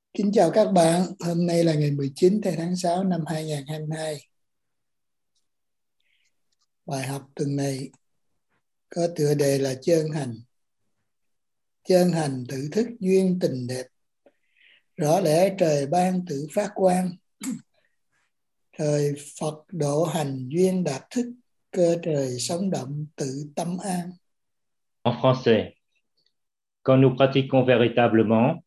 Kính chào các bạn, hôm nay là ngày 19 tháng 6 năm 2022. Bài học tuần này có tựa đề là chân hành. Chân hành tự thức duyên tình đẹp, rõ lẽ trời ban tự phát quang. Thời Phật độ hành duyên đạp thức, cơ trời sống động tự tâm an. En français, quand nous pratiquons véritablement,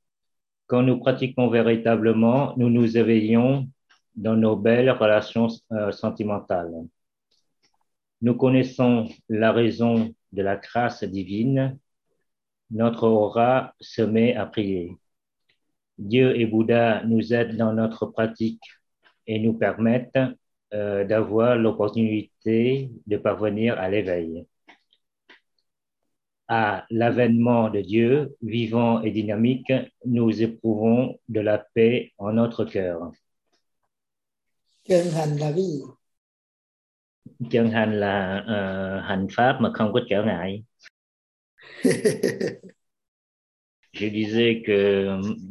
nous nous éveillons dans nos belles relations sentimentales. Nous connaissons la raison de la grâce divine. Notre aura se met à prier. Dieu et Bouddha nous aident dans notre pratique et nous permettent d'avoir l'opportunité de parvenir à l'éveil. À l'avènement de Dieu, vivant et dynamique, nous éprouvons de la paix en notre cœur. Chân hành là cái gì? Chân hành là hành pháp mà không có trở ngại. Je disais que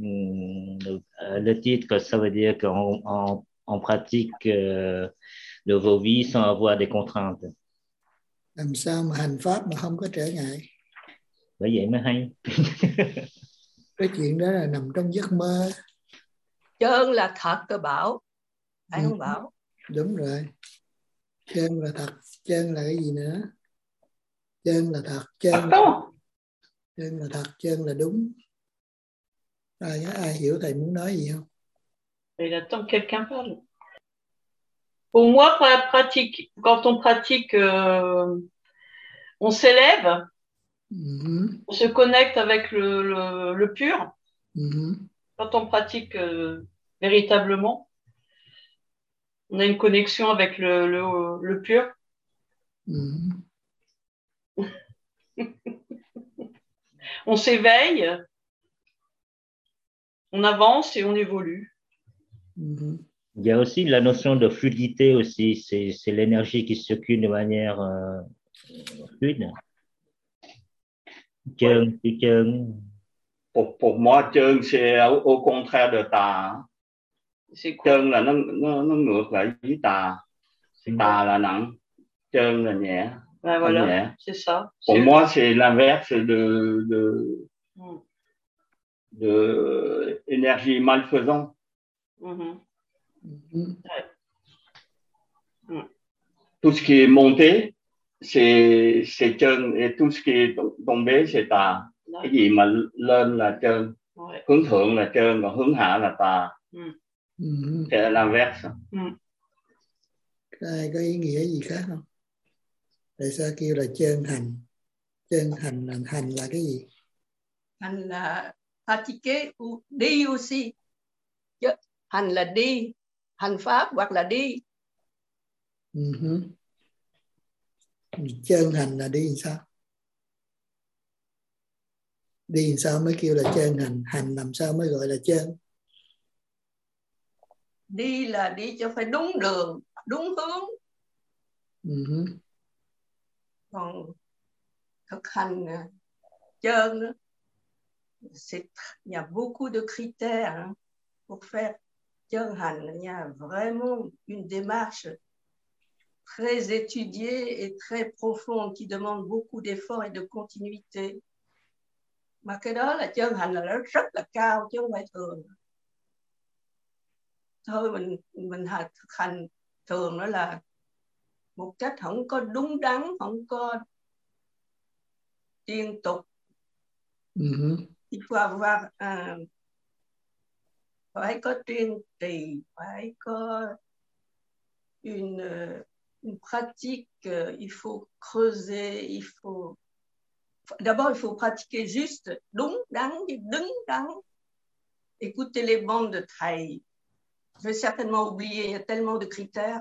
le titre, ça veut dire qu'on pratique de vos vies sans avoir des contraintes. Làm sao mà hành pháp mà không có trở ngại? Bởi vậy mới hay. Cái chuyện đó là nằm trong giấc mơ. Chân là thật cơ Bảo. Phải không Bảo? Đúng rồi. Chân là thật, chân là cái gì nữa? Chân là thật, chân là thật, chân là đúng. Ai hiểu thầy muốn nói gì không? Il attend que quelqu'un parle. Pour moi, quand on pratique, on s'élève, on se connecte avec le pur. Quand on pratique véritablement, on a une connexion avec le pur. On s'éveille, on avance et on évolue. Il y a aussi la notion de fluidité aussi, c'est l'énergie qui circule de manière fluide. Pour moi, chân c'est au contraire de tà. Chân là nó ngược lại với tà. Tà là nặng, chân là nhẹ. Ouais, voilà, nhẹ. c'est ça. Pour moi, c'est l'inverse de énergie malfaisante. Tout ce qui est monté, c'est chân, et tout ce qui est tombé, c'est tà. Cái gì mà lên là chân, hướng thượng là chân, còn hướng hạ là tà. C'est l'inverse. Có ý nghĩa gì khác không? Tại sao kêu là chân hành? Chân hành là cái gì? Hành là pratiquer ou đi aussi. Hành là đi, hành pháp hoặc là đi. Chân hành là đi sao? Đi sao mới kêu là chân hành? Hành làm sao mới gọi là chân? Đi là đi cho phải đúng đường, đúng hướng. Còn thực hành chân đó, il y a beaucoup de critères pour faire chân hành. Il y a vraiment une démarche très étudiée et très profonde qui demande beaucoup d'efforts et de continuité. Mà cái đó là chân hành là nó rất là cao chứ không phải thường. Thôi mình thực hành thường đó là một cách không có đúng đắn, không có liên tục. Il faut avoir phải có kiên trì, phải có une pratique, il faut creuser, d'abord il faut pratiquer juste đúng đắn, đứng đắn. Écoutez les bandes de thầy. Je vais certainement oublier, il y a tellement de critères.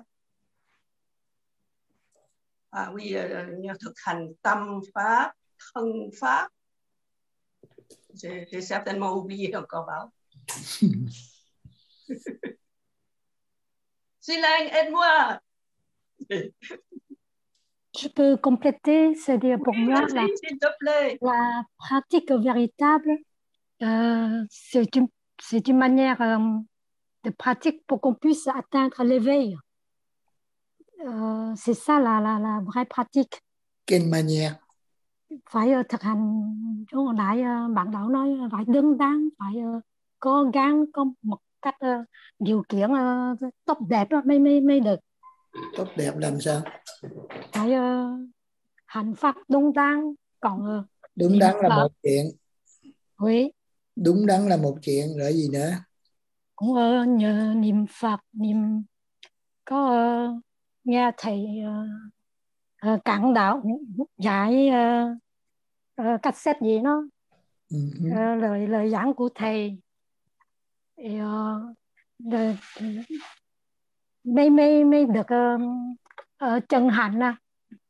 Ah oui, thực hành tâm pháp, thân pháp. J'ai certainement oublié encore Bảo. Silène, aide-moi. Je peux compléter, c'est-à-dire pour moi, s'il te plaît. La pratique véritable, c'est une c'est une manière de pratique pour qu'on puisse atteindre l'éveil. C'est ça la vraie pratique. Quelle manière? Phải thực hành, chú hồi nãy bạn đạo nói phải đứng đắn, phải cố gắng, có một cách điều kiện tốt đẹp đó, mới được. Tốt đẹp làm sao? Phải hành pháp đúng đắn. Còn đúng đắn là một chuyện. Oui. Đúng đắn là một chuyện, rồi gì nữa? Cũng nhờ niệm Phật, có nghe thầy cặn đạo dạy cassette gì đó, lời giảng của thầy, rồi mới được chân hạnh à.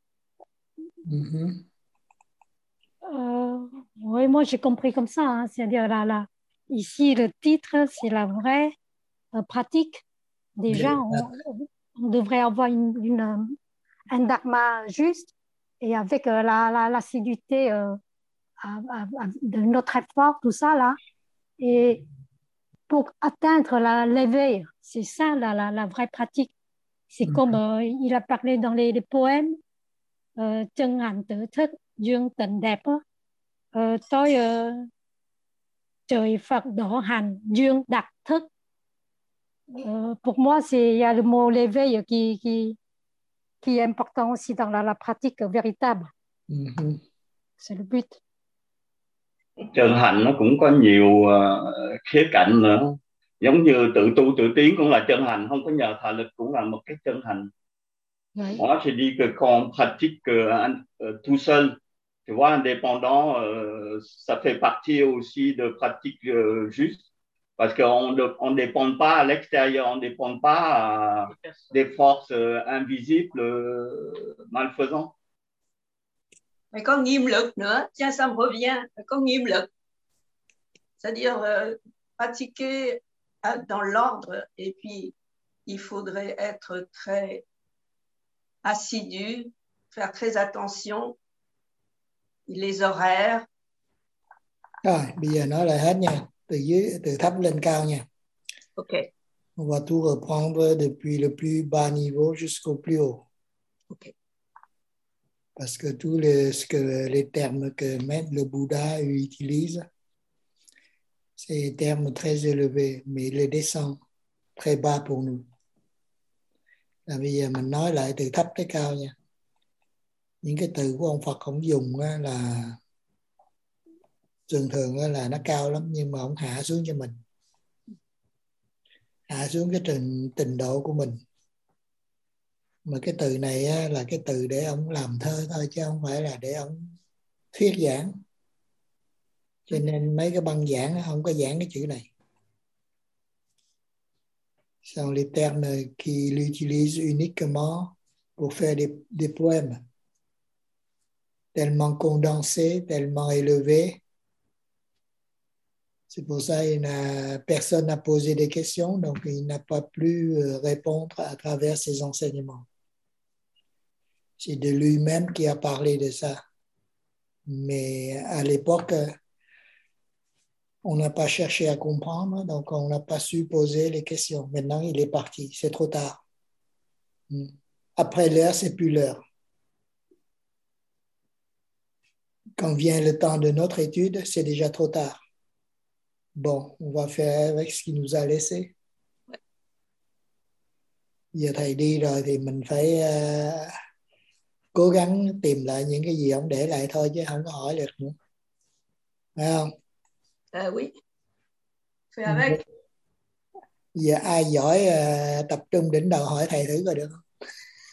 Oui, moi j'ai compris comme ça, hein. C'est-à-dire là, ici le titre c'est la vraie pratique. Déjà on devrait avoir un dharma juste, et avec l'assiduité de notre effort, tout ça là, et pour atteindre l'éveil, c'est ça la vraie pratique. C'est comme il a parlé dans les poèmes, chân hành tự thức, duyên tịnh đẹp á, tới trời Phật độ hành, duyên đặc thức. Pour moi, il y a le mot l'éveil qui est important aussi dans la pratique véritable. C'est le but. Chân hành nó cũng có nhiều khía cạnh nữa. Giống như tự tu tự tiến cũng là chân hành, không có nhờ thọ lực cũng là một cái chân hành. Moi, je dis que quand on pratique tout seul, tu vois, indépendant, ça fait partie aussi de pratique juste, parce qu'on ne dépend pas à l'extérieur, on ne dépend pas à des forces invisibles, malfaisantes. Mais có nghiêm lực nữa, tiens, ça me revient, có nghiêm lực. C'est-à-dire pratiquer dans l'ordre, et puis il faudrait être très assidu, faire très attention, les horaires. Rồi, bây giờ nói lại hết nha, từ thấp lên cao nha. Ok. On va tout reprendre depuis le plus bas niveau jusqu'au plus haut. Ok. Parce que tous les termes que même le Bouddha utilise, c'est des termes très élevés, mais il les descend très bas pour nous. Là bây giờ mình nói lại từ thấp tới cao nha. Những cái từ của ông Phật không dùng là thường là nó cao lắm, nhưng mà ông hạ xuống cho mình, hạ xuống cái trình độ của mình. Mà cái từ này là cái từ để ông làm thơ thôi, chứ không phải là để ông thuyết giảng. Cho nên mấy cái băng giảng không có giảng cái chữ này. Sont les termes qu'il utilise uniquement pour faire des poèmes tellement condensés, tellement élevés. C'est pour ça que personne n'a posé des questions, donc il n'a pas pu répondre à travers ses enseignements. C'est de lui-même qui a parlé de ça. Mais à l'époque, on n'a pas cherché à comprendre, donc on n'a pas su poser les questions. Maintenant, il est parti, c'est trop tard. Après l'heure, c'est plus l'heure. Quand vient le temps de notre étude, c'est déjà trop tard. Bon, on va faire avec ce qu'il nous a laissé. Giờ thầy đi rồi thì mình phải cố gắng tìm lại những cái gì ông để lại thôi, chứ không có hỏi được nữa. Phải không? Oui. Fais avec. Giờ ai giỏi tập trung đỉnh đầu hỏi thầy thử coi được không?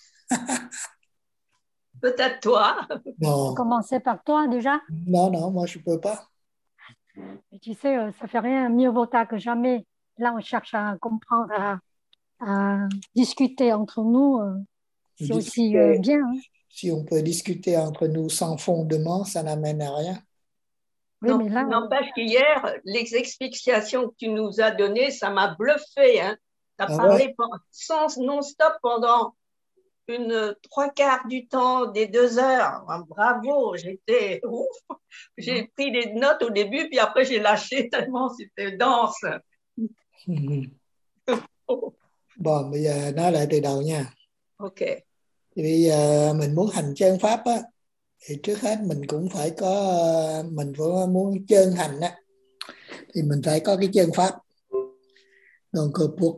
Peut-être toi. Non. Commencer par toi déjà. Non, moi je peux pas. Et tu sais, ça fait rien, mieux vaut tard que jamais. Là, on cherche à comprendre, à discuter entre nous. C'est aussi bien. Hein. Si on peut discuter entre nous sans fondement, ça n'amène à rien. Oui, mais là, n'empêche qu'hier, les explications que tu nous as données, ça m'a bluffé. Hein. Tu as parlé non-stop pendant trois quarts du temps des 2 heures. Bravo, j'étais ouf. J'ai pris des notes au début, puis après j'ai lâché tellement c'était dense. Bon, bây giờ nói lại từ đầu nha. Ok. Thì bây giờ mình muốn hành chân pháp á, thì trước hết mình cũng phải có, mình phải muốn chân hành á, thì mình phải có cái chân pháp. Donc pour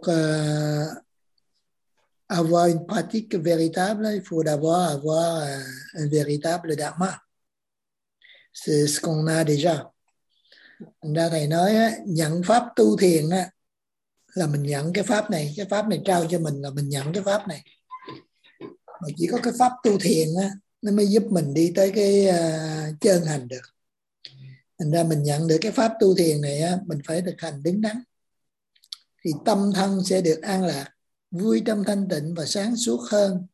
avoir une pratique véritable, il faut d'abord avoir un véritable dharma. C'est ce qu'on a déjà. Thành ra thầy nói á, nhận pháp tu thiền á, là mình nhận cái pháp này trao cho mình là mình nhận cái pháp này. Mà chỉ có cái pháp tu thiền á, nó mới giúp mình đi tới cái chân hành được. Thành ra mình nhận được cái pháp tu thiền này á, mình phải thực hành đứng đắn. Thì tâm thân sẽ được an lạc, vui trong thanh tịnh và sáng suốt hơn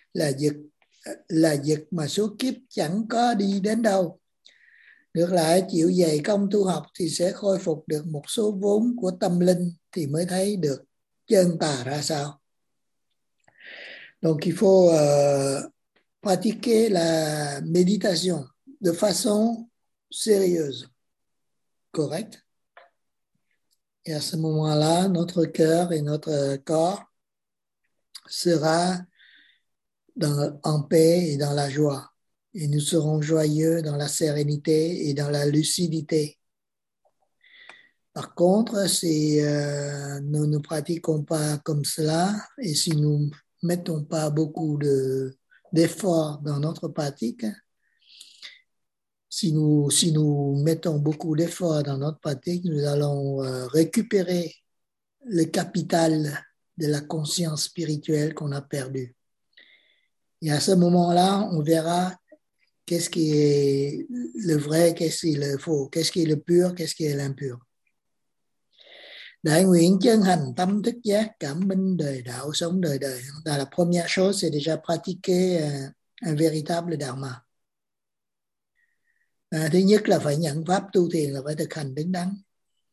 là giật mà suốt kiếp chẳng có đi đến đâu. Ngược lại, chịu dày công tu học thì sẽ khôi phục được một số vốn của tâm linh thì mới thấy được chân tà ra sao. Donc il faut pratiquer la méditation de façon sérieuse, correcte. Et à ce moment-là, notre cœur et notre corps sera en paix et dans la joie. Et nous serons joyeux dans la sérénité et dans la lucidité. Par contre, si nous ne pratiquons pas comme cela et si nous ne mettons pas beaucoup d'efforts dans notre pratique, si nous mettons beaucoup d'efforts dans notre pratique, nous allons récupérer le capital de la conscience spirituelle qu'on a perdu. Et à ce moment-là, on verra qu'est-ce qui est le vrai, qu'est-ce qui est le faux, qu'est-ce qui est le pur, qu'est-ce qui est l'impur. Đại nguyện chân hành tâm thức giác cảm minh đời đạo sống đời đời. La première chose, c'est déjà pratiquer un véritable dharma. Thứ nhất là phải nhận pháp tu thiền, là phải thực hành đứng đắn.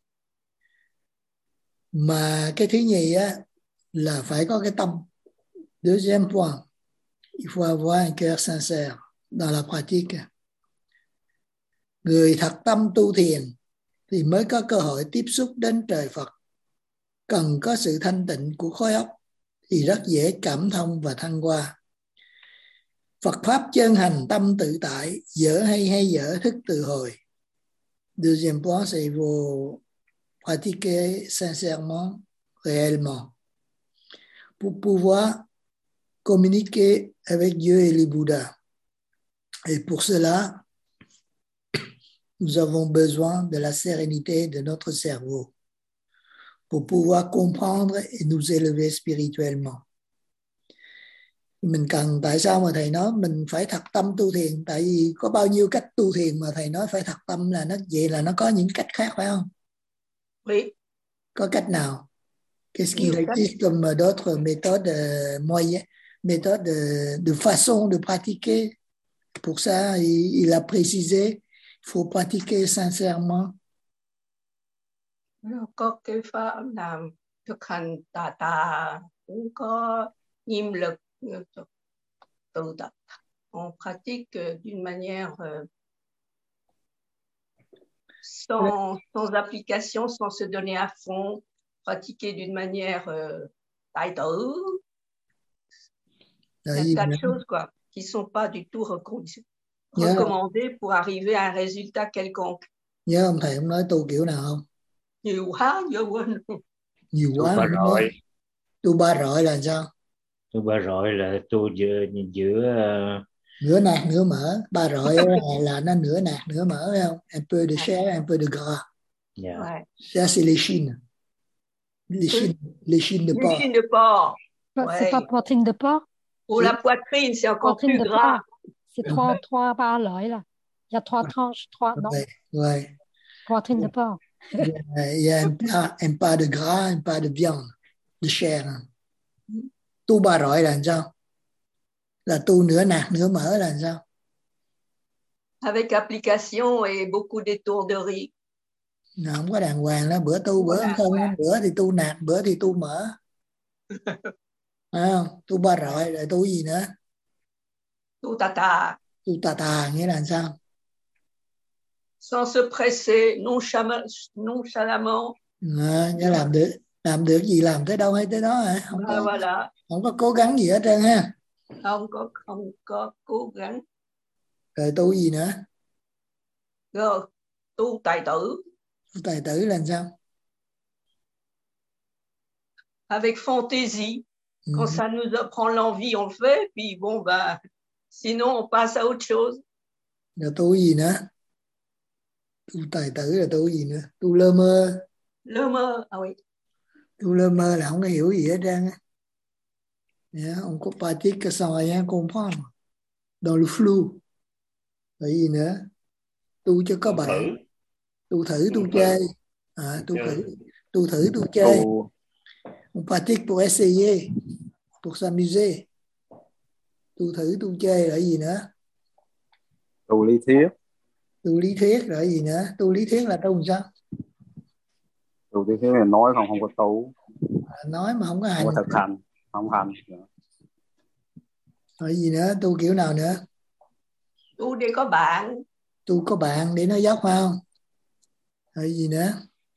Mà cái thứ nhì á, là phải có cái tâm. Deuxième point, il faut avoir un cœur sincère dans la pratique. Người thật tâm tu thiền thì mới có cơ hội tiếp xúc đến trời Phật. Cần có sự thanh tịnh của khối óc thì rất dễ cảm thông và thăng hoa. Phật Pháp chân hành tâm tự tại, dở hay dở thức từ hồi. Deuxième point, c'est vous pratiquer sincèrement, réellement, pour pouvoir communiquer avec Dieu et les Bouddhas. Et pour cela, nous avons besoin de la sérénité de notre cerveau pour pouvoir comprendre et nous élever spirituellement. Mình cần, tại sao mà thầy nói mình phải thật tâm tu thiền? Tại vì có bao nhiêu cách tu thiền mà thầy nói phải thật tâm, là nó vậy là nó có những cách khác phải không? Oui. Có cách nào? Qu'est-ce qu'il existe comme d'autres méthodes moyennes, méthodes de façon de pratiquer? Pour ça, il a précisé, il faut pratiquer sincèrement. Có cái pháp làm thực hành tà cũng có nghiêm lực tự tập. On pratique d'une manière sans application, sans se donner à fond, pratiquer d'une manière tài tử. Il y a tas de choses quoi, qui ne sont pas du tout recommandées pour arriver à un résultat quelconque. Nhớ ông thầy ông nói tu kiểu nào không? Nhiều quá, giờ quên. Nhiều quá. Tu ba rọi. Tu ba rọi là sao? Tu ba rọi là tu giữa nửa nạc nửa mỡ. Ba rọi là nó nửa nạc nửa mỡ phải không? Un peu de chair, un peu de gras. Yeah. Ouais. Ça c'est les chines. Les chines de porc. Les chines de porc. C'est pas poitrine de porc. Pour la poitrine, c'est encore poitrine plus gras. C'est trois ba rọi là. Il y a 3 tranches, 3 non. Ouais. Poitrine de porc. Il y a un pas de gras, un pas de viande, de chair. Tu ba rọi là sao? Là tu nửa nạc nửa mỡ là sao? Avec application et beaucoup d'étourderie. Không có đàng hoàng đó, bữa tu bữa không, bữa thì tu nạc, bữa thì tu mỡ. Tu ba rồi tu gì nữa? Tu tata. Tu tata nghĩa là sao? Sans se presser, nonchalamment. Nghĩa làm được gì làm tới đâu hay tới đó hả? Không có cố gắng gì hết trơn ha. Không có cố gắng. Rồi tu gì nữa? Rồi tu tài tử. Tu tài tử là sao? Avec fantaisie. Quand ça nous prend l'envie, on le fait. Puis bon, sinon on passe à autre chose. Rồi tu gì nữa? Tu tài tử là tu gì nữa? Tu lơ mơ. Lơ mơ, oui. Tu lơ mơ là không có hiểu gì hết trơn. On peut pratique sans rien comprendre. Dans le flou. Rồi gì nữa? Tu cho có bạn. Tu thử, tu chơi. Tu thử, tu chơi. On pratique pour essayer, pour s'amuser. Tu thử, tu chơi là gì nữa? Tu lý thuyết. Tu lý thuyết là gì nữa? Tu lý thuyết là tu làm sao? Tu lý thuyết là nói không có tu. Nói mà không có hành. Không có thực hành, không hành. Rồi gì nữa? Tu kiểu nào nữa? Tu để có bạn. Tu có bạn để nói dốc phải không? Rồi gì nữa?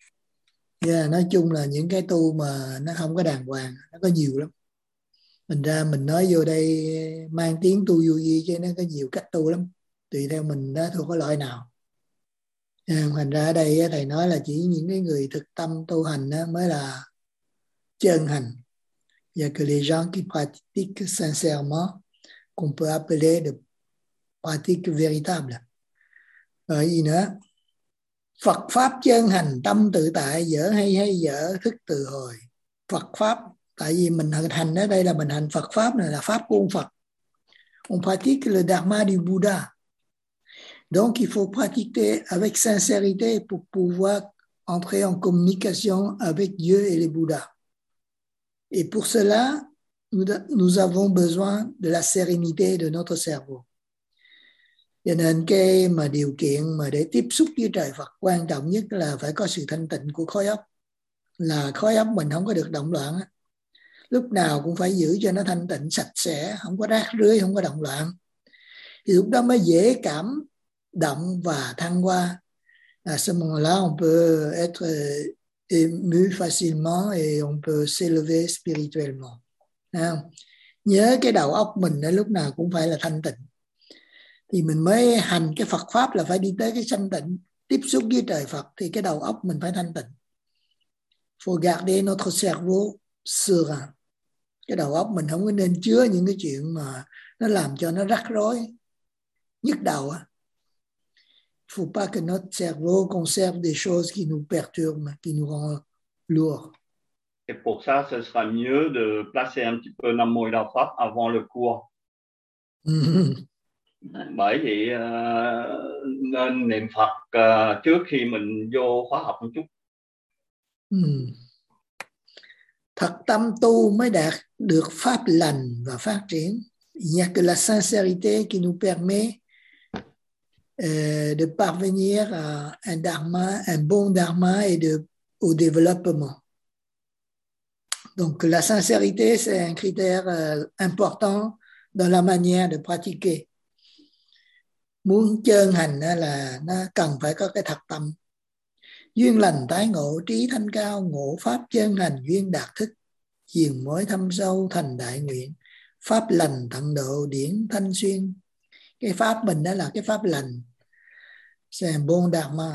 Nói chung là những cái tu mà nó không có đàng hoàng, nó có nhiều lắm. Mình nói vô đây mang tiếng tu vô gì chứ nó có nhiều cách tu lắm. Tùy theo mình đó thuộc cái loại nào. Thành ra ở đây thầy nói là chỉ những cái người thực tâm tu hành đó mới là chân hành. Il y a que les gens qui pratiquent sincèrement qu'on peut appeler de pratique véritable. Rồi gì nữa? Phật Pháp chân hành, tâm tự tại, dở hay dở, thức từ hồi. Phật Pháp, tại vì mình hành ở đây là mình hành Phật Pháp này là Pháp của ông Phật. On pratique le Dharma du Bouddha. Donc il faut pratiquer avec sincérité pour pouvoir entrer en communication avec Dieu et les Bouddhas. Et pour cela, nous avons besoin de la sérénité de notre cerveau. Cho nên cái mà điều kiện mà để tiếp xúc với trời Phật quan trọng nhất là phải có sự thanh tịnh của khối óc. Là khối óc mình không có được động loạn. Lúc nào cũng phải giữ cho nó thanh tịnh, sạch sẽ, không có rác rưới, không có động loạn. Thì lúc đó mới dễ cảm động và thăng hoa. À ce moment-là, on peut être ému facilement et on peut s'élever spirituellement. Nhớ cái đầu óc mình lúc nào cũng phải là thanh tịnh. Thì mình mới hành cái Phật Pháp là phải đi tới cái thanh tịnh, tiếp xúc với trời Phật thì cái đầu óc mình phải thanh tịnh. Faut garder notre cerveau serein. Cái đầu óc mình không có nên chứa những cái chuyện mà nó làm cho nó rắc rối, nhức đầu á. Faut pas que notre cerveau conserve des choses qui nous perturbent, qui nous rendent lourds. Et pour ça, ce sera mieux de placer un petit peu Nam Mô Đạo Pháp avant le cours. Bởi vì nên niệm Phật trước khi mình vô khóa học một chút. Thật tâm tu mới đạt được pháp lành và phát triển. Il n'y a que la sincérité qui nous permet de parvenir à un dharma, un bon dharma et au développement. Donc la sincérité, c'est un critère important dans la manière de pratiquer. Muốn chân hành là nó cần phải có cái thật tâm. Duyên lành tái ngộ, trí thanh cao, ngộ pháp chân hành, duyên đạt thức, diền mối thâm sâu, thành đại nguyện. Pháp lành tận độ, điển thanh xuyên. Cái pháp mình đó là cái pháp lành. C'est un bon dharma.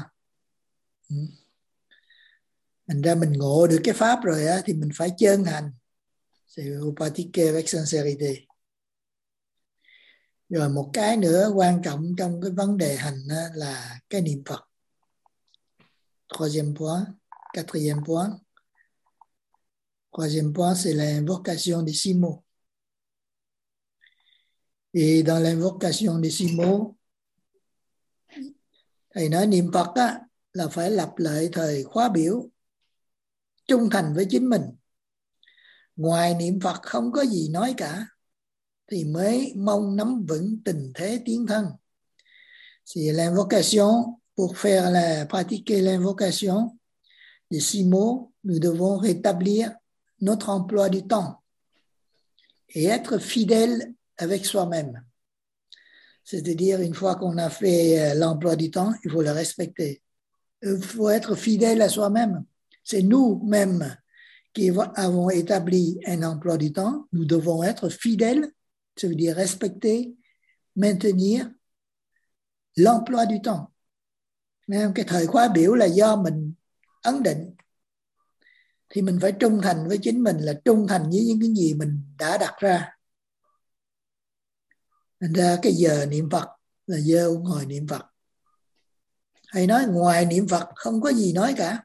Thành ra mình ngộ được cái pháp rồi á, thì mình phải chân hành. C'est pratiquer avec sincérité. Rồi một cái nữa quan trọng trong cái vấn đề hành là cái niệm Phật. Troisième point, quatrième point. Troisième point, c'est l'invocation des 6 mots. Et dans l'invocation des 6 mots, thầy nói niệm Phật á, là phải lặp lại thời khóa biểu, trung thành với chính mình. Ngoài niệm Phật không có gì nói cả, thì mới mong nắm vững tình thế tiến thân. C'est l'invocation, pour pratiquer l'invocation des 6 mots, nous devons rétablir notre emploi du temps. et être fidèle avec soi-même. C'est-à-dire, une fois qu'on a fait l'emploi du temps, il faut le respecter. Il faut être fidèle à soi-même. C'est nous-mêmes qui avons établi un emploi du temps. Nous devons être fidèles, ça veut dire respecter, maintenir l'emploi du temps. Nên cái thời khóa biểu là do mình ấn định, thì mình phải trung thành với chính mình, là trung thành với những cái gì mình đã đặt ra. Thành ra cái giờ niệm Phật là giờ ngồi niệm Phật. Hay nói ngoài niệm Phật không có gì nói cả.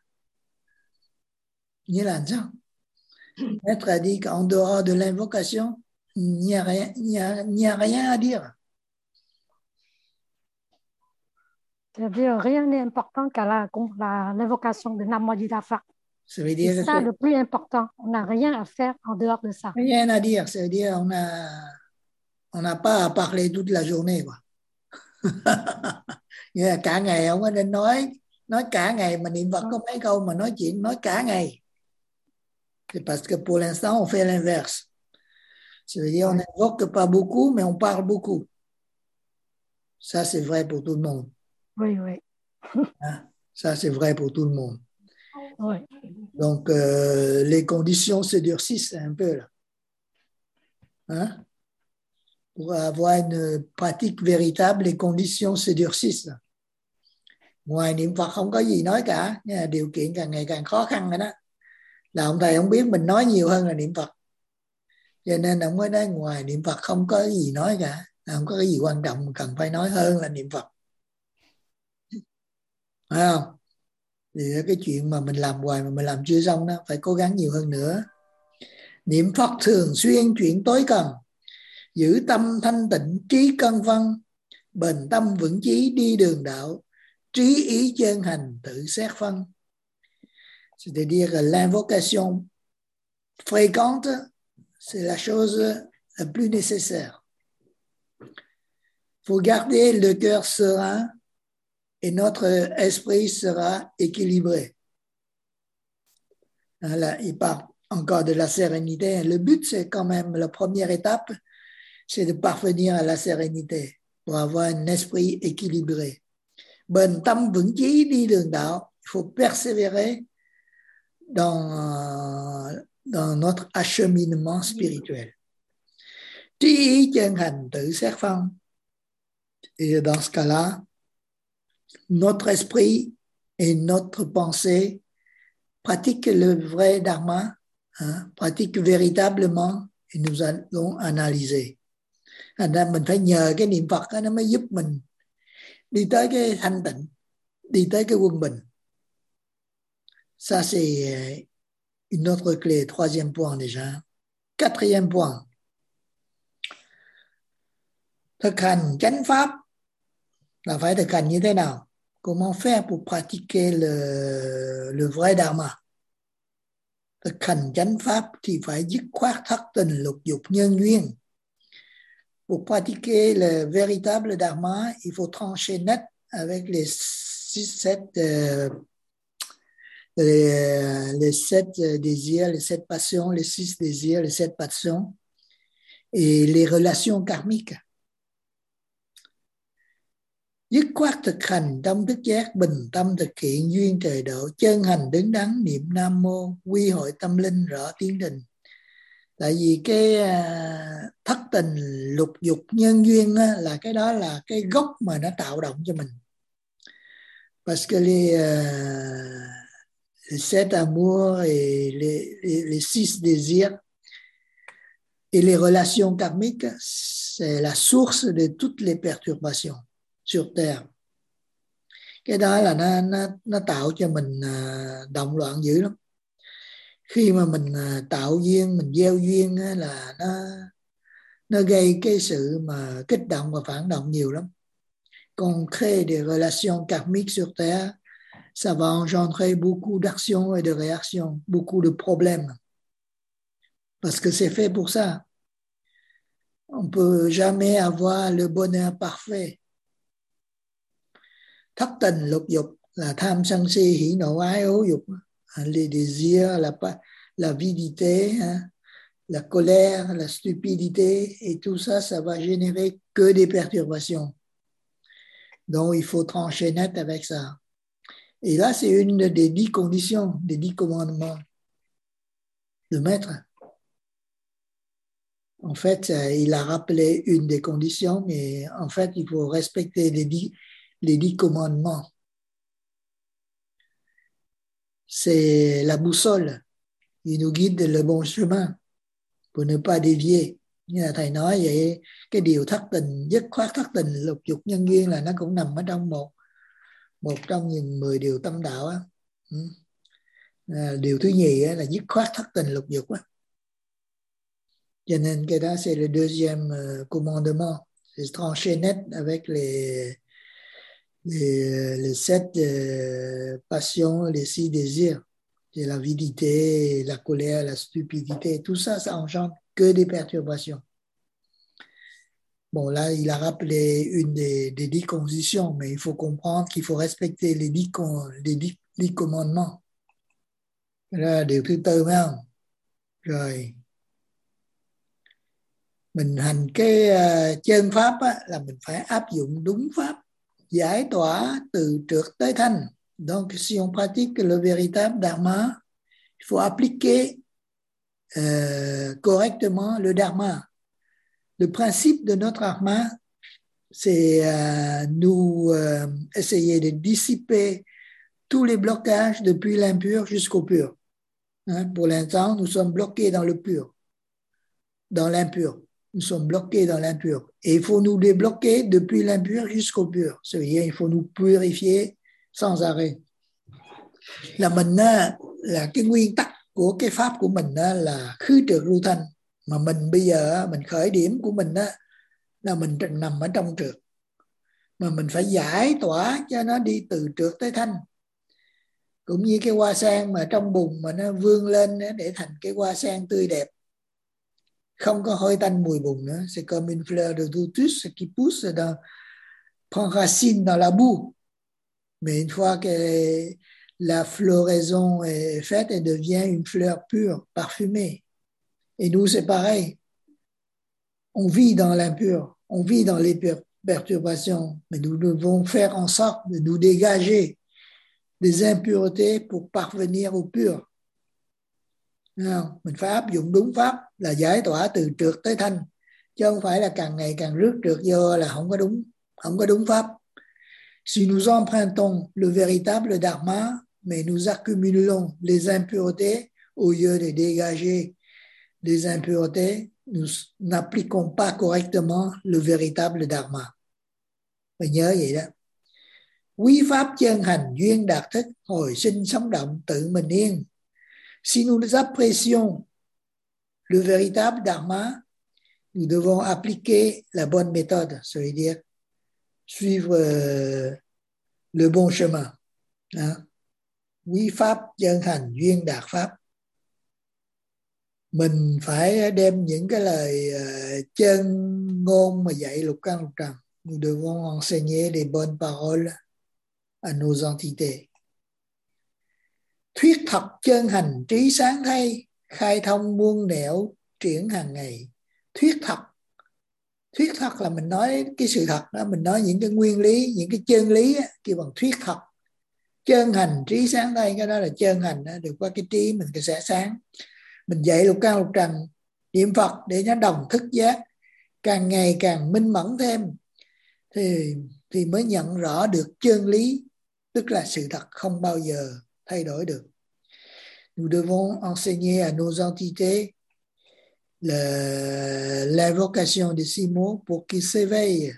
Như là sao? Maître a dit qu'en dehors de l'invocation, il n'y a rien à dire. C'est-à-dire, rien n'est important qu'à l'invocation de Nam Mô Di Đà Phật. Ça veut dire c'est ça le plus important. On n'a rien à faire en dehors de ça. Rien à dire, ça veut dire on n'a pas à parler toute la journée, quoi. Như là cả ngày không có nên nói cả ngày mà niệm Phật có mấy câu mà nói chuyện nói cả ngày. C'est parce que pour l'instant on fait l'inverse. Ça veut dire on n'invoque pas beaucoup mais on parle beaucoup. Ça c'est vrai pour tout le monde. Oui, oui. Ça c'est vrai pour tout le monde. Oui. Donc les conditions se durcissent un peu là. Hein? Pour avoir une pratique véritable, les conditions se durcissent. Ngoài niệm Phật không có gì nói cả, nhưng mà điều kiện càng ngày càng khó khăn rồi đó. Là ông thầy không biết mình nói nhiều hơn là niệm Phật. Cho nên ông mới nói ngoài niệm Phật không có gì nói cả, không có cái gì quan trọng mà cần phải nói hơn là niệm Phật. Phải không? Thì cái chuyện mà mình làm hoài mà mình làm chưa xong đó, phải cố gắng nhiều hơn nữa. Niệm Phật thường xuyên chuyện tối cần, giữ tâm thanh tịnh trí cân vân, bền tâm vững chí đi đường đạo, trí ý chân hành tự xét phân. C'est-à-dire que l'invocation fréquente, c'est la chose la plus nécessaire. Il faut garder le cœur serein et notre esprit sera équilibré. Là, il parle encore de la sérénité. Le but, c'est quand même, la première étape, c'est de parvenir à la sérénité pour avoir un esprit équilibré. Bền tâm vững chí đi đường đạo. Il faut persévérer dans notre acheminement spirituel. Trí ý chân hành tự xét phân. Et dans ce cas-là, notre esprit et notre pensée pratiquent le vrai dharma, pratiquent véritablement et nous allons analyser. Thành ra mình phải nhờ cái niệm Phật đó, nó mới giúp mình đi tới cái thanh tịnh, đi tới cái quân bình. Ça c'est une autre clé, troisième point déjà. Quatrième point, thực hành chánh pháp là phải thực hành như thế nào? Comment faire pour pratiquer le vrai dharma? Thực hành chánh pháp thì phải dứt khoát thất tình lục dục nhân duyên. Pour pratiquer le véritable dharma, il faut trancher net avec les sept désirs, les 7 passions, les 6 désirs, les 7 passions et les relations karmiques. Dứt khoát thực hành trong thức giác, bình tâm thực hiện duyên trời độ, chân hành đứng đắn niệm Nam Mô, quy hội tâm linh rõ tiến trình. Tại vì cái thất tình lục dục nhân duyên á, là cái đó là cái gốc mà nó tạo động cho mình. Parce que les 7 amours et les 6 désirs et les relations karmiques, c'est la source de toutes les perturbations sur terre. Cái đó là nó tạo cho mình động loạn dữ lắm. Khi mà mình tạo duyên, mình gieo duyên là nó gây cái sự mà kích động và phản động nhiều lắm. Qu'on crée des relations karmiques sur terre, ça va engendrer beaucoup d'actions et de réactions, beaucoup de problèmes. Parce que c'est fait pour ça. On ne peut jamais avoir le bonheur parfait. Thất tình lục dục là tham sân si hỉ nộ ái ố dục, les désirs, l'avidité, la colère, la stupidité, et tout ça, ça va générer que des perturbations. Donc, il faut trancher net avec ça. Et là, c'est une des 10 conditions, des 10 commandements de maître. En fait, il a rappelé une des conditions, mais en fait, il faut respecter les 10 commandements. C'est la boussole. Il nous guide le bon chemin pour ne pas dévier. Như là thầy nói vậy, cái điều thất tình, dứt khoát thất tình, lục dục nhân duyên là nó cũng nằm ở trong một trong những 10 điều tâm đạo á. Điều thứ nhì á, là dứt khoát thất tình lục dục á. Cho nên cái đó c'est le deuxième commandement, c'est trancher net avec les 7 passions, les 6 désirs, c'est l'avidité, la colère, la stupidité, tout ça, ça engendre que des perturbations. Bon, là, il a rappelé une des 10 conditions, mais il faut comprendre qu'il faut respecter les 10 commandements. Là, điều thứ tư phải không? Rồi, mình hành cái chân pháp á, là mình phải áp dụng đúng pháp, giải tỏa từ trượt tới thanh. Donc, si on pratique le véritable dharma, il faut appliquer correctement le dharma. Le principe de notre dharma, c'est nous essayer de dissiper tous les blocages depuis l'impur jusqu'au pur. Pour l'instant, nous sommes bloqués dans le pur, dans l'impur. Nous sommes bloqués dans l'impur. Et il faut nous débloquer depuis l'impur jusqu'au pur. C'est-à-dire, il faut nous purifier sans arrêt. Là mình là cái nguyên tắc của cái pháp của mình là khứ trượt lưu thanh. Mà mình bây giờ mình khởi điểm của mình là mình nằm ở trong trượt. Mà mình phải giải tỏa cho nó đi từ trượt tới thanh. Cũng như cái hoa sen mà trong bùn mà nó vươn lên để thành cái hoa sen tươi đẹp, không có hôi tanh mùi bùn nữa. C'est comme une fleur de lotus qui pousse prend racine dans la boue. Mais une fois que la floraison est faite, elle devient une fleur pure, parfumée. Et nous, c'est pareil. On vit dans l'impur, on vit dans les perturbations, mais nous devons faire en sorte de nous dégager des impuretés pour parvenir au pur. Mình phải áp dụng đúng pháp là giải tỏa từ trượt tới thanh, chứ không phải là càng ngày càng rước trượt vô là không có đúng pháp. Si nous empruntons le véritable dharma, mais nous accumulons les impuretés au lieu de dégager les impuretés, nous n'appliquons pas correctement le véritable dharma. Phải nhớ vậy đó. Quý pháp chân hành duyên đạt thức, hồi sinh sống động tự mình yên. Si nous apprécions le véritable dharma, nous devons appliquer la bonne méthode, c'est-à-dire suivre le bon chemin. Quý pháp chân hành duyên đạt pháp. Mình phải đem những cái lời chân ngôn mà dạy lục căn lục trần. Nous devons enseigner des bonnes paroles à nos entités. Thuyết thật chân hành trí sáng thay, khai thông muôn nẻo triển hàng ngày. Thuyết thật là mình nói cái sự thật đó, mình nói những cái nguyên lý, những cái chân lý đó, kêu bằng thuyết thật. Chân hành trí sáng thay, cái đó là chân hành đó, được qua cái trí mình sẽ sáng. Mình dạy lục căn lục trần, niệm Phật để nó đồng thức giác, càng ngày càng minh mẫn thêm, thì mới nhận rõ được chân lý, tức là sự thật không bao giờ thay đổi được. Nous devons enseigner à nos entités l'invocation de ces mots pour qu'ils s'éveillent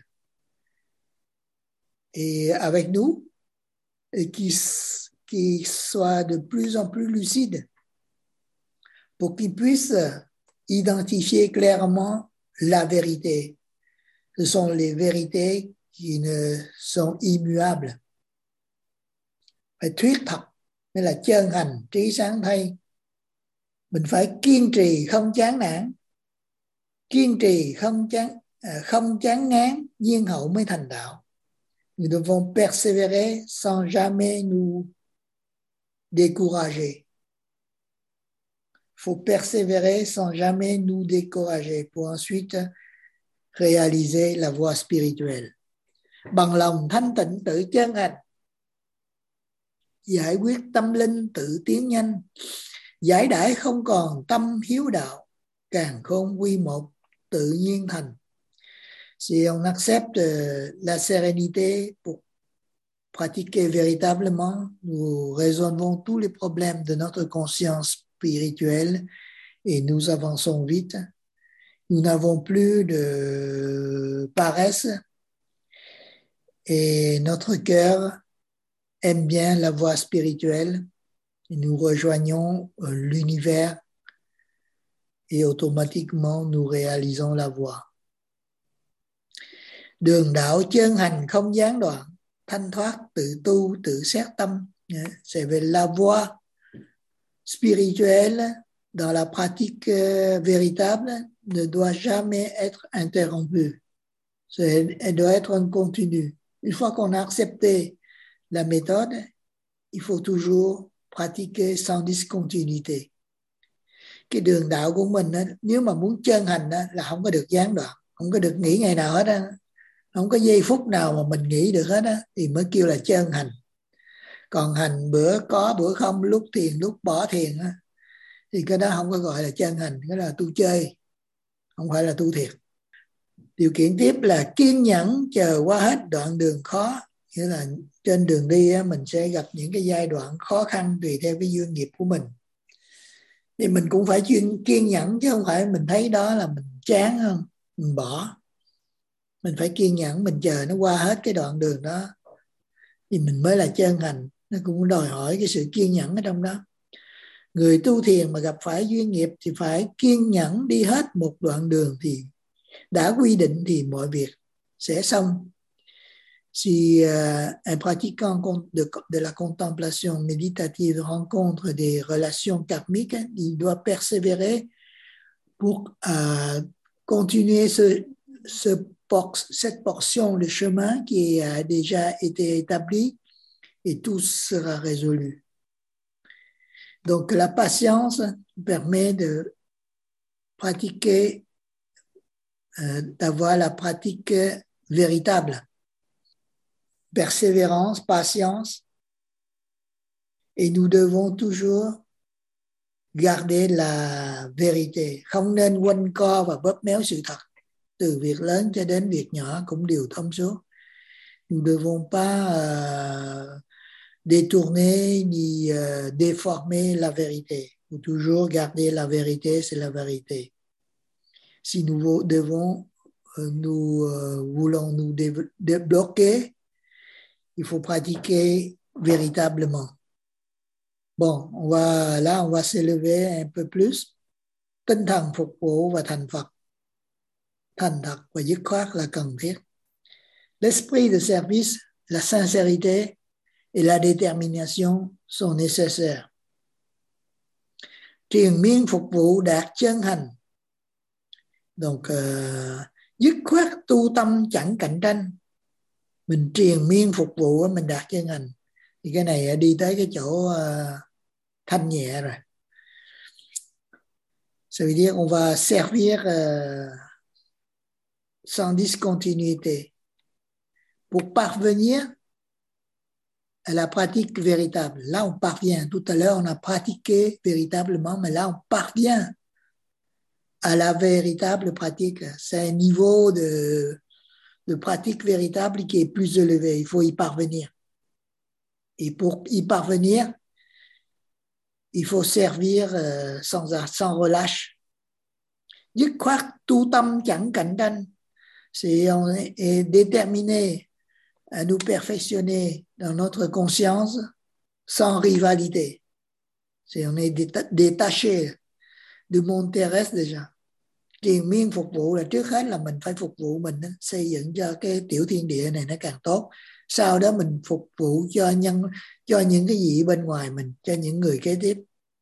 et avec nous et qu'ils soient de plus en plus lucides pour qu'ils puissent identifier clairement la vérité. Ce sont les vérités qui ne sont immuables. Phải thuyết thật mới là chân hành trí sáng thay. Mình phải kiên trì không chán nản, kiên trì không chán ngán, nhiên hậu mới thành đạo. Nous devons persévérer sans jamais nous décourager. faut persévérer sans jamais nous décourager pour ensuite réaliser la voie spirituelle. Bằng lòng thanh tịnh tự chân hành, giải quyết tâm linh tự tiến nhanh, giải đãi không còn tâm hiếu đạo, càng khôn quy một tự nhiên thành. Si on accepte la sérénité pour pratiquer véritablement, nous résolvons tous les problèmes de notre conscience spirituelle et nous avançons vite. Nous n'avons plus de paresse et notre cœur aime bien la voie spirituelle. Et nous rejoignons l'univers et automatiquement nous réalisons la voie. Đường đạo chân hành không gián đoạn, thanh thoát tự tu tự xét tâm. C'est la voie spirituelle dans la pratique véritable ne doit jamais être interrompue. Elle doit être en continu. Une fois qu'on a accepté la méthode, il faut toujours pratiquer sans discontinuité. Cái đường đạo của mình á, nếu mà muốn chân hành á, là không có được gián đoạn, không có được nghỉ ngày nào hết á, không có giây phút nào mà mình nghỉ được hết á, thì mới kêu là chân hành. Còn hành bữa có bữa không, lúc thiền lúc bỏ thiền á, thì cái đó không có gọi là chân hành, cái đó là tu chơi, không phải là tu thiệt. Điều kiện tiếp là kiên nhẫn chờ qua hết đoạn đường khó. Nghĩa là trên đường đi á, mình sẽ gặp những cái giai đoạn khó khăn tùy theo cái duyên nghiệp của mình. Thì mình cũng phải kiên nhẫn, chứ không phải mình thấy đó là mình chán không, mình bỏ. Mình phải kiên nhẫn, mình chờ nó qua hết cái đoạn đường đó thì mình mới là chân hành. Nó cũng đòi hỏi cái sự kiên nhẫn ở trong đó. Người tu thiền mà gặp phải duyên nghiệp thì phải kiên nhẫn đi hết một đoạn đường thì đã quy định thì mọi việc sẽ xong. Si un pratiquant de la contemplation méditative rencontre des relations karmiques, il doit persévérer pour continuer cette portion de chemin qui a déjà été établie et tout sera résolu. Donc la patience permet de pratiquer, d'avoir la pratique véritable. Persévérance, patience, et nous devons toujours garder la vérité. Không nên quanh co và bóp méo sự thật. Từ việc lớn cho đến việc nhỏ cũng đều thông suốt. Nous ne devons pas détourner ni déformer la vérité. Il faut toujours garder la vérité, c'est la vérité. Si nous voulons nous débloquer, il faut pratiquer véritablement. Bon, on va s'élever un peu plus. Tinh thần phục vụ và thành Phật. Thành thật và dứt khoát là cần thiết. L'esprit de service, la sincérité et la détermination sont nécessaires. Triền miên phục vụ đạt chân hành. Donc, dứt khoát tu tâm chẳng cạnh tranh. Mình triền miên phục vụ, mình đạt chân hành. Thì cái này đi tới cái chỗ thanh nhẹ rồi. Ça veut dire qu'on va servir sans discontinuité. Pour parvenir à la pratique véritable. Là, on parvient. Tout à l'heure, on a pratiqué véritablement, mais là, on parvient à la véritable pratique. C'est un niveau de pratique véritable qui est plus élevé. Il faut y parvenir. Et pour y parvenir, il faut servir sans relâche. Dứt khoát tu tâm chẳng cạnh tranh. C'est on est déterminé à nous perfectionner dans notre conscience sans rivalité. C'est on est détaché du monde terrestre déjà. Triền miên phục vụ là trước hết là mình phải phục vụ mình, xây dựng cho cái tiểu thiên địa này nó càng tốt. Sau đó mình phục vụ cho những cái gì bên ngoài mình, cho những người kế tiếp.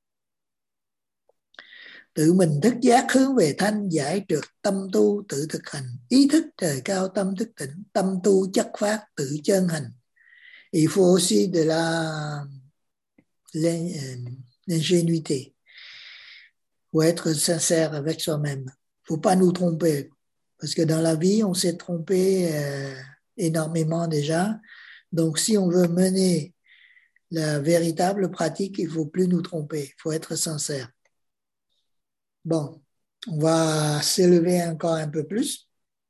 Tự mình thức giác hướng về thanh giải trượt, tâm tu tự thực hành, ý thức trời cao tâm thức tỉnh, tâm tu chất phát tự chân hành. Il faut aussi de l'ingénuité. faut être sincère avec soi-même. Faut pas nous tromper. Parce que dans la vie, on s'est trompé énormément déjà. Donc, si on veut mener la véritable pratique, il faut plus nous tromper. Il faut être sincère. Bon, on va s'élever encore un peu plus.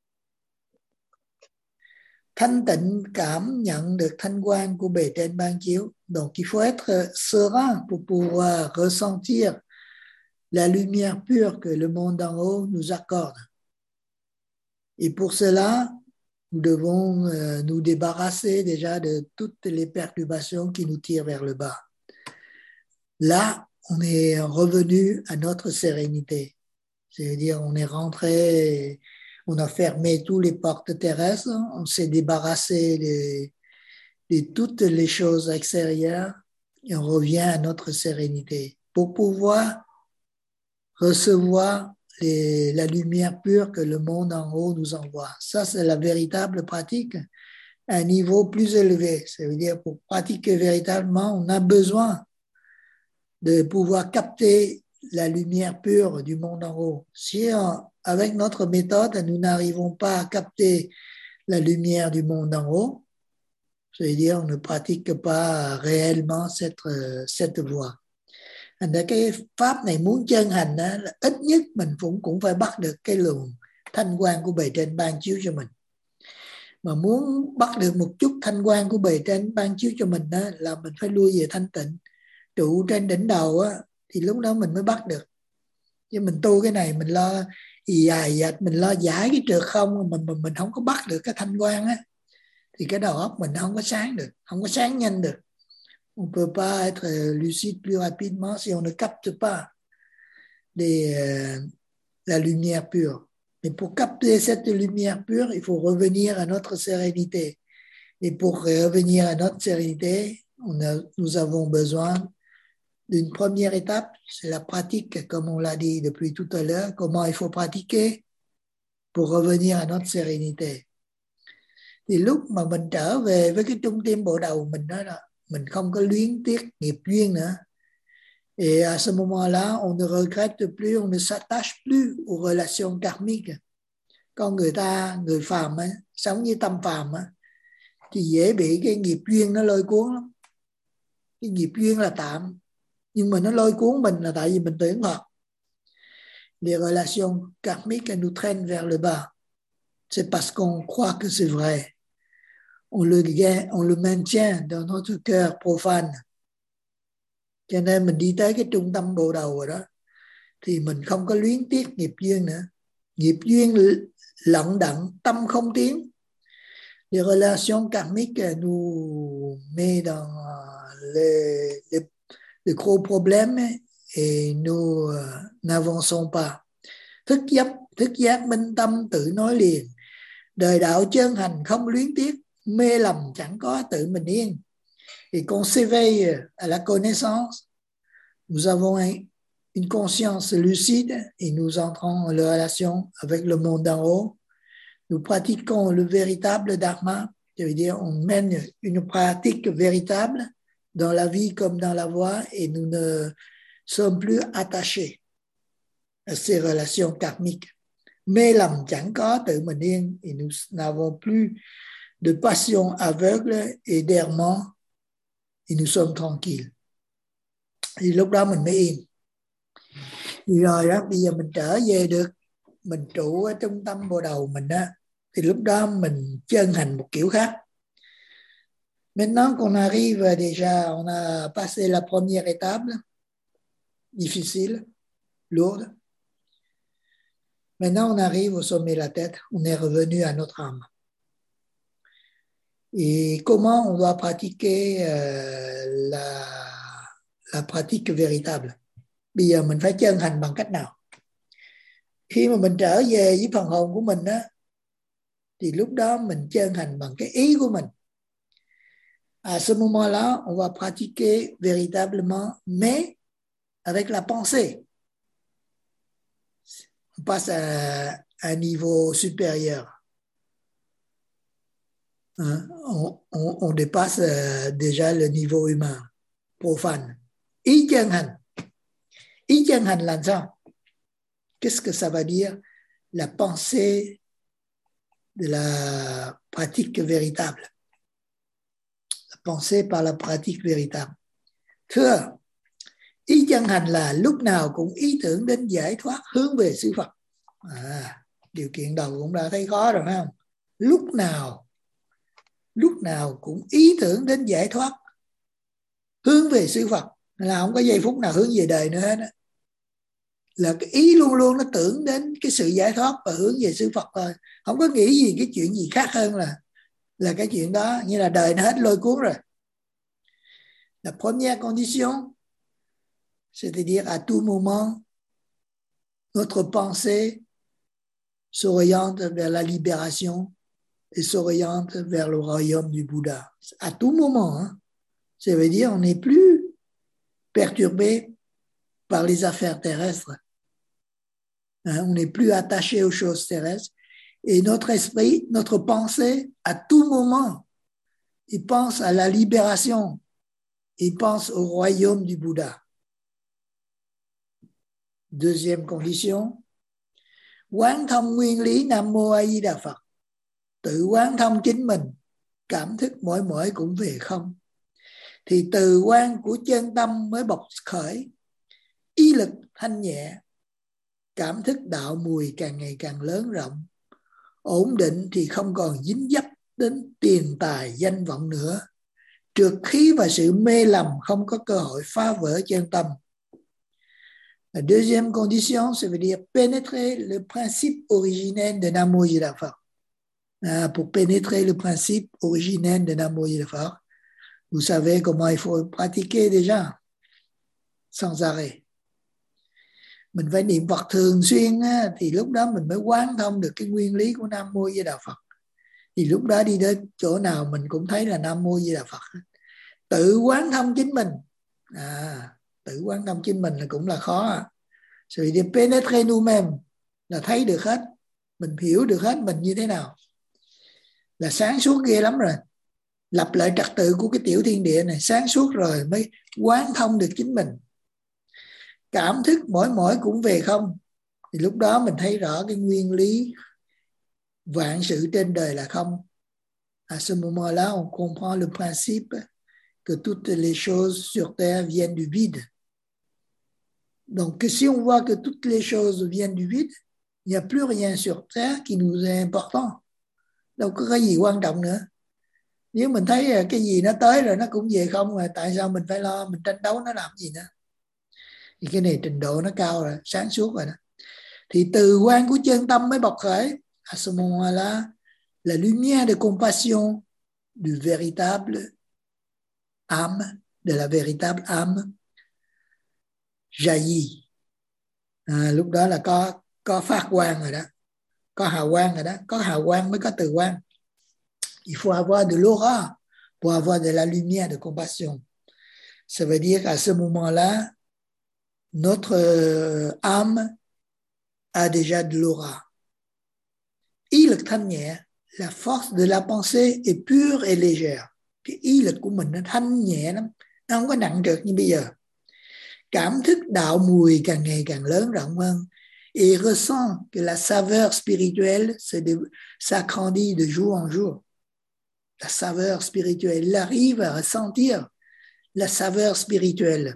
Thanh tịnh cảm nhận được thanh quan của bề trên ban chiếu. Donc, il faut être serein pour pouvoir ressentir la lumière pure que le monde d'en haut nous accorde. Et pour cela, nous devons nous débarrasser déjà de toutes les perturbations qui nous tirent vers le bas. Là, on est revenu à notre sérénité. C'est-à-dire, on est rentré, on a fermé toutes les portes terrestres, on s'est débarrassé de toutes les choses extérieures et on revient à notre sérénité pour pouvoir recevoir la lumière pure que le monde en haut nous envoie. Ça, c'est la véritable pratique à un niveau plus élevé. Ça veut dire, pour pratiquer véritablement, on a besoin de pouvoir capter la lumière pure du monde en haut. Si avec notre méthode, nous n'arrivons pas à capter la lumière du monde en haut, ça veut dire on ne pratique pas réellement cette voie. Thành ra cái pháp này muốn chân hành là ít nhất mình cũng phải bắt được cái luồng thanh quan của bề trên ban chiếu cho mình. Mà muốn bắt được một chút thanh quan của bề trên ban chiếu cho mình là mình phải lui về thanh tịnh, trụ trên đỉnh đầu thì lúc đó mình mới bắt được. Chứ mình tu cái này mình lo dài dạch, mình lo giải cái trượt không, mình không có bắt được cái thanh quan thì cái đầu óc mình không có sáng được, không có sáng nhanh được. On ne peut pas être lucide plus rapidement si on ne capte pas la lumière pure. Mais pour capter cette lumière pure, il faut revenir à notre sérénité. Et pour revenir à notre sérénité, nous avons besoin d'une première étape, c'est la pratique, comme on l'a dit depuis tout à l'heure, comment il faut pratiquer pour revenir à notre sérénité. Thì lúc mà mình trở về với cái trung tâm bộ đầu mình đó, mình không có luyến tiếc nghiệp duyên nữa. Et à ce moment-là, on ne regrette plus, on ne s'attache plus aux relations karmiques. Con người phàm sống như tâm phàm thì dễ bị cái nghiệp duyên nó lôi cuốn lắm. Cái nghiệp duyên là tạm, nhưng mà nó lôi cuốn mình là tại vì mình tưởng Phật. Les relations karmiques nous traînent vers le bas. C'est parce qu'on croit que c'est vrai. On le maintient dans notre cœur profane. Cho nên mình đi tới cái trung tâm bộ đầu rồi đó, thì mình không có luyến tiếc nghiệp duyên nữa. Nghiệp duyên lận đận, tâm không tiến. Les relations karmiques nous met dans les gros problèmes et nous n'avançons pas. Thức giác minh tâm tự nói liền. Đời đạo chân hành không luyến tiếc, mê lầm chẳng có tự mình yên. Et qu'on s'éveille à la connaissance, nous avons une conscience lucide et nous entrons en relation avec le monde d'en haut. Nous pratiquons le véritable dharma, ça veut dire on mène une pratique véritable dans la vie comme dans la voie et nous ne sommes plus attachés à ces relations karmiques. Mê lầm chẳng có tự mình yên et nous n'avons plus de passion aveugle et d'errement et nous sommes tranquilles. Thì lúc đó mình mới yên. Thì rồi đó, bây giờ mình trở về được, mình trụ ở trung tâm bộ đầu mình đó, thì lúc đó mình chân hành một kiểu khác. Maintenant qu'on arrive déjà, on a passé la première étape, difficile, lourde. Maintenant, on arrive au sommet de la tête, on est revenu à notre âme. Et comment on doit pratiquer la pratique véritable? Bây giờ mình phải chân hành bằng cách nào? Khi mà mình trở về với phần hồn của mình đó, thì lúc đó mình chân hành bằng cái ý của mình. À ce moment-là, on va pratiquer véritablement, mais avec la pensée. On passe à un niveau supérieur. On dépasse déjà le niveau humain, profane. Ý chân hành. Ý chân hành là sao? Qu'est-ce que ça va dire la pensée de la pratique véritable? La pensée par la pratique véritable. Thưa, ý chân hành là lúc nào cũng ý tưởng đến giải thoát hướng về sự Phật. Điều kiện đầu cũng đã thấy khó rồi phải không? Lúc nào cũng ý tưởng đến giải thoát hướng về sự Phật, là không có giây phút nào hướng về đời nữa hết á. Là cái ý luôn luôn nó tưởng đến cái sự giải thoát và hướng về sự Phật thôi, không có nghĩ gì cái chuyện gì khác hơn là cái chuyện đó, như là đời nó hết lôi cuốn rồi. La première condition, c'est-à-dire à tout moment, notre pensée s'oriente vers la libération et s'oriente vers le royaume du Bouddha. À tout moment, hein. Ça veut dire on n'est plus perturbé par les affaires terrestres. Hein, on n'est plus attaché aux choses terrestres. Et notre esprit, notre pensée, à tout moment, il pense à la libération. Il pense au royaume du Bouddha. Deuxième condition, quán thông nguyên lý Nam Mô A Di Đà Phật. Tự quán thông chính mình, cảm thức mỗi cũng về không. Thì từ quan của chân tâm mới bộc khởi, ý lực thanh nhẹ, cảm thức đạo mùi càng ngày càng lớn rộng, ổn định thì không còn dính dấp đến tiền tài danh vọng nữa. Trượt khí và sự mê lầm không có cơ hội phá vỡ chân tâm. La deuxième condition, ça veut dire pénétrer le principe originel de Nam Mô Di Đà Phật. Pour pénétrer le principe originel de Nam Mô Di Đà Phật, vous savez comment il faut pratiquer déjà, sans arrêt. Mình phải niệm Phật thường xuyên á, thì lúc đó mình mới quán thông được cái nguyên lý của Nam Mô Di Đà Phật. Thì lúc đó đi đến chỗ nào mình cũng thấy là Nam Mô Di Đà Phật. Tự quán thông chính mình. Tự quán thông chính mình là cũng là khó. Sự đi pénétrer nous-mêmes là thấy được hết, mình hiểu được hết mình như thế nào. Là sáng suốt ghê lắm rồi. Lập lại trật tự của cái tiểu thiên địa này, sáng suốt rồi mới quán thông được chính mình. Cảm thức mỗi cũng về không. Thì lúc đó mình thấy rõ cái nguyên lý vạn sự trên đời là không. À ce moment-là, on comprend le principe que toutes les choses sur terre viennent du vide. Donc, si on voit que toutes les choses viennent du vide, il n'y a plus rien sur terre qui nous est important. Đâu có cái gì quan trọng nữa. Nếu mình thấy cái gì nó tới rồi nó cũng về không rồi, tại sao mình phải lo, mình tranh đấu nó làm gì nữa. Thì cái này trình độ nó cao rồi, sáng suốt rồi đó. Thì từ quan của chân tâm mới bộc khởi. À ce moment-là, la lumière de compassion du véritable âme, de la véritable âme jaillit. Lúc đó là có phát quang rồi đó, có hào quang rồi đó, có hào quang mới có từ quang. Il faut avoir de l'aura pour avoir de la lumière de compassion. Ça veut dire qu'à ce moment-là, notre âme a déjà de l'aura. Ý lực thanh nhẹ, la force de la pensée est pure et légère. Cái ý lực của mình nó thanh nhẹ lắm, nó không có nặng trịch như bây giờ. Cảm thức đạo mùi càng ngày càng lớn rộng hơn. Et ressent que la saveur spirituelle s'agrandit de jour en jour. La saveur spirituelle, il arrive à ressentir la saveur spirituelle.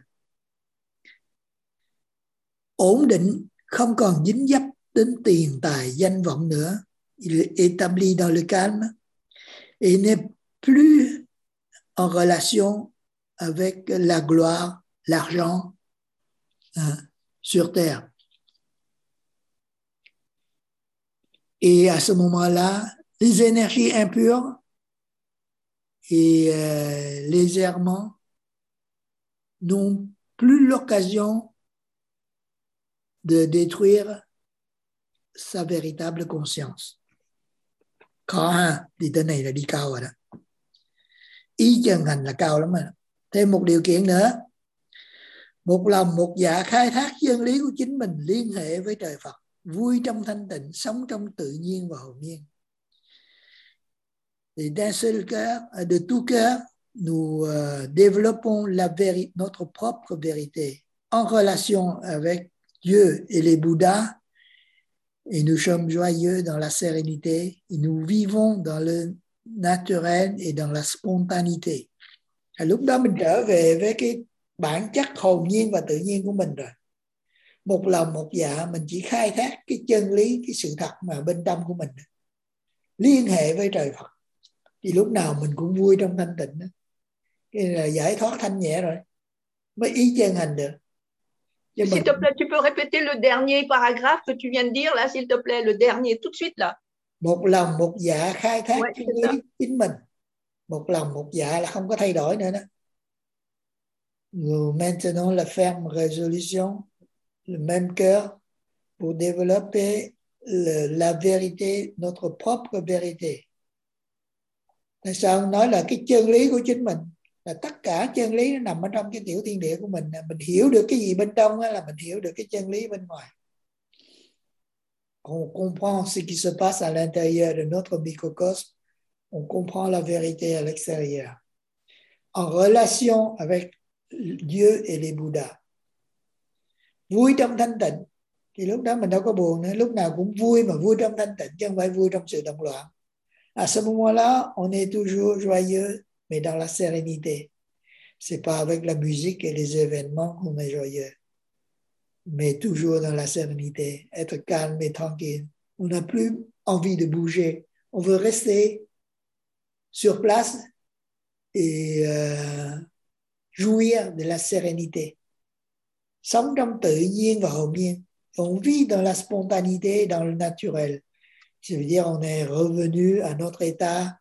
Ổn định, không còn dính dấp đến tiền tài danh vọng nữa. Il est établi dans le calme et n'est plus en relation avec la gloire, l'argent sur terre. Et à ce moment-là, les énergies impures et les errements n'ont plus l'occasion de détruire sa véritable conscience. Khó ha, đi tới này là đi cao rồi đó. Ý chân hành là cao lắm rồi. Thêm một điều kiện nữa. Một lòng một dạ khai thác chân lý của chính mình, liên hệ với trời Phật, vui trong thanh tịnh, sống trong tự nhiên và hồn nhiên. Et d'un seul cœur, de tout cœur, nous développons notre propre vérité en relation avec Dieu et les Bouddhas Et nous sommes joyeux dans la sérénité et nous vivons dans le naturel et dans la spontanéité. Lúc đó mình trở về với cái bản chất hồn nhiên và tự nhiên của mình rồi. Một lòng một dạ, mình chỉ khai thác cái chân lý, cái sự thật mà bên trong của mình, liên hệ với trời Phật. Thì lúc nào mình cũng vui trong thanh tịnh đó. Cái là giải thoát thanh nhẹ rồi, mới ý chân hành được. S'il te plaît, tu peux répéter le dernier paragraphe que tu viens de dire là, s'il te plaît, le dernier, tout de suite là. Một lòng một dạ khai thác chân lý chính mình. Một lòng một dạ là không có thay đổi nữa đó. Nous maintenons la ferme résolution, le même cœur pour développer la vérité, notre propre vérité. Tại sao ông nói là cái chân lý của chính mình, là tất cả chân lý nó nằm ở trong cái tiểu thiên địa của mình. Mình hiểu được cái gì bên trong là mình hiểu được cái chân lý bên ngoài. On comprend ce qui se passe à l'intérieur de notre microcosme, on comprend la vérité à l'extérieur. En relation avec Dieu et les Bouddhas. Vui trong thanh tịnh, thì lúc đó mình đâu có buồn nữa, lúc nào cũng vui, mà vui trong thanh tịnh chứ không phải vui trong sự động loạn. À ce moment-là, on est toujours joyeux, mais dans la sérénité. C'est pas avec la musique et les événements qu'on est joyeux, mais toujours dans la sérénité, être calme et tranquille. On n'a plus envie de bouger, on veut rester sur place et jouir de la sérénité. Sống trong tự nhiên và hồn nhiên. On vit dans la spontanéité, dans le naturel. Ça veut dire on est revenu à notre état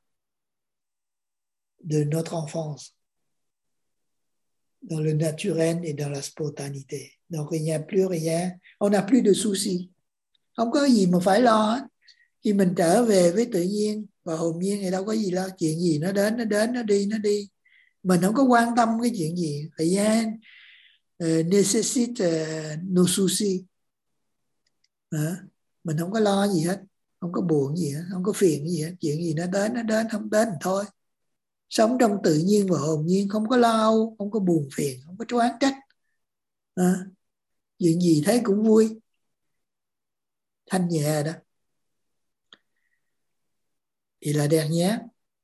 de notre enfance, dans le naturel et dans la spontanéité. Donc il n'y a plus rien, on n'a plus de soucis. Không có gì mà phải lo hết. Khi mình trở về với tự nhiên và hồn nhiên thì đâu có gì lo. Chuyện gì nó đến, nó đi. Mình không có quan tâm cái chuyện gì. Rien nécessite nos soucis. Mình không có lo gì hết, không có buồn gì hết, không có phiền gì hết. Chuyện gì nó đến, không đến thì thôi. Sống trong tự nhiên và hồn nhiên, không có lo âu, không có buồn phiền, không có oán trách. Chuyện gì thấy cũng vui, thanh nhẹ đó. Thì là dernière.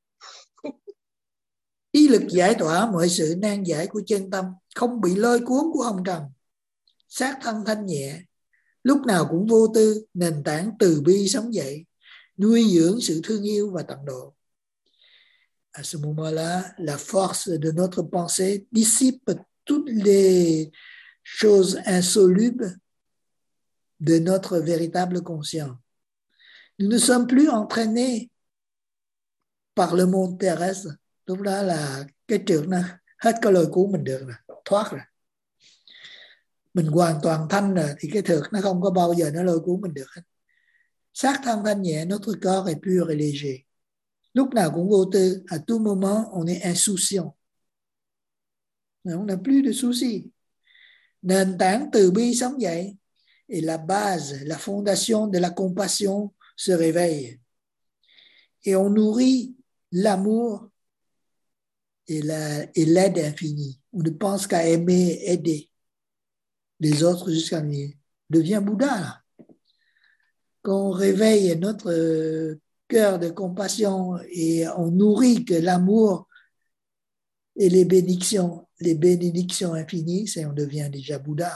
Ý lực giải tỏa mọi sự nan giải của chân tâm, không bị lôi cuốn của hồng trần. Sát thân thanh nhẹ, lúc nào cũng vô tư, nền tảng từ bi sống dậy, nuôi dưỡng sự thương yêu và tận độ. À ce moment-là, la force de notre pensée dissipe toutes les choses insolubles de notre véritable conscience. Nous ne sommes plus entraînés par le monde terrestre. Lúc đó là cái trượt nó hết có lôi cuốn mình được rồi, thoát rồi. Mình hoàn toàn thanh rồi thì cái trượt nó không có bao giờ nó lôi cuốn mình được hết. Sát thân thanh nhẹ, notre corps est pur et léger. Lúc nào cũng vô tư, à tout moment on est insouciant. On n'a plus de soucis. Nền tảng từ bi sống dậy, et la base, la fondation de la compassion se réveille. Et on nourrit l'amour et l'aide infinie. On ne pense qu'à aimer et aider les autres jusqu'à venir. Devient Bouddha là. Quand on réveille notre cœur de compassion et on nourrit que l'amour et les bénédictions infinies, c'est on devient déjà Bouddha.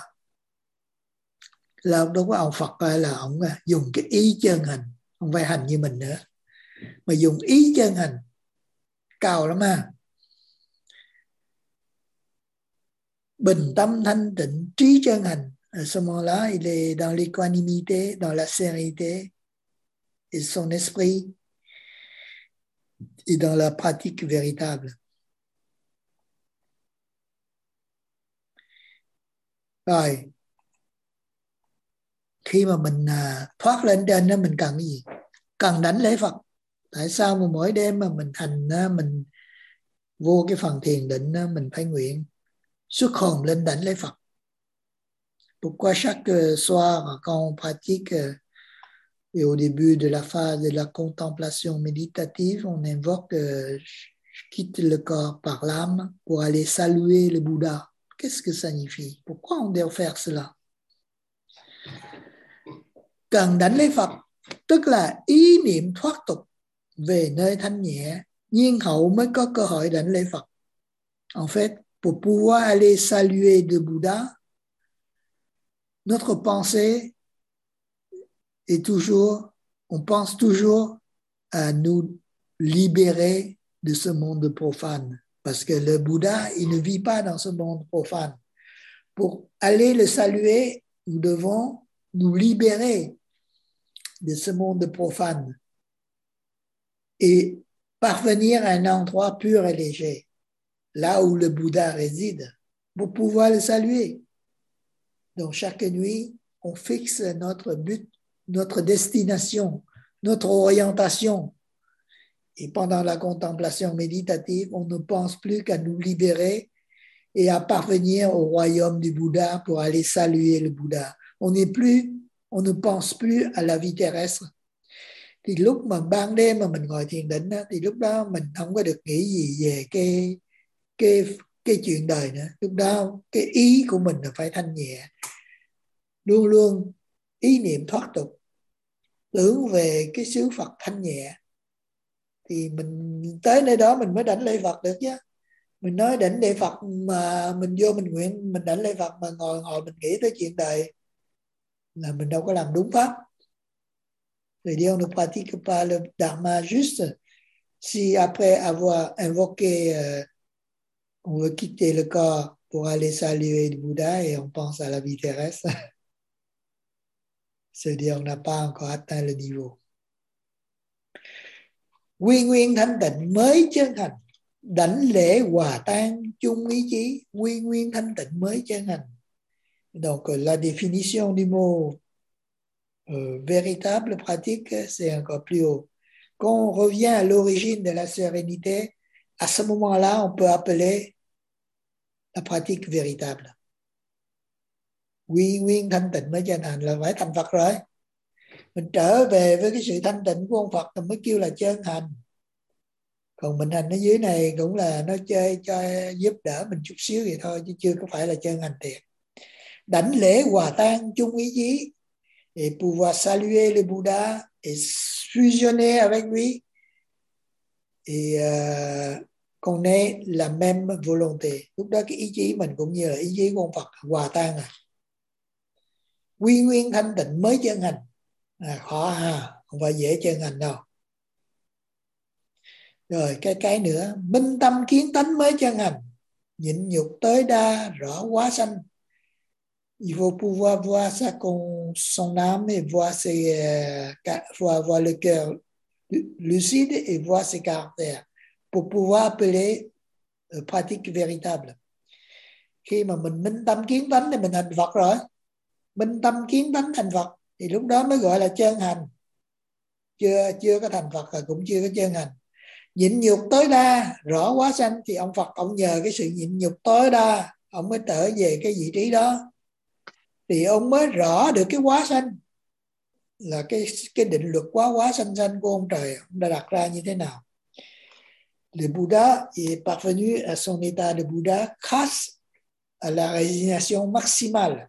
Là ông đó có ông Phật là ông dùng cái ý chân hành, không phải hành như mình nữa, mà dùng ý chân hành, cao lắm ha. Bình tâm thanh tịnh, trí chân hành. À ce moment-là, il est dans l'équanimité, dans la sérénité, et son esprit est dans la pratique véritable. Rồi, khi mà mình thoát lên trên đó, mình cần cái gì? Cần đảnh lễ Phật. Tại sao mà mỗi đêm mà mình hành, mình vô cái phần thiền định, mình phải nguyện xuất hồn lên đảnh lễ Phật? Pourquoi chaque soir, quand on pratique et au début de la phase de la contemplation méditative, on invoque quitte le corps par l'âme pour aller saluer le Bouddha? Qu'est-ce que ça signifie? Pourquoi on doit faire cela? cần đảnh lễ Phật, tức là ý niệm thoát tục về nơi thanh nhẹ, nhiên hậu mới có cơ hội đảnh lễ Phật. En fait, pour pouvoir aller saluer le Bouddha, notre pensée est toujours, on pense toujours à nous libérer de ce monde profane. Parce que le Bouddha, il ne vit pas dans ce monde profane. Pour aller le saluer, nous devons nous libérer de ce monde profane et parvenir à un endroit pur et léger, là où le Bouddha réside, pour pouvoir le saluer. Donc chaque nuit, on fixe notre but, notre destination, notre orientation. Et pendant la contemplation méditative, on ne pense plus qu'à nous libérer et à parvenir au royaume du Bouddha pour aller saluer le Bouddha. On ne pense plus à la vie terrestre. Thì lúc mà ban đêm mà mình ngồi thiền định đó, thì lúc đó mình không có được nghĩ gì về cái chuyện đời nữa. Lúc đó cái ý của mình là phải thanh nhẹ, luôn luôn ý niệm thoát tục, tưởng về cái xứ Phật thanh nhẹ. Thì mình tới nơi đó mình mới đảnh lễ Phật được chứ. Mình nói đảnh lễ Phật mà mình vô mình nguyện mình đảnh lễ Phật mà ngồi mình nghĩ tới chuyện đời là mình đâu có làm đúng pháp. C'est-à-dire on ne pratique pas le dharma juste si après avoir invoqué on veut quitter le corps pour aller saluer le Bouddha et on pense à la vie terrestre. C'est-à-dire on n'a pas encore atteint le niveau. Quy nguyên thanh tịnh mới chân thành, đảnh lễ hòa tan chung ý chí. Quy nguyên thanh tịnh mới chân thành. Donc la définition du mot véritable pratique, c'est encore plus haut. Quand on revient à l'origine de la sérénité, à ce moment-là, on peut appeler la pratique véritable. Quy nguyên thanh tịnh mới chân thành là phải thành Phật rồi. Mình trở về với cái sự thanh tịnh của ông Phật thì mới kêu là chân hành. Còn mình hành ở dưới này cũng là nó chơi cho giúp đỡ mình chút xíu vậy thôi, chứ chưa có phải là chân hành thiệt. Đảnh lễ hòa tan chung ý chí, et pouvoir saluer le Bouddha et fusionner avec lui et qu'on ait la même volonté. Lúc đó cái ý chí mình cũng như là ý chí của ông Phật hòa tan à. Quy nguyên thanh tịnh mới chân hành. Khó ha, không phải dễ chân hành đâu. Rồi cái nữa, minh tâm kiến tánh mới chân hành, nhịn nhục tới đa rõ quá sanh. Il faut pouvoir voir ça con son âme et voir le cœur lucide et voir ses caractères pour pouvoir appeler pratique véritable. Khi mà mình minh tâm kiến tánh thì mình thành Phật rồi. Minh tâm kiến tánh thành Phật thì lúc đó mới gọi là chân hành. Chưa có thành Phật rồi cũng chưa có chân hành. Nhịn nhục tối đa rõ quá sanh thì ông Phật ông nhờ cái sự nhịn nhục tối đa ông mới trở về cái vị trí đó, thì ông mới rõ được cái quá sanh là cái định luật quá sanh của ông trời ông đã đặt ra như thế nào. Le Bouddha est parvenu à son état de Bouddha grâce à la résignation maximale.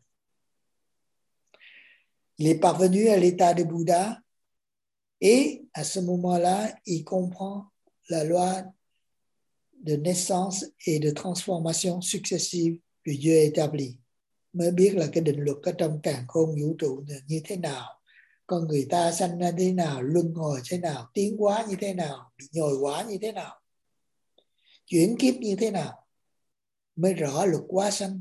Il est parvenu à l'état de Bouddha et à ce moment-là il comprend la loi de naissance et de transformation successive que Dieu a établie. Mới biết là cái định luật ở trong càn khôn vũ trụ như thế nào, con người ta sanh ra thế nào, luân hồi thế nào, tiến hóa như thế nào, bị nhồi quả như thế nào, chuyển kiếp như thế nào, mới rõ luật hóa sanh.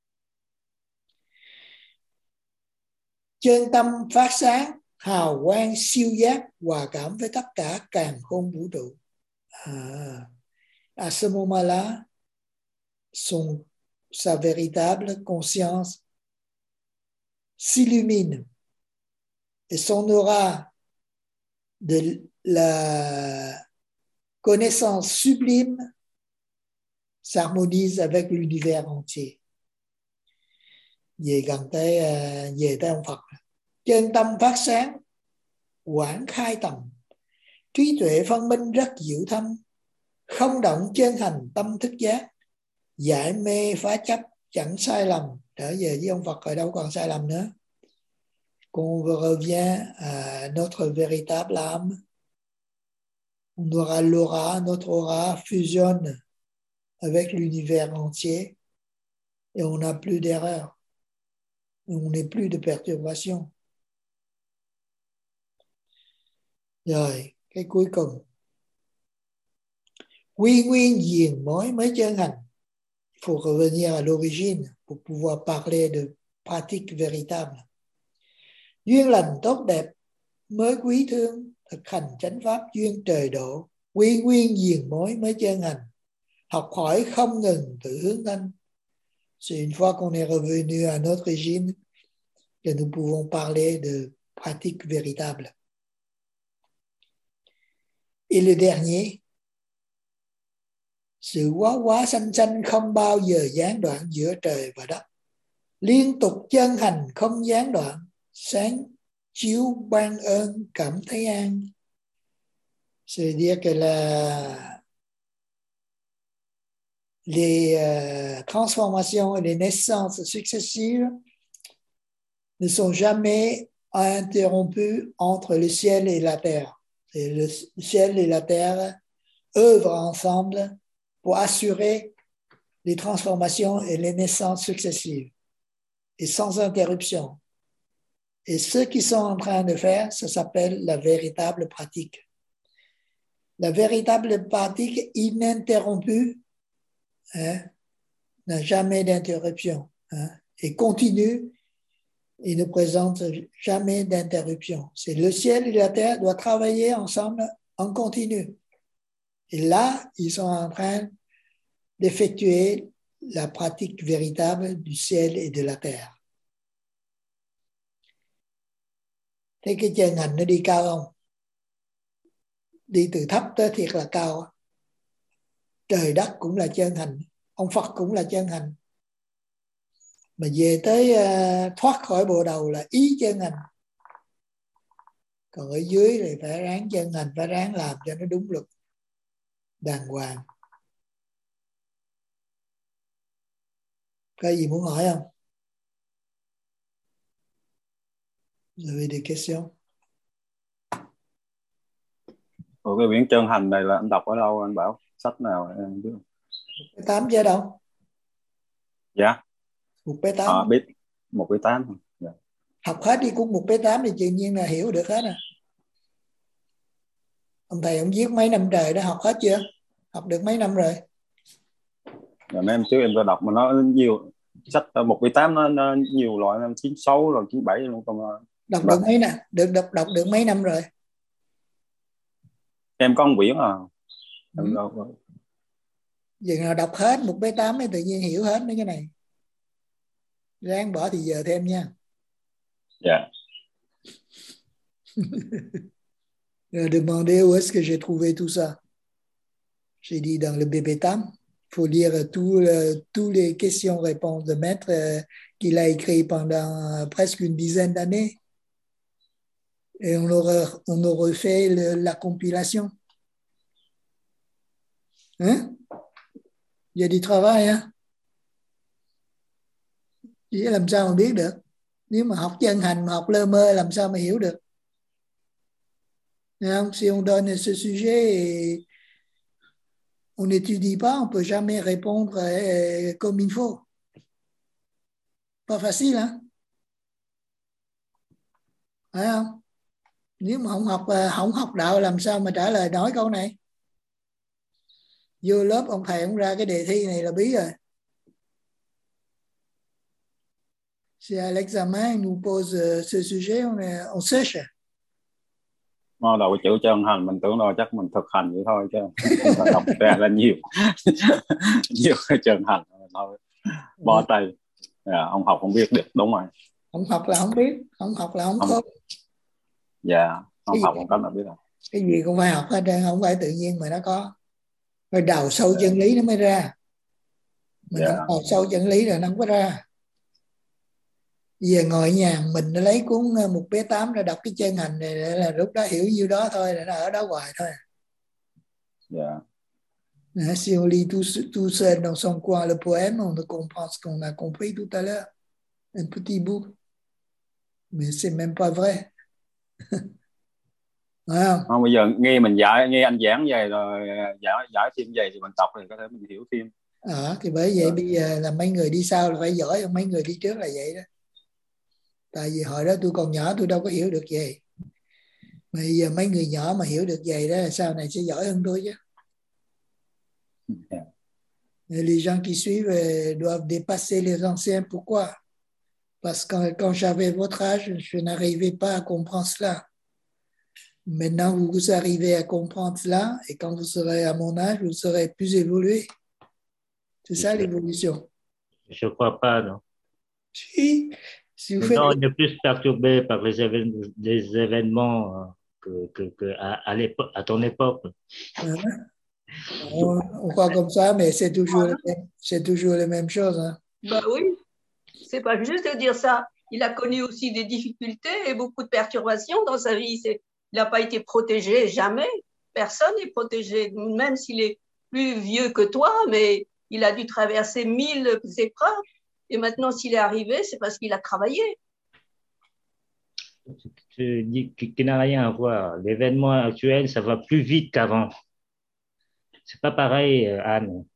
Chân tâm phát sáng, hào quang siêu giác, hòa cảm với tất cả càn khôn vũ trụ. À ce moment-là, sa véritable conscience s'illumine et son aura de la connaissance sublime s'harmonise avec l'univers entier. Về tới ông Phật, chân tâm phát sáng, quảng khai tầm, trí tuệ phân minh rất diệu thâm, không động chân thành tâm thức giác, giải mê phá chấp chẳng sai lầm. Trở về với ông Phật rồi đâu còn sai lầm nữa. qu'on revient à notre véritable âme, on aura l'aura, notre aura fusionne avec l'univers entier et on n'a plus d'erreur, on n'est plus de perturbation. Rồi, cái cuối cùng. Quy nguyên diền mới chân hành. Il faut revenir à l'origine pour pouvoir parler de pratique véritable. Duyên lành tốt đẹp mới quý thương, thực hành chánh pháp duyên trời độ. Quy nguyên diền mới chân hành. Học hỏi không ngừng tự hướng thanh. C'est une fois qu'on est revenu à notre origine que nous pouvons parler de pratique véritable. Et le dernier, sự quá sanh không bao giờ gián đoạn giữa trời và đất. Liên tục chân hành không gián đoạn, sáng chiếu ban ơn cảm thấy an. C'est-à-dire que les transformations et les naissances successives ne sont jamais interrompues entre le ciel et la terre. Et le ciel et la terre œuvrent ensemble pour assurer les transformations et les naissances successives, et sans interruption. Et ce qu'ils sont en train de faire, ça s'appelle la véritable pratique. La véritable pratique ininterrompue n'a jamais d'interruption et continue et ne présente jamais d'interruption. C'est le ciel et la terre doivent travailler ensemble en continu. Et là, ils sont en train d'effectuer la pratique véritable du ciel et de la terre. Thế cái chân hành nó đi cao không? Đi từ thấp tới thiệt là cao. Trời đất cũng là chân hành, ông Phật cũng là chân hành. Mà về tới thoát khỏi bộ đầu là ý chân hành. Còn ở dưới thì phải ráng chân hành, phải ráng làm cho nó đúng luật, đàng hoàng. Có gì muốn hỏi không? Vous avez des questions? Cái quyển chân hành này là anh đọc ở đâu anh Bảo? Sách nào em biết không? 8 chứ đâu? Dạ. 1P8. Biết 1P8. Dạ. Học hết đi cuốn 1P8 thì tự nhiên là hiểu được hết à. Ông thầy ông viết mấy năm trời đã học hết chưa? Học được mấy năm rồi? Dạ, mấy em trước em đã đọc mà nó nhiều sách 1P8 nó nhiều loại, năm 96 rồi 97 luôn. Còn đọc được mấy năm? Đọc được mấy năm rồi? Em có một quyển à. Giờ nào đọc hết 1P8 thì tự nhiên hiểu hết mấy cái này. Ráng bỏ thì giờ thêm nha. Dạ. Demandez où est-ce que j'ai trouvé tout ça. J'ai dit dans le BB8. Il faut lire tous les questions-réponses de maître qu'il a écrit pendant presque une dizaine d'années. Et on aurait fait la compilation. Hein? Il y a du travail, hein? Chứ làm sao mà biết được? Nếu mà học chân hành mà học lơ mơ làm sao mà hiểu được? Donc, si on donne ce sujet et on n'étudie pas, on ne peut jamais répondre comme il faut. Pas facile, hein? Phải không? Nếu mà không học đạo làm sao mà trả lời nói câu này? Vô lớp ông thầy ông ra cái đề thi này là bí rồi. Si à l'examen il nous pose ce sujet, on sèche. Nó đầu cái chữ chân hành mình tưởng là chắc mình thực hành vậy thôi chứ chúng ta đọc ra là nhiều nhiều cái chân hành thôi bó tay. Ông học không biết được, đúng rồi. Không học là không biết, không học là không có. Dạ, không học không có là biết rồi. Cái gì cũng phải học hết trơn, không phải tự nhiên mà nó có. Rồi đào sâu chân lý nó mới ra. Mình không đào sâu chân lý rồi nó không có ra. Giờ ngồi nhà mình nó lấy cuốn 1P8 ra đọc cái chân hành này là lúc đó hiểu nhiêu đó thôi, là nó ở đó hoài thôi. Yeah. Si on lit tout seul dans son coin le poème, on ne comprend ce qu'on a compris tout à l'heure. Un petit bout. Mais c'est même pas vrai. Phải không? Không, bây giờ nghe anh giảng về rồi giải thêm về thì mình tập thì có thể mình hiểu thêm. Thì bởi vậy bây giờ là mấy người đi sau là phải giỏi hơn mấy người đi trước là vậy đó. Tại vì hồi đó tôi còn nhỏ tôi đâu có hiểu được vậy. Mà bây giờ mấy người nhỏ mà hiểu được vậy đó sau này sẽ giỏi hơn tôi chứ. Les gens qui suivent doivent dépasser les anciens. Pourquoi? Parce que quand j'avais votre âge, je n'arrivais pas à comprendre cela. Maintenant, vous arrivez à comprendre cela et quand vous serez à mon âge, vous serez plus évolué. C'est ça l'évolution. Je ne crois pas, non. Si vous faites... Non, on est plus perturbé par les événements à ton époque. On croit comme ça, mais c'est toujours les mêmes choses. Hein. Bah oui, c'est pas juste de dire ça. Il a connu aussi des difficultés et beaucoup de perturbations dans sa vie. Il n'a pas été protégé, jamais. Personne n'est protégé, même s'il est plus vieux que toi, mais il a dû traverser 1000 épreuves. Et maintenant, s'il est arrivé, c'est parce qu'il a travaillé. Tu dis qu'il n'a rien à voir. L'événement actuel, ça va plus vite qu'avant. C'est pas pareil, Anne.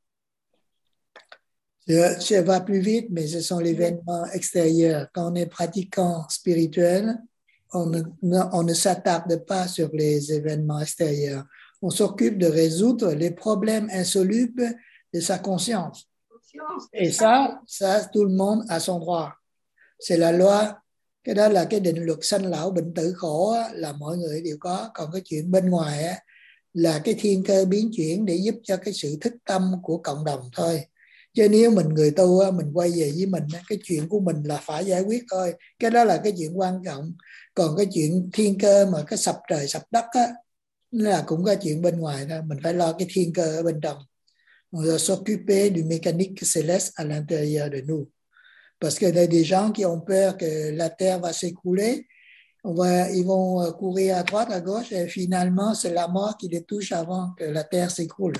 Ça va plus vite, mais ce sont les événements extérieurs. Quand on est pratiquant spirituel, on ne s'attarde pas sur les événements extérieurs. On s'occupe de résoudre les problèmes insolubles de sa conscience. Et ça, tout le monde a son droit. C'est la loi. Cái đó là cái định luật sanh lão bệnh tử khổ á, là mọi người đều có. Còn cái chuyện bên ngoài á, là cái thiên cơ biến chuyển để giúp cho cái sự thức tâm của cộng đồng thôi. Chứ nếu mình người tu á, mình quay về với mình á, cái chuyện của mình là phải giải quyết thôi. Cái đó là cái chuyện quan trọng. Còn cái chuyện thiên cơ mà cái sập trời sập đất á, là cũng có chuyện bên ngoài thôi. Mình phải lo cái thiên cơ ở bên trong. On doit s'occuper du mécanique céleste à l'intérieur de nous. Parce qu'il y a des gens qui ont peur que la terre va s'écrouler. Ils vont courir à droite, à gauche et finalement c'est la mort qui les touche avant que la terre s'écroule.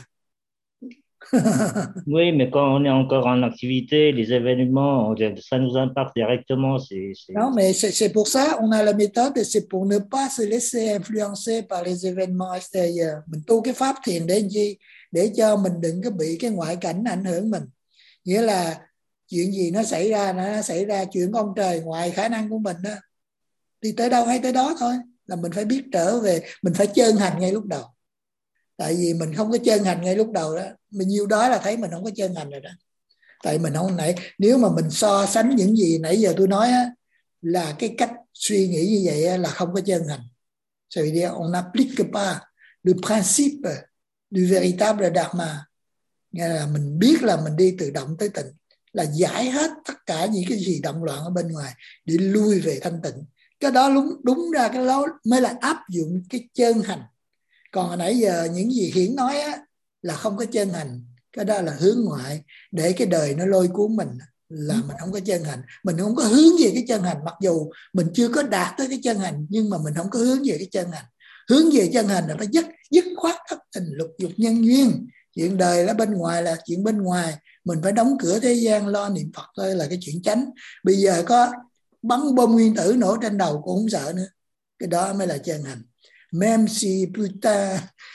Oui, mais quand on est encore en activité, les événements, ça nous impacte directement. Non, mais c'est pour ça on a la méthode et c'est pour ne pas se laisser influencer par les événements extérieurs. Mình tu cái pháp thiền để gì? Để cho mình đừng có bị cái ngoại cảnh ảnh hưởng mình. Nghĩa là chuyện gì nó xảy ra chuyện ông trời ngoài khả năng của mình đó. Thì tới đâu hay tới đó thôi. Là mình phải biết trở về, mình phải chân hành ngay lúc đầu. Tại vì mình không có chân hành ngay lúc đầu đó, mình nhiêu đó là thấy mình không có chân hành rồi đó. Tại mình không nãy, nếu mà mình so sánh những gì nãy giờ tôi nói á, là cái cách suy nghĩ như vậy á, là không có chân hành. Ça veut dire on n'applique pas le principe du véritable dharma. Nghĩa là mình biết là mình đi từ động tới tịnh, là giải hết tất cả những cái gì động loạn ở bên ngoài để lui về thanh tịnh. Cái đó đúng ra cái đó mới là áp dụng cái chân hành. Còn hồi nãy giờ những gì Hiển nói á, là không có chân hành. Cái đó là hướng ngoại để cái đời nó lôi cuốn mình, là mình không có chân hành. Mình không có hướng về cái chân hành, mặc dù mình chưa có đạt tới cái chân hành, nhưng mà mình không có hướng về cái chân hành. Hướng về chân hành là phải dứt khoát thất tình lục dục nhân duyên. Chuyện đời là bên ngoài là chuyện bên ngoài. Mình phải đóng cửa thế gian lo niệm Phật thôi là cái chuyện chánh. Bây giờ có bắn bom nguyên tử nổ trên đầu cũng không sợ nữa. Cái đó mới là chân hành. Même si putain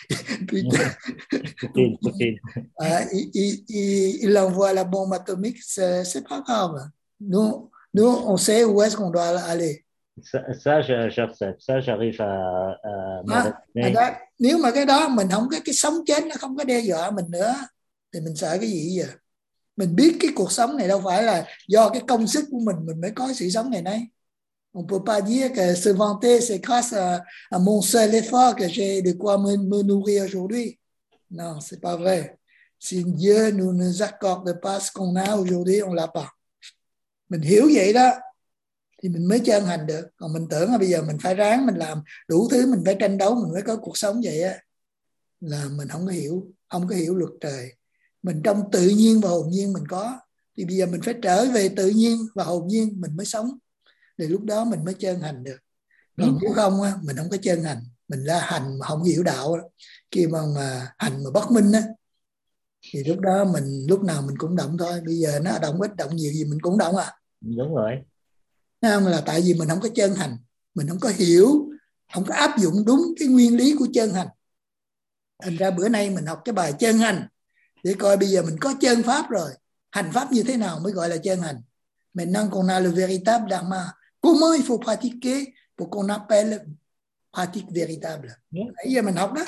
il envoie la bombe atomique, c'est pas grave. Nous, on sait où est-ce qu'on doit aller. Ça j'accepte. Ça, j'arrive à đó, nếu mà cái đó mình không có cái sống chết, nó không có đe dọa mình nữa, thì mình sợ cái gì giờ? Mình biết cái cuộc sống này đâu phải là do cái công sức của mình mới có sự sống ngày nay. On peut pas dire que se vanter c'est grâce à mon seul effort que j'ai de quoi me nourrir aujourd'hui. Non, c'est pas vrai. Si Dieu nous ne accorde pas ce qu'on a aujourd'hui, on l'a pas. Mình hiểu vậy đó thì mình mới chân hành được. Còn mình tưởng là bây giờ mình phải ráng, mình làm đủ thứ, mình phải tranh đấu, mình mới có cuộc sống vậy á, là mình không có hiểu luật trời. Mình trong tự nhiên và hồn nhiên mình có, thì bây giờ mình phải trở về tự nhiên và hồn nhiên mình mới sống, để lúc đó mình mới chân hành được. Còn nếu không á, mình không có chân hành, mình là hành mà không hiểu đạo, khi mà hành mà bất minh á, thì lúc đó mình lúc nào mình cũng động thôi. Bây giờ nó động ít động nhiều gì mình cũng động à. Đúng rồi. không? Là tại vì mình không có chân hành, mình không có hiểu, không có áp dụng đúng cái nguyên lý của chân hành. Thành ra bữa nay mình học cái bài chân hành để coi bây giờ mình có chân pháp rồi, hành pháp như thế nào mới gọi là chân hành. Maintenant qu'on a le véritable dharma, comment il faut pratiquer pour qu'on appelle pratique véritable. Bây giờ mình học đó.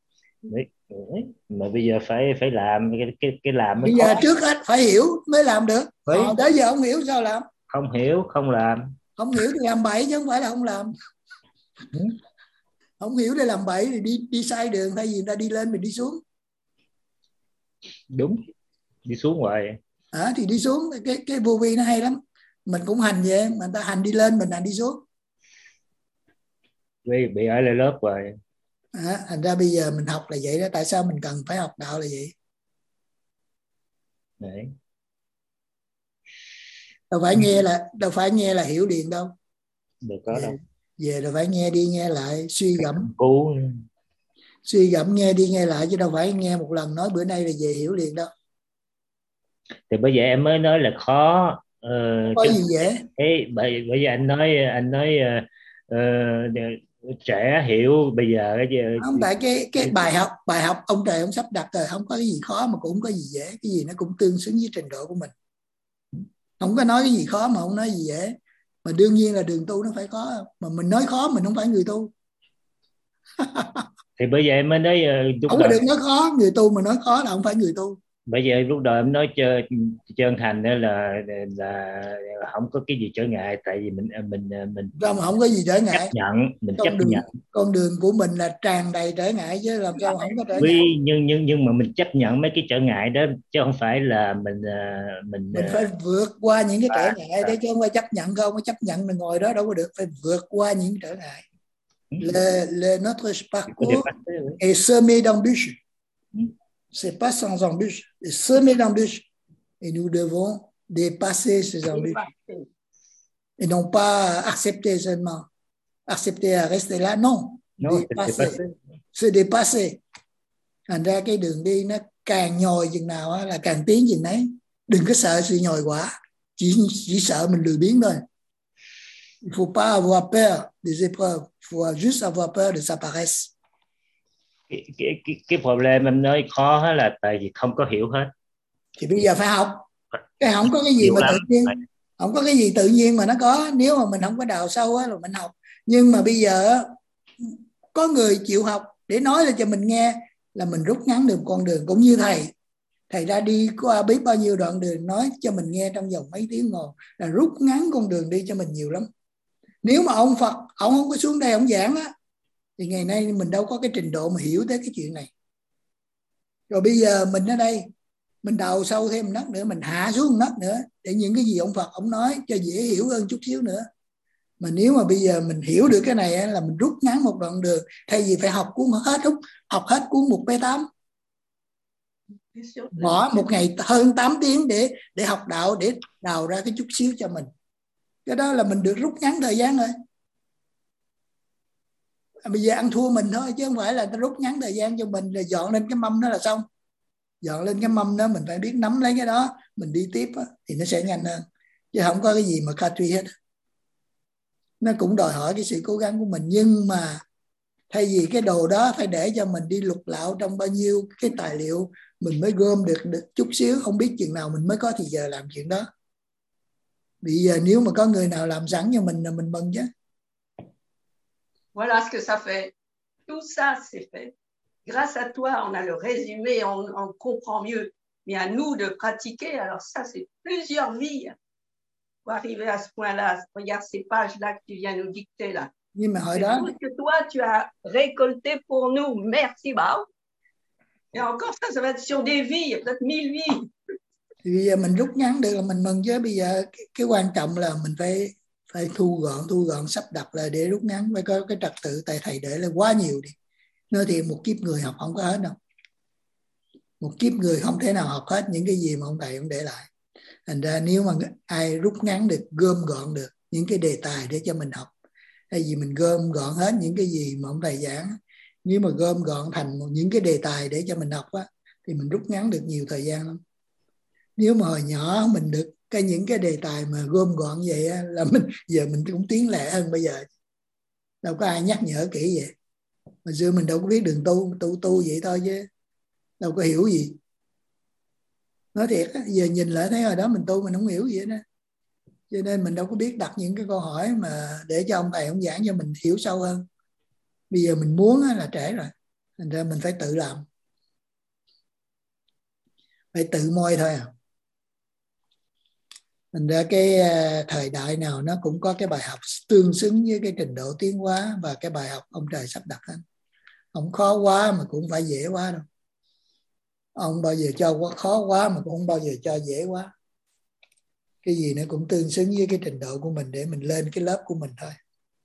Mà bây giờ phải làm cái làm mới bây giờ khó. Trước hết phải hiểu mới làm được. Tới giờ không hiểu sao làm? Không hiểu không làm. Không hiểu thì làm bậy chứ không phải là không làm. Không hiểu để làm bậy thì đi sai đường, thay vì người ta đi lên mình đi xuống. Đúng, đi xuống hoài. Thì đi xuống. Cái vô vi nó hay lắm. Mình cũng hành vậy, mà người ta hành đi lên, mình hành đi xuống. Bị ở lại lớp hoài. Thành ra bây giờ mình học là vậy đó. Tại sao mình cần phải học đạo là vậy? Đấy. Đâu phải nghe là hiểu liền đâu. Được có đâu. Về rồi phải nghe đi nghe lại, suy gẫm. Suy gẫm nghe đi nghe lại, chứ đâu phải nghe một lần nói bữa nay là về hiểu liền đâu. Thì bởi vậy em mới nói là khó. Có gì dễ? Bởi vì anh nói trẻ hiểu bây giờ không. Tại cái bài học ông trời ông sắp đặt rồi, không có cái gì khó mà cũng không có gì dễ. Cái gì nó cũng tương xứng với trình độ của mình. Không có nói cái gì khó mà không nói gì dễ. Mà đương nhiên là đường tu nó phải khó. Mà mình nói khó mình không phải người tu. Thì bởi vậy em mới nói không có được nói khó. Người tu mà nói khó là không phải người tu. Bây giờ lúc đầu em nói chân thành đó là không có cái gì trở ngại, tại vì mình mà không có gì trở ngại, chấp nhận, mình chấp nhận. Con đường của mình là tràn đầy trở ngại chứ làm sao không có trở ngại. Nhưng mà mình chấp nhận mấy cái trở ngại đó, chứ không phải là mình phải vượt qua những cái trở ngại đấy, chứ không phải chấp nhận. Không có chấp nhận mình ngồi đó đâu có được, phải vượt qua những trở ngại. Notre parcours est semé d'embûches. C'est pas sans embûches, c'est semé d'embûches. Et nous devons dépasser ces embûches. Et non pas accepter seulement. Accepter à rester là, non. Dépasser. Se dépasser. Thành ra cái đường đi nó càng nhồi chừng nào là càng tiến chừng đấy. Đừng có sợ sự nhồi quả. Chỉ sợ mình lười biếng thôi. Il faut pas avoir peur des épreuves. Il faut juste avoir peur de sa paresse. Cái problem em nói khó là tại vì không có hiểu hết. Thì bây giờ phải học. Cái không có cái gì mà tự nhiên. Không có cái gì tự nhiên mà nó có. Nếu mà mình không có đào sâu là mình học. Nhưng mà bây giờ có người chịu học để nói là cho mình nghe, là mình rút ngắn được con đường. Cũng như thầy ra đi qua biết bao nhiêu đoạn đường, nói cho mình nghe trong vòng mấy tiếng ngồi, là rút ngắn con đường đi cho mình nhiều lắm. Nếu mà ông Phật ông không có xuống đây ông giảng á, thì ngày nay mình đâu có cái trình độ mà hiểu tới cái chuyện này. Rồi bây giờ mình ở đây, mình đào sâu thêm một nấc nữa, mình hạ xuống một nấc nữa, để những cái gì ông Phật ông nói cho dễ hiểu hơn chút xíu nữa. Mà nếu mà bây giờ mình hiểu được cái này là mình rút ngắn một đoạn đường, thay vì phải học hết cuốn 1P8. Bỏ một ngày hơn 8 tiếng để học đạo, để đào ra cái chút xíu cho mình. Cái đó là mình được rút ngắn thời gian rồi. Bây giờ ăn thua mình thôi, chứ không phải là rút ngắn thời gian cho mình rồi dọn lên cái mâm đó là xong. Dọn lên cái mâm đó mình phải biết nắm lấy cái đó, mình đi tiếp đó, thì nó sẽ nhanh hơn. Chứ không có cái gì mà truy hết. Nó cũng đòi hỏi cái sự cố gắng của mình. Nhưng mà thay vì cái đồ đó phải để cho mình đi lục lạo trong bao nhiêu cái tài liệu, mình mới gom được chút xíu, không biết chừng nào mình mới có thì giờ làm chuyện đó. Bây giờ nếu mà có người nào làm sẵn cho mình là mình mừng chứ. Voilà ce que ça fait. Tout ça, c'est fait. Grâce à toi, on a le résumé, on comprend mieux. Mais à nous de pratiquer, alors ça, c'est plusieurs vies pour arriver à ce point-là. Regarde ces pages-là que tu viens nous dicter là. Nhưng mà hồi c'est đó, tout ce que toi, tu as récolté pour nous. Merci, Bao. Et encore ça va être sur des vies, peut-être 1000 vies. Thì bây giờ mình rút ngắn được là mình mừng chứ. Bây giờ cái quan trọng là mình phải thu gọn sắp đặt lại để rút ngắn. Phải có cái trật tự. Tại thầy để là quá nhiều đi. Nói thì một kiếp người học không có hết đâu. Một kiếp người không thể nào học hết những cái gì mà ông thầy ông để lại. Thành ra nếu mà ai rút ngắn được, gom gọn được những cái đề tài để cho mình học, hay vì mình gom gọn hết những cái gì mà ông thầy giảng, nếu mà gom gọn thành những cái đề tài để cho mình học á, thì mình rút ngắn được nhiều thời gian lắm. Nếu mà hồi nhỏ mình được những cái đề tài mà gom gọn vậy á, là giờ mình cũng tiến lẹ hơn bây giờ. Đâu có ai nhắc nhở kỹ vậy. Hồi xưa mình đâu có biết đường tu vậy thôi chứ đâu có hiểu gì. Nói thiệt á, giờ nhìn lại thấy hồi đó mình tu mình không hiểu gì hết đó. Cho nên mình đâu có biết đặt những cái câu hỏi mà để cho ông thầy ông giảng cho mình hiểu sâu hơn. Bây giờ mình muốn là trễ rồi, thành ra mình phải tự làm, phải tự moi thôi à. Thành ra cái thời đại nào nó cũng có cái bài học tương xứng với cái trình độ tiến hóa và cái bài học ông trời sắp đặt hết. Không khó quá mà cũng phải dễ quá đâu. Ông bao giờ cho quá khó quá mà cũng không bao giờ cho dễ quá. Cái gì nó cũng tương xứng với cái trình độ của mình để mình lên cái lớp của mình thôi.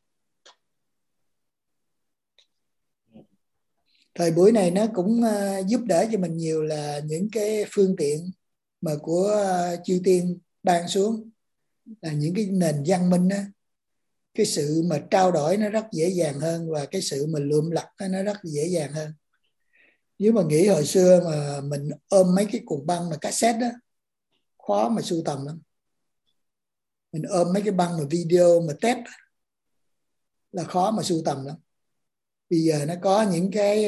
Thời buổi này nó cũng giúp đỡ cho mình nhiều là những cái phương tiện mà của chư tiên ban xuống, là những cái nền văn minh đó, cái sự mà trao đổi nó rất dễ dàng hơn và cái sự mà lượm lặt nó rất dễ dàng hơn. Nếu mà nghĩ hồi xưa mà mình ôm mấy cái cuộn băng mà cassette đó, khó mà sưu tầm lắm. Mình ôm mấy cái băng mà video mà tape là khó mà sưu tầm lắm. Bây giờ nó có những cái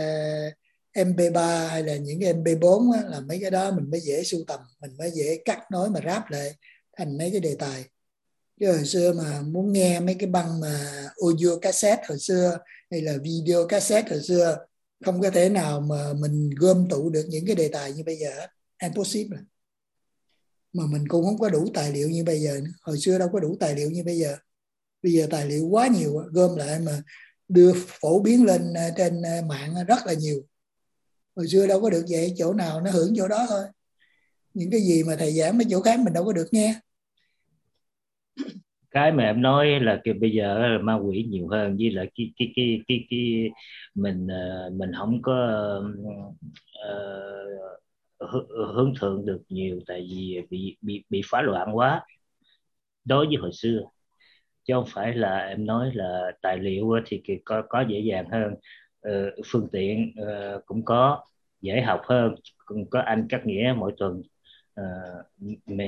MP3 hay là những cái MP4 á, là mấy cái đó mình mới dễ sưu tầm, mình mới dễ cắt nối mà ráp lại thành mấy cái đề tài. Chứ hồi xưa mà muốn nghe mấy cái băng mà audio cassette hồi xưa hay là video cassette hồi xưa, không có thể nào mà mình gom tụ được những cái đề tài như bây giờ. Impossible. Mà mình cũng không có đủ tài liệu như bây giờ nữa. Hồi xưa đâu có đủ tài liệu như bây giờ. Bây giờ tài liệu quá nhiều, gom lại mà đưa phổ biến lên trên mạng rất là nhiều. Hồi xưa đâu có được vậy, chỗ nào nó hưởng chỗ đó thôi. Những cái gì mà thầy giảng mấy chỗ khác mình đâu có được nghe. Cái mà em nói là bây giờ là ma quỷ nhiều hơn, với lại cái mình không có hướng thượng được nhiều, tại vì bị phá loạn quá đối với hồi xưa, chứ không phải là em nói là tài liệu thì có dễ dàng hơn, phương tiện cũng có dễ học hơn, cũng có anh cắt nghĩa mỗi tuần, mà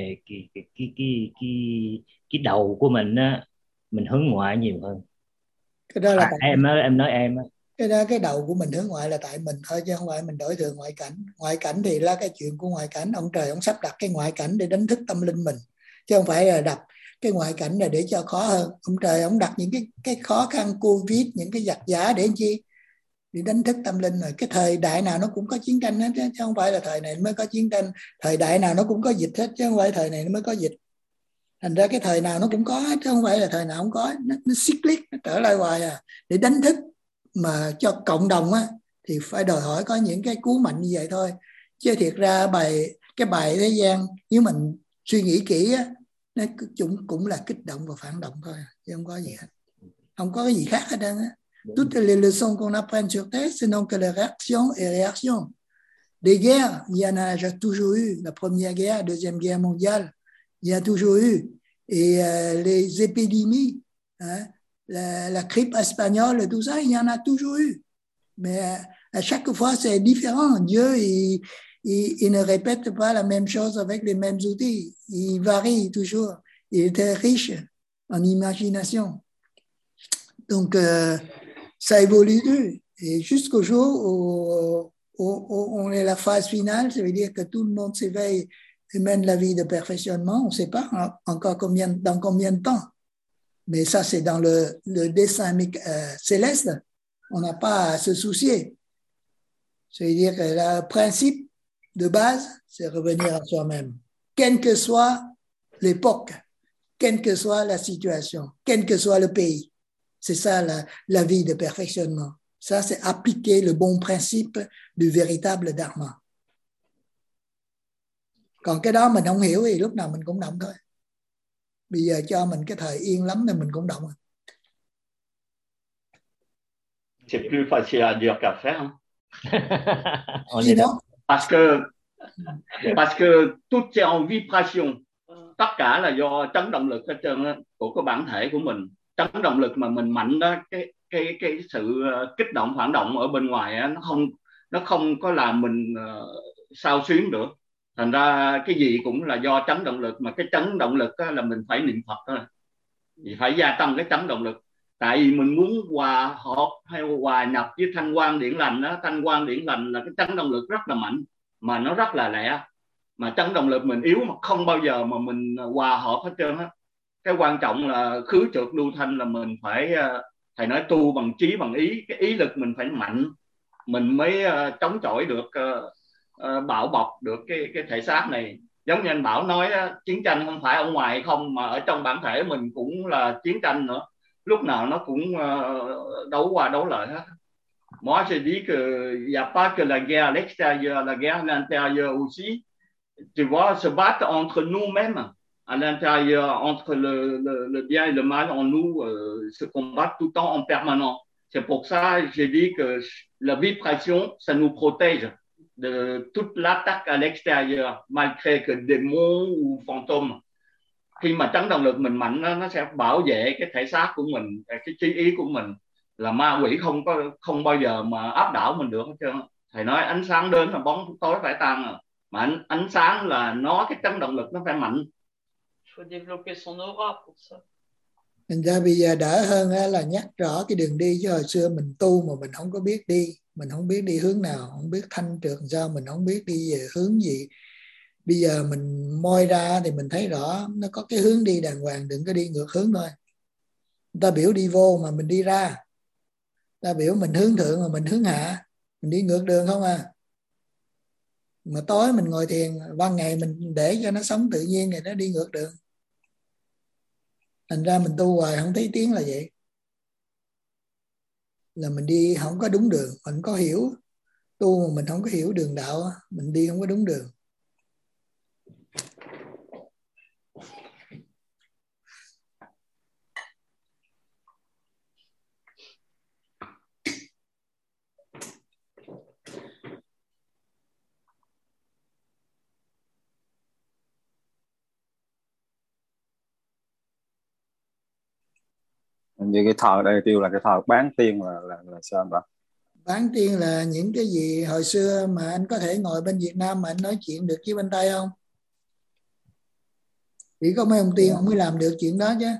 cái đầu của mình á, mình hướng ngoại nhiều hơn. Cái đó là em nói em á, cái đầu của mình hướng ngoại là tại mình thôi, chứ không phải mình đổi thường ngoại cảnh. Ngoại cảnh thì là cái chuyện của ngoại cảnh, ông trời ông sắp đặt cái ngoại cảnh để đánh thức tâm linh mình, chứ không phải là đặt cái ngoại cảnh là để cho khó hơn. Ông trời ông đặt những cái khó khăn Covid, những cái giặc giả để chi? Để đánh thức tâm linh. Rồi cái thời đại nào nó cũng có chiến tranh hết, chứ không phải là thời này mới có chiến tranh. Thời đại nào nó cũng có dịch hết, chứ không phải thời này nó mới có dịch. Thành ra cái thời nào nó cũng có hết, chứ không phải là thời nào không có. Nó cyclic, nó trở lại hoài à. Để đánh thức mà cho cộng đồng á, thì phải đòi hỏi có những cái cú mạnh như vậy thôi. Chứ thiệt ra cái bài thế gian, nếu mình suy nghĩ kỹ á, nó cũng là kích động và phản động thôi, chứ không có gì hết. Không có cái gì khác hết trơn á. Toutes les leçons qu'on apprend sur Terre, ce n'est que les réactions et réactions. Des guerres, il y en a toujours eu. La première guerre, la deuxième guerre mondiale, il y a toujours eu. Et les épidémies, hein, la grippe espagnole, tout ça, il y en a toujours eu. Mais à chaque fois, c'est différent. Dieu, il ne répète pas la même chose avec les mêmes outils. Il varie toujours. Il était riche en imagination. Donc, ça évolue. Et jusqu'au jour où on est à la phase finale, ça veut dire que tout le monde s'éveille et mène la vie de perfectionnement. On ne sait pas encore dans combien de temps. Mais ça, c'est dans le dessein céleste. On n'a pas à se soucier. C'est-à-dire que le principe de base, c'est revenir à soi-même. Quelle que soit l'époque, quelle que soit la situation, quel que soit le pays. C'est ça la vie de perfectionnement. Ça, c'est appliquer le bon principe du véritable dharma. Còn cái đó mình không hiểu thì lúc nào mình cũng động thôi. Bây giờ cho mình cái thời yên lắm thì mình cũng động. C'est plus facile à dire qu'à faire. Parce que tout est en vibration. Tất cả là do chấn động lực hết trơn của cái bản thể của mình. Chấn động lực mà mình mạnh đó, cái sự kích động phản động ở bên ngoài á, nó không có làm mình sao xuyến được. Thành ra cái gì cũng là do chấn động lực, mà cái chấn động lực là mình phải niệm Phật thôi, thì phải gia tăng cái chấn động lực. Tại vì mình muốn hòa hợp hay hòa nhập với thanh quan điển lành đó. Thanh quan điển lành là cái chấn động lực rất là mạnh mà nó rất là lẹ, mà chấn động lực mình yếu mà không bao giờ mà mình hòa hợp hết trơn á. Cái quan trọng là khứ trượt lưu thanh là mình phải, thầy nói tu bằng trí bằng ý, cái ý lực mình phải mạnh, mình mới chống chọi được, bảo bọc được cái thể xác này. Giống như anh Bảo nói đó, chiến tranh không phải ở ngoài không, mà ở trong bản thể mình cũng là chiến tranh nữa, lúc nào nó cũng đấu qua đấu lại hết. Moi je dis que il y a pas que la guerre à l'extérieur, la guerre à l'intérieur aussi. Tu vois, se battre entre nous-mêmes à l'intérieur, entre le bien et le mal en nous, se combattre tout le temps en permanence. C'est pour ça que j'ai dit que la vibration, ça nous protège de toute l'attaque à l'extérieur, malgré que démons ou fantômes. Khi mà chấn động lực mình mạnh, nó sẽ bảo vệ cái thể xác của mình, cái trí ý của mình, là ma quỷ không bao giờ mà áp đảo mình được hết trơn. Thầy nói ánh sáng đến là bóng tối phải tan à. Mà ánh sáng là nó, cái chấn động lực nó phải mạnh. Faut développer son aura pour ça. Thành ra bây giờ đỡ hơn là nhắc rõ cái đường đi, chứ hồi xưa mình tu mà mình không có biết đi, mình không biết đi hướng nào, không biết thanh trượt sao, mình không biết đi về hướng gì. Bây giờ mình moi ra thì mình thấy rõ nó có cái hướng đi đàng hoàng, đừng có đi ngược hướng thôi. Người ta biểu đi vô mà mình đi ra, người ta biểu mình hướng thượng mà mình hướng hạ, mình đi ngược đường không à. Mà tối mình ngồi thiền, ban ngày mình để cho nó sống tự nhiên thì nó đi ngược đường. Thành ra mình tu hoài không thấy tiếng là vậy, là mình đi không có đúng đường. Mình có hiểu tu mà mình không có hiểu đường đạo, mình đi không có đúng đường. Như cái thờ đây kêu là cái thờ bán tiên là sao vậy? Bán tiên là những cái gì hồi xưa mà anh có thể ngồi bên Việt Nam mà anh nói chuyện được với bên Tây không? Chỉ có mấy ông tiên ông mới làm được chuyện đó chứ.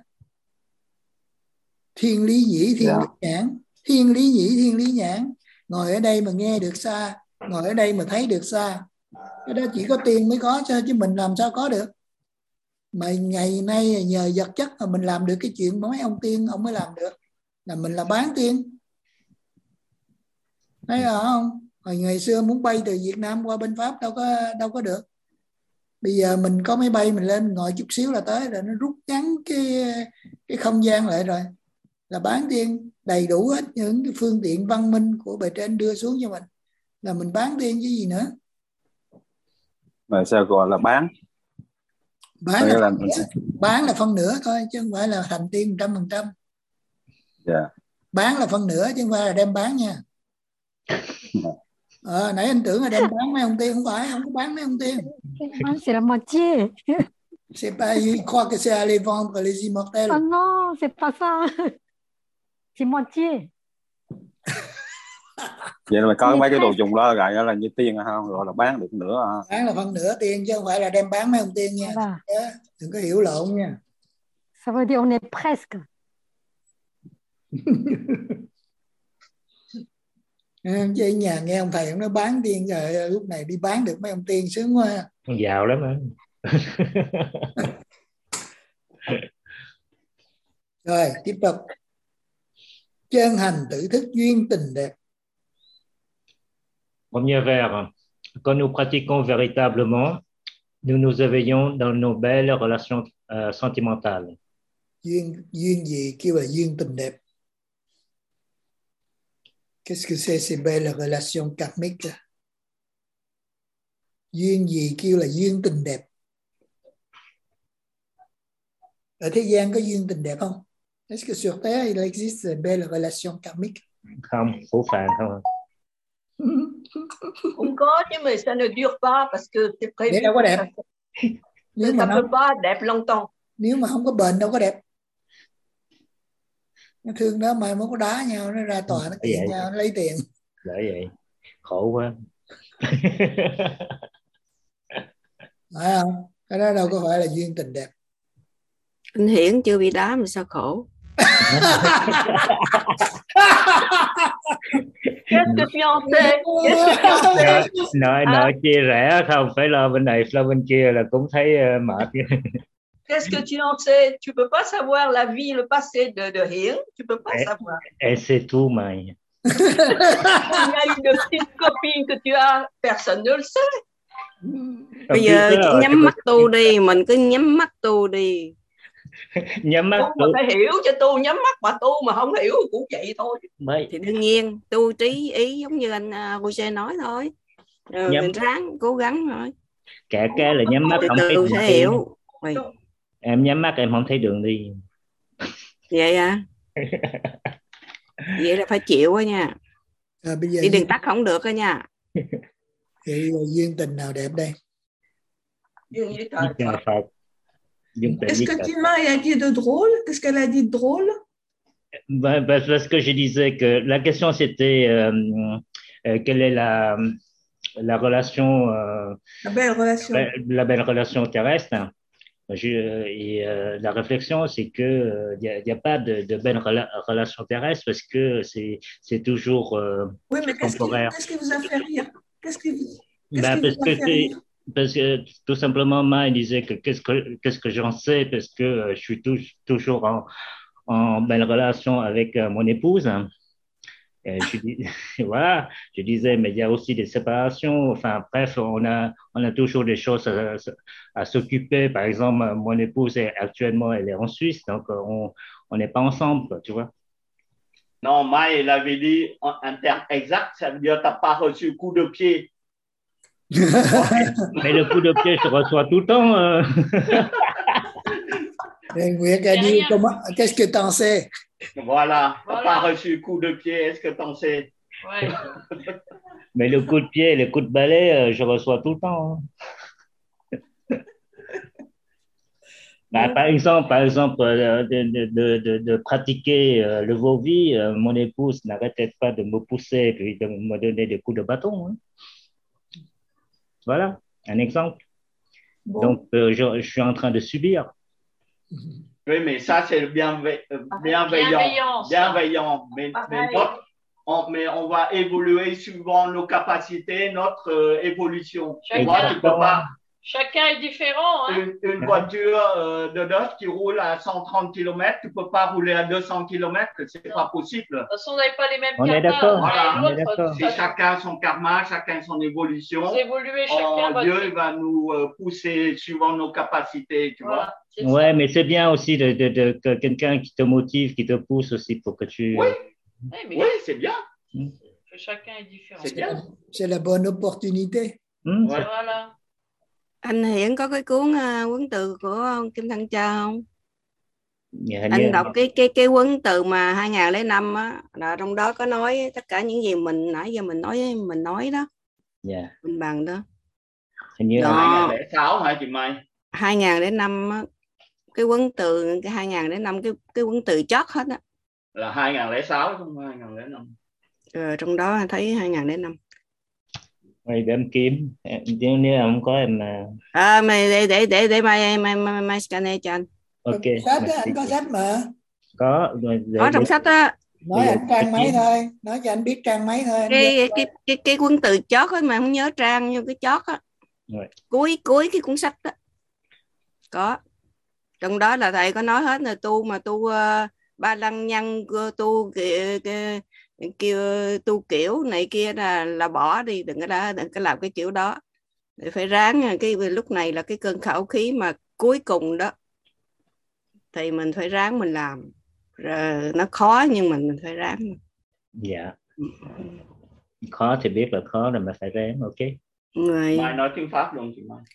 Thiên lý nhĩ, thiên lý nhãn, thiên lý nhĩ, thiên lý nhãn. Ngồi ở đây mà nghe được xa, ngồi ở đây mà thấy được xa. Cái đó chỉ có tiên mới có chứ mình làm sao có được. Mà ngày nay nhờ vật chất mà mình làm được cái chuyện mấy ông tiên ông mới làm được, là mình là bán tiên. Thấy không? Hồi ngày xưa muốn bay từ Việt Nam qua bên Pháp đâu có được. Bây giờ mình có máy bay mình lên ngồi chút xíu là tới rồi, nó rút ngắn cái không gian lại rồi. Là bán tiên, đầy đủ hết những cái phương tiện văn minh của bề trên đưa xuống cho mình, là mình bán tiên chứ gì nữa. Mà sao gọi là bán? Bán là phân nửa thôi chứ không phải là thành tiên 100%. Bán là phân nửa chứ không phải là đem bán nha. Nãy anh tưởng là đem bán mấy ông tiên, không phải, không có bán mấy ông tiên. C'est la moitié. C'est pas, il croit que c'est aller vendre les immortels. Ah non, c'est pas ça. C'est moitié. Vậy là có mấy cái đồ dùng đó gọi là như tiên không? Gọi là bán được nửa à. Bán là phân nửa tiên chứ không phải là đem bán mấy ông tiên nha. Voilà. Đừng có hiểu lộn nha. Ça veut dire on est presque. Chứ nhà nghe ông thầy ông nói bán tiên rồi, lúc này đi bán được mấy ông tiên sướng quá. Giàu lắm á. Rồi tiếp tục. Chân hành tự thức duyên tình đẹp. Premier vers. Quand nous pratiquons véritablement, nous nous éveillons dans nos belles relations sentimentales. Duyên gì kêu là duyên tình đẹp? Qu'est-ce que c'est ces belles relations karmiques? Duyên gì kêu là duyên tình đẹp? Ở thế gian có duyên tình đẹp không? Est-ce que sur terre il existe de belles relations karmiques? Không, phũ phàng không. Cũng có chứ mà ça ne dure pas parce que c'est prévu. Nếu đâu có đẹp. Nếu mà peut pas đẹp longtemps. Nếu mà không có bền đâu có đẹp. Nó thương đó mà mới có đá nhau, nó ra tòa nó kiện nhau, nó lấy tiền. Bởi vậy khổ quá. phải không? Cái đó đâu có phải là duyên tình đẹp. Anh Hiển chưa bị đá mà sao khổ. Qu'est-ce que tu en sais? Qu'est-ce que tu en sais? Nói chia rẽ không phải lo bên này, lo bên kia là cũng thấy mệt. Qu'est-ce que tu en sais? Tu peux pas savoir la vie, le passé de Hiển. Tu peux pas savoir. Et c'est tout, Mai. Il y a une petite copine que tu as, personne ne le sait. Bây giờ nhắm mắt tu đi, mình cứ nhắm mắt tu đi. Nhắm mắt tu mà phải hiểu cho tu, nhắm mắt mà tu mà không hiểu cũng vậy thôi. Thì đương nhiên tu trí ý giống như anh Roger nói thôi. Mình ráng cố gắng thôi. Cả cái là nhắm mắt không thấy đường sẽ đi. Hiểu. Em nhắm mắt em không thấy đường đi. Vậy à? Vậy là phải chịu quá nha. Bây giờ đi đường tắt không được đó nha. Vậy duyên tình nào đẹp đây? Duyên với trời Phật. Qu'est-ce que Tima a dit de drôle? Qu'est-ce qu'elle a dit de drôle? Parce que je disais que la question c'était quelle est la relation, la belle relation, la belle relation terrestre. La réflexion, c'est que il y a pas de belle relation terrestre parce que c'est toujours oui, mais temporaire. Qu'est-ce qui vous a fait rire? Qu'est-ce qui vous a fait rire? Parce que tout simplement, il disait que qu'est-ce que j'en sais parce que je suis toujours en belle relation avec mon épouse. Et voilà, je disais, mais il y a aussi des séparations. Enfin, bref, on a toujours des choses à s'occuper. Par exemple, mon épouse actuellement, elle est en Suisse, donc on n'est pas ensemble, tu vois. Non, Mai, il avait dit un terme exact, ça veut dire que tu n'as pas reçu coup de pied. Mais le coup de pied, je reçois tout le temps. Nguyệt a dit, qu'est-ce que tu en sais? Voilà, tu n'as pas reçu coup de pied, est-ce que tu en sais? Ouais. Mais le coup de pied, le coup de balai, je reçois tout le temps. Par exemple, de pratiquer le vo-vie, mon épouse n'arrêtait pas de me pousser et de me donner des coups de bâton. Voilà, un exemple. Bon. Donc, je suis en train de subir. Oui, mais ça, c'est le bienveillant. Mais on va évoluer suivant nos capacités, notre évolution. Chacun est différent. Hein? Une voiture de neuf qui roule à 130 km, tu ne peux pas rouler à 200 km, ce n'est pas possible. De toute façon, on n'avait pas les mêmes karmas. On est d'accord. Voilà. C'est chacun son karma, chacun son évolution. Dieu va nous pousser suivant nos capacités, tu vois. Ouais, mais c'est bien aussi que quelqu'un qui te motive, qui te pousse aussi pour que tu... Oui, oui c'est bien. Que chacun est différent. C'est bien. C'est la bonne opportunité. Voilà. Anh Hiển có cái cuốn Quấn Từ của Kim Thân Cha không? Anh đọc cái quấn từ mà 2005 á, là trong đó có nói tất cả những gì mình nãy giờ mình nói đó. Mình bằng đó. Hình như 2006 hả chị Mai? 2005 á, cái quấn từ cái 2005 cái quấn từ chót hết á. Là 2006 không 2005. Trong đó thấy 2005. Mày để em kiếm, nếu không có em mà. Mày để mai scanner cho anh. Ok. Sách á, anh có sách mà. Có trong sách á. Nói anh trang mấy thôi, nói cho anh biết trang mấy thôi. Cái cuốn từ chót á mà không nhớ trang nhưng cái chót á. Cuối cái cuốn sách đó. Có. Trong đó là thầy có nói hết là tu ba lăng nhân tu tu kiểu này kia là bỏ đi, đừng có làm cái kiểu đó. Để phải ráng cái lúc này là cái cơn khẩu khí mà cuối cùng đó thì mình phải ráng mình làm. Rồi nó khó nhưng mình phải ráng. Dạ. Khó thì biết là khó rồi mà phải ráng, ok. Mai nói tiếng Pháp luôn chị Mai.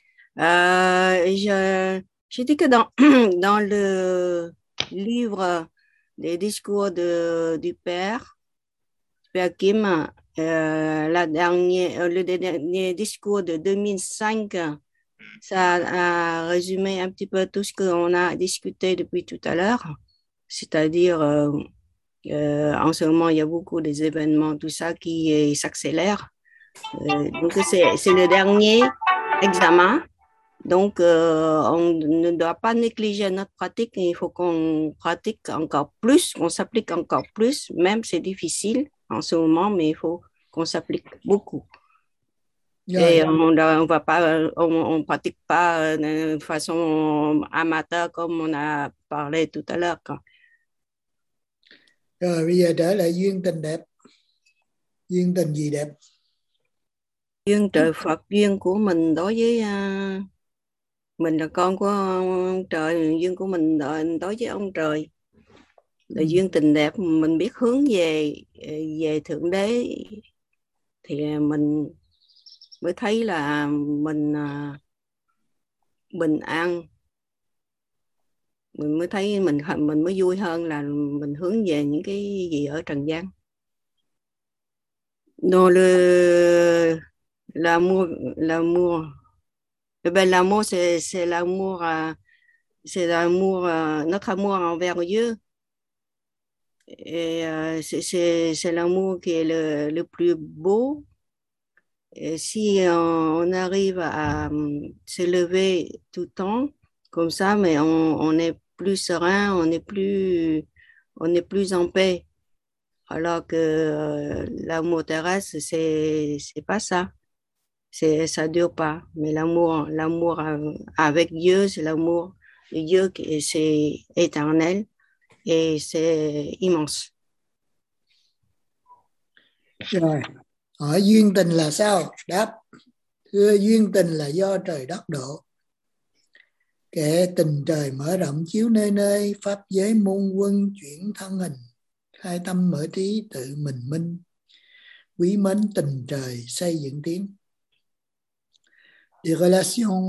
Je dis que dans le livre des discours du Père Kim, le dernier discours de 2005, ça a résumé un petit peu tout ce qu'on a discuté depuis tout à l'heure. C'est-à-dire, en ce moment, il y a beaucoup des événements, tout ça qui s'accélère. Donc, c'est le dernier examen Donc, on ne doit pas négliger notre pratique. Il faut qu'on pratique encore plus, qu'on s'applique encore plus. Même c'est difficile en ce moment, mais il faut qu'on s'applique beaucoup. Et on va pas, on pratique pas de façon amateur comme on a parlé tout à l'heure. Rồi bây giờ trở lại duyên tình đẹp. Duyên tình gì đẹp? Duyên trời Phật, duyên của mình đối với mình là con của ông trời, duyên của mình đối với ông trời là duyên tình đẹp. Mình biết hướng về Thượng Đế thì mình mới thấy là mình bình an, mình mới thấy mình mới vui hơn là mình hướng về những cái gì ở trần gian. L'amour, l'amour c'est l'amour, notre amour envers Dieu. Et c'est l'amour qui est le plus beau. Et si on arrive à se lever tout le temps comme ça, mais on est plus serein, on est plus en paix. Alors que l'amour terrestre, c'est pas ça. Ça dure pas. Mais l'amour avec Dieu, c'est l'amour de Dieu qui c'est éternel et c'est immense. Rồi, hỏi duyên tình là sao? Đáp: thưa, duyên tình là do trời đất độ. Kệ tình trời mở rộng chiếu nơi nơi, pháp giới môn quân chuyển thân hình, khai tâm mở trí tự mình minh, quý mến tình trời xây dựng tiến. Les relations,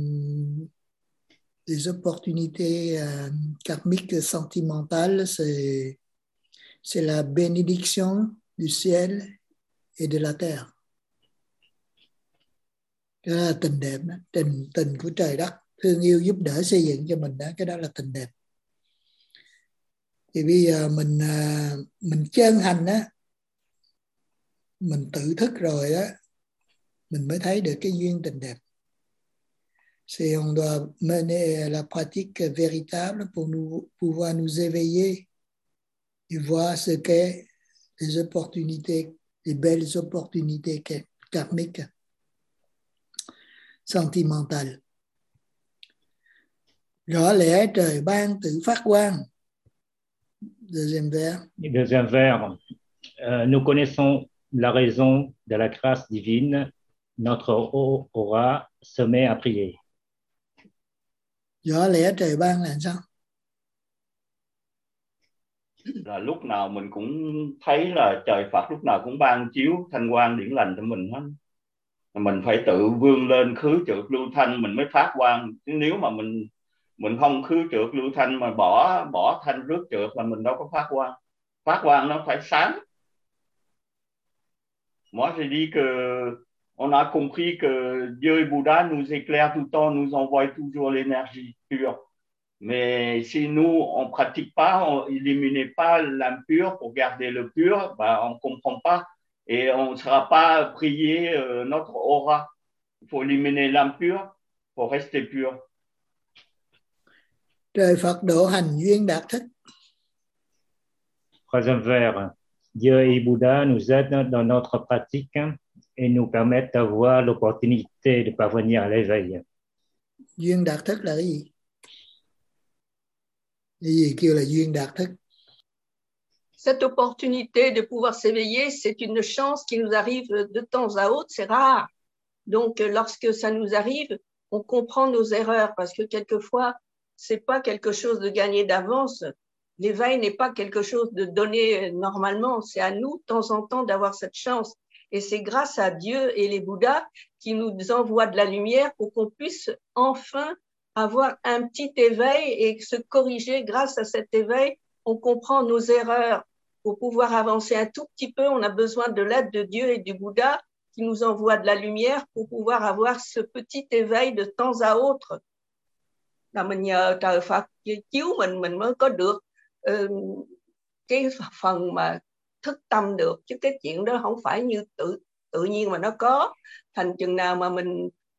les opportunités karmiques sentimentales, c'est la bénédiction du ciel et de la terre. Đó là tình đẹp đó. Tình của trời đất, thương yêu giúp đỡ xây dựng cho mình đó, cái đó là tình đẹp. Thì bây giờ mình chân hành á, mình tự thức rồi á, mình mới thấy được cái duyên tình đẹp. C'est on doit mener la pratique véritable pour pouvoir nous éveiller et voir ce qu'est les opportunités, les belles opportunités karmiques sentimentales. Rõ lẽ trời ban tự phát quang. Deuxième vers. Deuxième vers. Nous connaissons la raison de la grâce divine. Notre aura se met à prier. Rõ lẽ trời ban là sao? Là lúc nào mình cũng thấy là trời Phật lúc nào cũng ban chiếu thanh quang điển lành cho mình hết. Mình phải tự vươn lên khứ trượt lưu thanh mình mới phát quang. Nếu mà mình không khứ trượt lưu thanh mà bỏ thanh rước trượt là mình đâu có phát quang. Phát quang nó phải sáng. Moi j'ai dit que on a compris que Dieu et Bouddha nous éclairent tout le temps, nous envoient toujours l'énergie pure. Mais si nous, on ne pratique pas, on n'élimine pas l'impur pour garder le pur, bah, on ne comprend pas et on ne sera pas prier notre aura. Il faut éliminer l'impur pour rester pur. Trời Phật độ hành duyên đạt thức. Troisième vers. Dieu et Bouddha nous aident dans notre pratique et nous permettent d'avoir l'opportunité de parvenir à l'éveil. Duyên đạt thức là cái gì? Cái gì kêu là duyên đạt thức? Cette opportunité de pouvoir s'éveiller, c'est une chance qui nous arrive de temps à autre, c'est rare. Donc, lorsque ça nous arrive, on comprend nos erreurs parce que quelquefois, c'est pas quelque chose de gagné d'avance. L'éveil n'est pas quelque chose de donné normalement. C'est à nous, de temps en temps, d'avoir cette chance. Et c'est grâce à Dieu et les Bouddhas qui nous envoient de la lumière pour qu'on puisse enfin avoir un petit éveil et se corriger. Grâce à cet éveil, on comprend nos erreurs. Pour pouvoir avancer un tout petit peu, on a besoin de l'aide de Dieu et du Bouddha qui nous envoient de la lumière pour pouvoir avoir ce petit éveil de temps à autre. Là mình nhờ trời Phật chiếu mình mới có được cái phần mà thức tâm được, chứ cái chuyện đó không phải như tự nhiên mà nó có. Thành chừng nào mà mình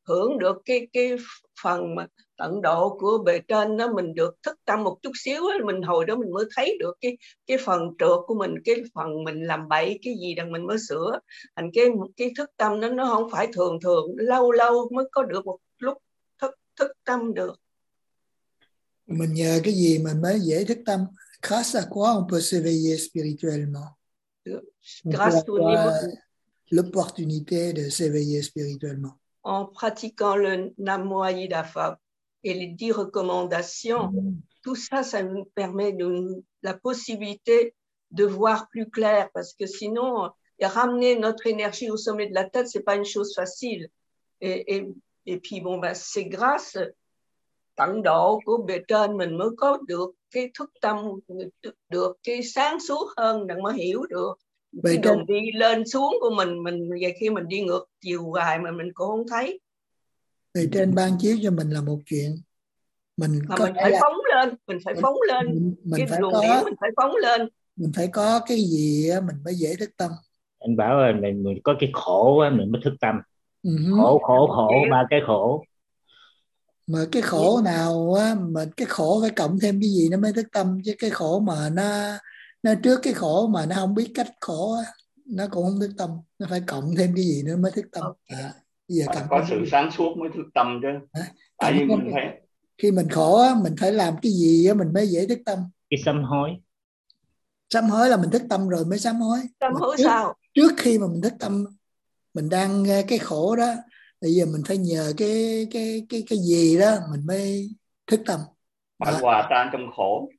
hưởng được cái phần mà tận độ của bề trên đó, mình được thức tâm một chút xíu đó, mình hồi đó mình mới thấy được cái phần trượt của mình, cái phần mình làm bậy cái gì đằng mình mới sửa. Thành cái thức tâm đó nó không phải thường thường, lâu lâu mới có được một lúc thức tâm được. Mình nhờ cái gì mình mới dễ thức tâm? Grâce à quoi on peut s'éveiller spirituellement? Grâce au niveau l'opportunité de s'éveiller spirituellement. En pratiquant le Namo Aida Phab et les 10 recommandations, tout ça, ça nous permet la possibilité de voir plus clair, parce que sinon, ramener notre énergie au sommet de la tête, c'est pas une chose facile. Et puis bon, ben, c'est grâce tận độ của bề trên mình mới có được cái thức tâm, được cái sáng suốt hơn để mới hiểu được cái đường đi lên xuống của mình vậy khi mình đi ngược chiều hoài mà mình cũng không thấy. Bề trên ban chiếu cho mình là một chuyện, mình phải phóng lên, mình phải phóng lên, mình cái phải luồng có, điển mình phải phóng lên, mình phải có cái gì mình mới dễ thức tâm. Anh bảo là mình có cái khổ mình mới thức tâm. Khổ ba cái khổ. Mà cái khổ nào á, mà cái khổ phải cộng thêm cái gì nó mới thức tâm, chứ cái khổ mà nó trước cái khổ mà nó không biết cách khổ á, nó cũng không thức tâm. Nó phải cộng thêm cái gì nữa mới thức tâm. Giờ có sự sáng suốt mới thức tâm chứ. Tại vì mình phải, khi mình khổ á, mình phải làm cái gì á mình mới dễ thức tâm. Cái sám hối. Sám hối là mình thức tâm rồi mới sám hối. Sám hối sao? Trước khi mà mình thức tâm, mình đang cái khổ đó, bây giờ mình phải nhờ cái gì đó mình mới thức tâm. Phải hòa tan trong khổ.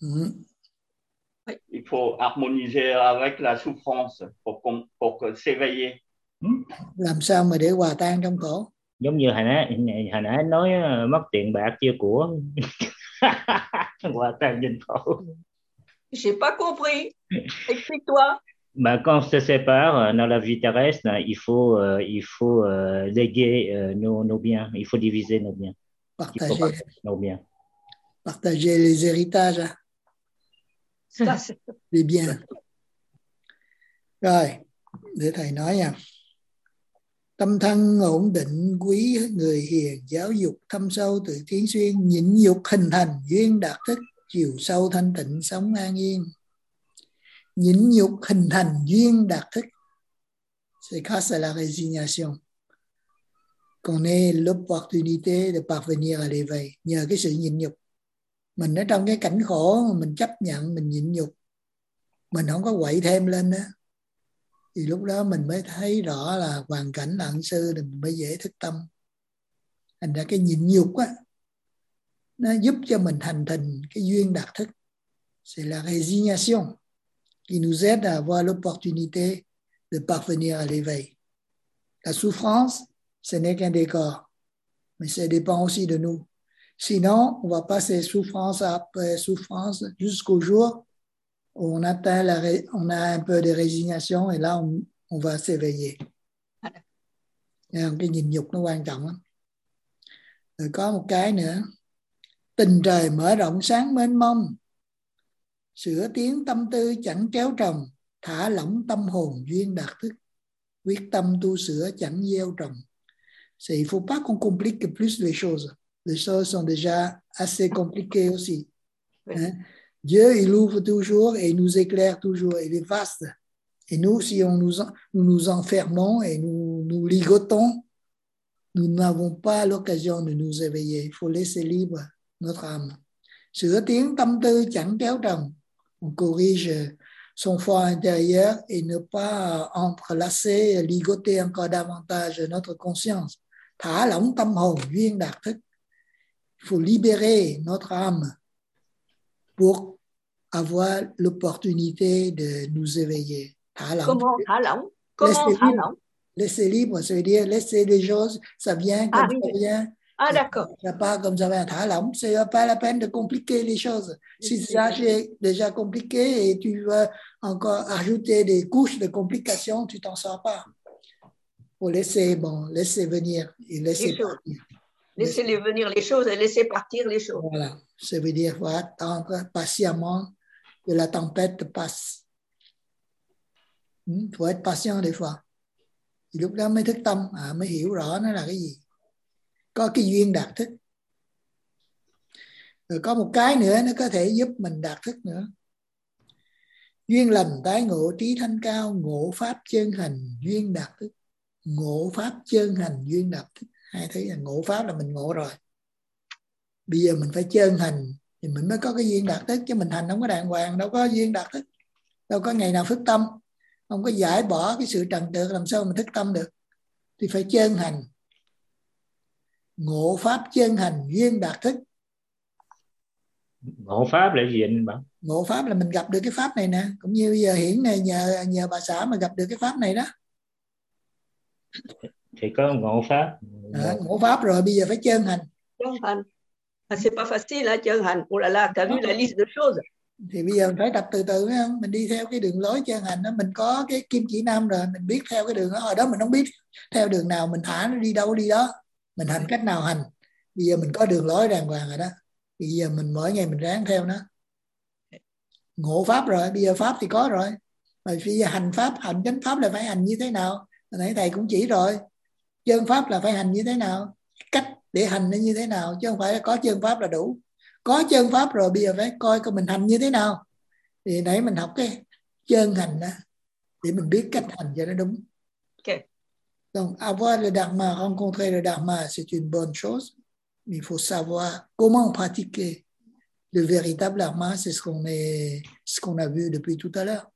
Il faut harmoniser avec la souffrance pour s'éveiller. Làm sao mà để hòa tan trong khổ? Giống như hồi nãy nói mất tiền bạc chia của. Hòa tan trên khổ. J'ai pas compris. Explique-toi. Bah, quand on se sépare dans la vie terrestre, il faut léguer nos biens, il faut diviser nos biens. Partager nos biens. Partager les héritages. Les biens. Rồi, để thầy nói nha. Tâm thân ổn định, quý người hiền, giáo dục thâm sâu tự tiến xuyên, nhịn nhục hình thành, duyên đạt thức, chiều sâu thanh tịnh, sống an yên. Nhịn nhục hình thành, duyên đạt thức. C'est grâce à la résignation qu'on ait l'opportunité de parvenir à l'éveil. Nhờ cái sự nhịn nhục. Mình ở trong cái cảnh khổ, mình chấp nhận, mình nhịn nhục, mình không có quậy thêm lên nữa, thì lúc đó mình mới thấy rõ là hoàn cảnh là ân sư, thì mình mới dễ thức tâm. Thành ra cái nhịn nhục á, nó giúp cho mình thành thình cái duyên đạt thức. C'est la résignation qui nous aide à avoir l'opportunité de parvenir à l'éveil. La souffrance, ce n'est qu'un décor, mais ça dépend aussi de nous. Sinon, on va passer souffrance après souffrance jusqu'au jour où on atteint on a un peu de résignation et là on va s'éveiller. Cái nhìn nhục nó quan trọng lắm. Rồi có một cái nữa, tình trời mở rộng sáng mênh mông, sửa tiến tâm tư chẳng kéo trồng, thả lỏng tâm hồn duyên đạt thức, quyết tâm tu sửa chẳng gieo trồng. Il faut pas qu'on complique plus les choses. Les choses sont déjà assez compliquées aussi. Hein? Dieu, il ouvre toujours et il nous éclaire toujours. Il est vaste. Et nous, si nous nous enfermons et nous ligotons, nous n'avons pas l'occasion de nous éveiller. Il faut laisser libre notre âme. Sửa tiến tâm tư chẳng kéo trồng. On corrige son foie intérieur et ne pas entrelacer, ligoter encore davantage notre conscience. Thả lỏng tâm hồn duyên đạt thức. Il faut libérer notre âme pour avoir l'opportunité de nous éveiller. Thả lỏng. Comment thả lỏng? Comment thả lỏng? Laisser libre, ça veut dire laisser les choses, ça vient comme ça vient. Ah d'accord. Ça part comme ça vient. Thả lỏng, c'est pas la peine de compliquer les choses. Si ça c'est déjà compliqué et tu veux encore ajouter des couches de complications, tu t'en sors pas. Faut laisser venir et laisser partir. Laissez-les venir les choses et laisser partir les choses. Voilà, ça veut dire qu'il faut attendre patiemment que la tempête passe. Il faut être patient des fois. Thì lúc đó mới thức tâm, mới hiểu rõ nó là cái gì. có cái duyên đạt thức. Rồi có một cái nữa nó có thể giúp mình đạt thức nữa. Duyên lành tái ngộ trí thanh cao, ngộ pháp chân hành duyên đạt thức. Ngộ pháp chân hành duyên đạt thức. Hai thứ là ngộ pháp là mình ngộ rồi. Bây giờ mình phải chân hành thì mình mới có cái duyên đạt thức, chứ mình hành không có đàng hoàng đâu có duyên đạt thức. Đâu có ngày nào thức tâm, không có giải bỏ cái sự trần trượt làm sao mình thức tâm được. Thì phải chân hành. Ngộ pháp chân hành duyên đạt thức. Ngộ pháp là gì anh bảo? Ngộ pháp là mình gặp được cái pháp này nè, cũng như bây giờ Hiển này nhờ bà xã mà gặp được cái pháp này đó. Thì có ngộ pháp. Ngộ pháp rồi bây giờ phải chân hành. Chân hành. C'est pas facile à, chân hành. Oh là là, t'as vu la liste de choses. Thì bây giờ mình phải tập từ từ phải không? Mình đi theo cái đường lối chân hành đó, mình có cái kim chỉ nam rồi, mình biết theo cái đường đó. Hồi đó mình không biết theo đường nào, mình thả nó đi đâu đi đó. Mình hành cách nào hành. Bây giờ mình có đường lối đàng hoàng rồi đó. Bây giờ mình mỗi ngày mình ráng theo nó. Ngộ pháp rồi, bây giờ pháp thì có rồi. Mà bây giờ hành pháp, hành chánh pháp là phải hành như thế nào? Hồi nãy thầy cũng chỉ rồi. Chân pháp là phải hành như thế nào? Cách để hành nó như thế nào? Chứ không phải là có chân pháp là đủ. Có chân pháp rồi bây giờ phải coi mình hành như thế nào. Thì nãy mình học cái chân hành đó để mình biết cách hành cho nó đúng. Okay. Donc avoir le dharma, rencontrer le dharma, c'est une bonne chose, mais il faut savoir comment pratiquer le véritable dharma, c'est ce qu'on a vu depuis tout à l'heure.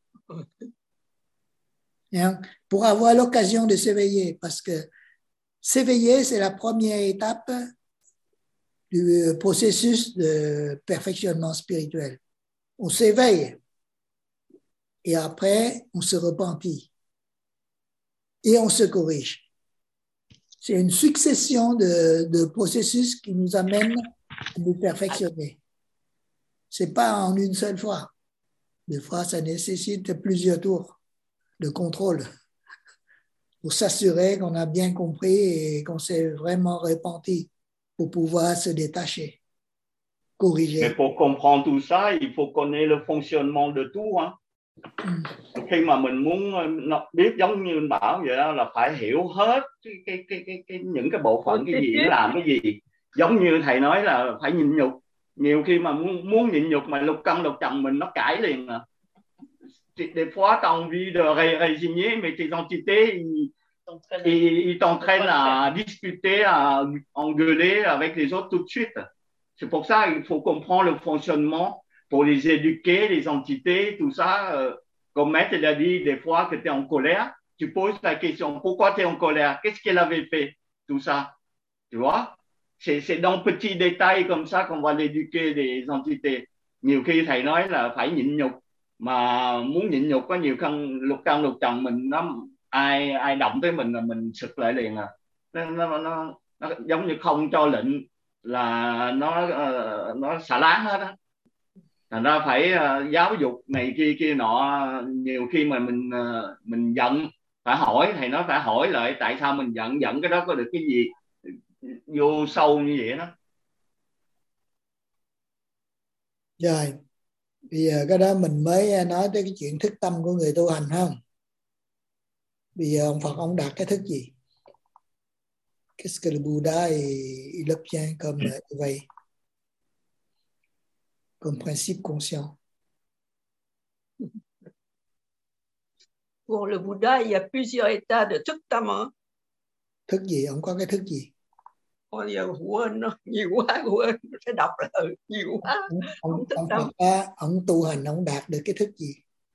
Pour avoir l'occasion de s'éveiller, parce que s'éveiller, c'est la première étape du processus de perfectionnement spirituel. On s'éveille et après, on se repentit et on se corrige. C'est une succession de processus qui nous amène à nous perfectionner. C'est pas en une seule fois. Des fois, ça nécessite plusieurs tours de contrôle pour s'assurer qu'on a bien compris et qu'on s'est vraiment repenti pour pouvoir se détacher, corriger. Mais pour comprendre tout ça, il faut connaître le fonctionnement de tout. Hein? Khi mà mình muốn biết giống như anh bảo vậy đó, là phải hiểu hết những cái bộ phận cái gì nó làm cái gì. Giống như thầy nói là phải nhịn nhục. Nhiều khi mà muốn nhịn nhục mà lục cân lục trần mình nó cãi liền à. Des fois, tu as envie de résigner, mais tes entités, ils t'entraînent à discuter, à engueuler avec les autres tout de suite. C'est pour ça qu'il faut comprendre le fonctionnement pour les éduquer, les entités, tout ça. Comme Maître a dit, des fois que tu es en colère, tu poses la question, pourquoi tu es en colère? Qu'est-ce qu'elle avait fait? Tout ça, tu vois? C'est dans petits détails comme ça qu'on va l'éduquer les entités. Nhiều khi thầy nói là phải nhịn nhục, mà muốn nhịn nhục có nhiều khăn lục trần mình, nó ai động tới mình là mình sực lại liền à. Nó giống như không cho lệnh là nó xả láng hết á. Thành ra phải giáo dục này kia nọ. Nhiều khi mà mình giận phải hỏi, thầy nói phải hỏi lại tại sao mình giận cái đó có được cái gì vô sâu như vậy đó. Rồi bây giờ cái đó mình mới nói tới cái chuyện thức tâm của người tu hành không? Bây giờ ông Phật ông đạt cái thức gì? Qu'est-ce que le Bouddha il obtient comme éveil, comme principe conscient? Pour le Bouddha, il y a plusieurs états de thức tâm. Thức gì? Ông có cái thức gì? Ôi giờ quên nó nhiều quá, quên phải đọc là nhiều quá. Ông tu hành ông đạt được cái thức gì?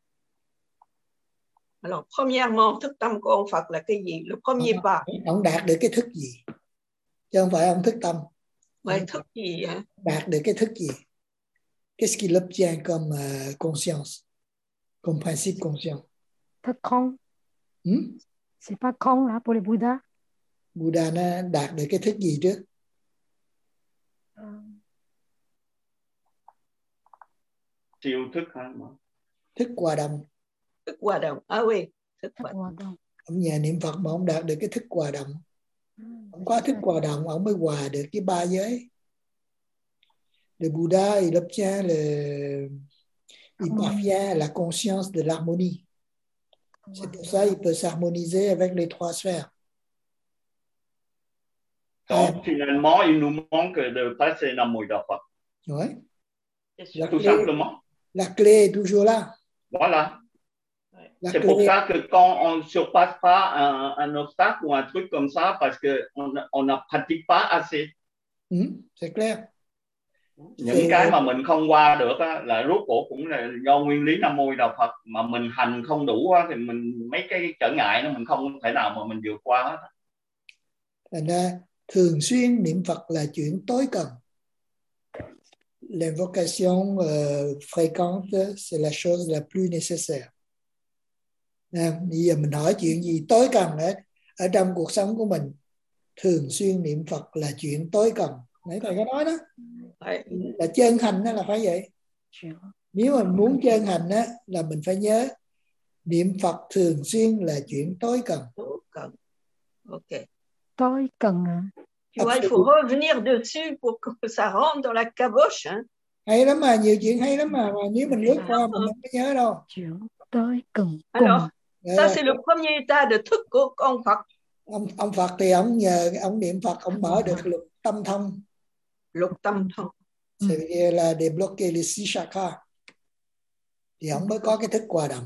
Alors, premièrement, thức tâm của ông Phật là cái gì? Le premier pas. Ông đạt được cái thức gì? Chứ không phải ông thức tâm. Vậy thức gì hả? Đạt được cái thức gì? Qu'est-ce qu'il obtient comme conscience, comme principe conscient? Thức không. C'est pas không là pour le Bouddha. Buddha nó đạt được cái thức gì trước? Siêu thức hả? Thức hòa đồng. Thức hòa đồng. Oui, thức hòa đồng. Ông nhà niệm Phật mà ông đạt được cái thức hòa đồng. Ông có thức hòa đồng, ông mới hòa được cái ba giới. Le Bouddha, il obtient il parvient à la conscience de l'harmonie. C'est pour ça qu'il peut s'harmoniser avec les trois sphères. Donc, finalement, il nous manque de passer l'amour de Phật. Oui. Tout simplement. La clé est toujours là. Voilà. C'est pour ça que quand on ne surpasse pas un obstacle ou un truc comme ça, parce qu'on ne pratique pas assez. C'est clair. Những cái mà mình không qua được á, là rốt cuộc cũng là do nguyên lý Nam Mô Đạo Phật, mà mình hành không đủ á, thì mình mấy cái trở ngại nó mình không thể nào mà mình vượt qua hết. Thành ra thường xuyên niệm Phật là chuyện tối cần. L'invocation fréquente, c'est la chose la plus nécessaire. Bây giờ mình hỏi chuyện gì tối cần ở trong cuộc sống của mình, thường xuyên niệm Phật là chuyện tối cần. Nãy thầy có nói đó, là chân hành đó là phải vậy. Nếu mà muốn chân hành đó, là mình phải nhớ niệm Phật thường xuyên là chuyện tối cần. Ok. Tối cần. Tu vois, il faut revenir dessus pour que ça rentre dans la caboche. Hein? Hay lắm mà, nhiều chuyện hay lắm mà nếu mình lướt qua mình không có nhớ đâu. Chuyện tối cần. Alors, ça c'est le premier état de thức của ông Phật. Ông Phật thì ông nhờ ông niệm Phật, ông mở được lục tâm thông. Lục tâm thông. C'est là débloquer les 6 chakras. Thì ông mới có cái thức hòa đồng.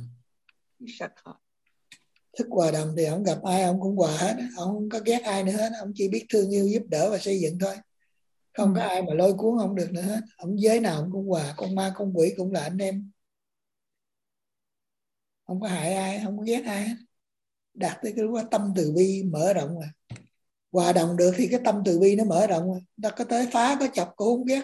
Thức hòa đồng thì ông gặp ai ông cũng hòa hết, ông không có ghét ai nữa hết, ông chỉ biết thương yêu giúp đỡ và xây dựng thôi. Không có ai mà lôi cuốn ông được nữa hết. Ông giới nào ông cũng hòa, con ma con quỷ cũng là anh em. Không có hại ai, không có ghét ai hết. Đạt tới cái lúc tâm từ bi mở rộng rồi. Hòa đồng được thì cái tâm từ bi nó mở rộng rồi. Ta có tới phá có chọc cũng không ghét.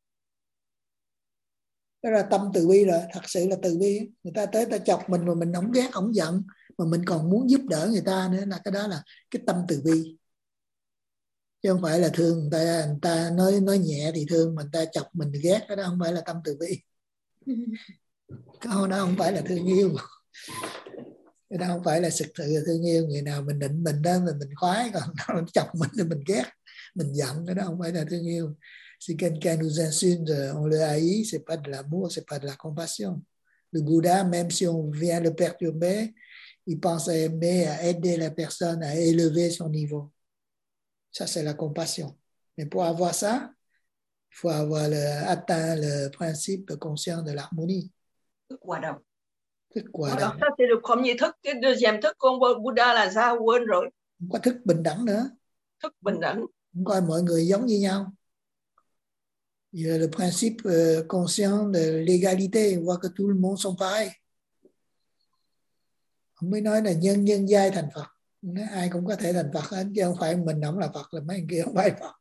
Đó là tâm từ bi rồi, thật sự là từ bi. Người ta tới ta chọc mình mà mình không ghét, không giận, mà mình còn muốn giúp đỡ người ta nữa, là cái đó là cái tâm từ bi. Chứ không phải là thương người ta nói nhẹ thì thương, mình ta chọc mình thì ghét, cái đó không phải là tâm từ bi. Cái đó không phải là thương yêu. Cái đó không phải là thực sự là thương yêu. Người nào mình định mình đó mình khoái, còn nó chọc mình thì mình ghét, mình giận, cái đó không phải là thương yêu. Si quelqu'un nous insulte, on le haït, c'est pas de l'amour, c'est pas de la compassion. Le Bouddha, même si on vient le perturber, il pense à aimer, à aider la personne à élever son niveau. Ça, c'est la compassion. Mais pour avoir ça, il faut avoir atteint le principe conscient de l'harmonie. Thức hòa đồng. Thức hòa đồng. Alors ça, c'est le premier thức. Cái deuxième thức của ông Bouddha là sao? Quên rồi. Không có thức bình đẳng nữa. Thức bình đẳng. Không coi mọi người giống như nhau. Il y a le principe conscient de l'égalité. On voit que tout le monde sont pareils. Ông mới nói là nhân giai thành Phật. Nói ai cũng có thể thành Phật hết, chứ không phải mình không là Phật là mấy người kia không phải Phật.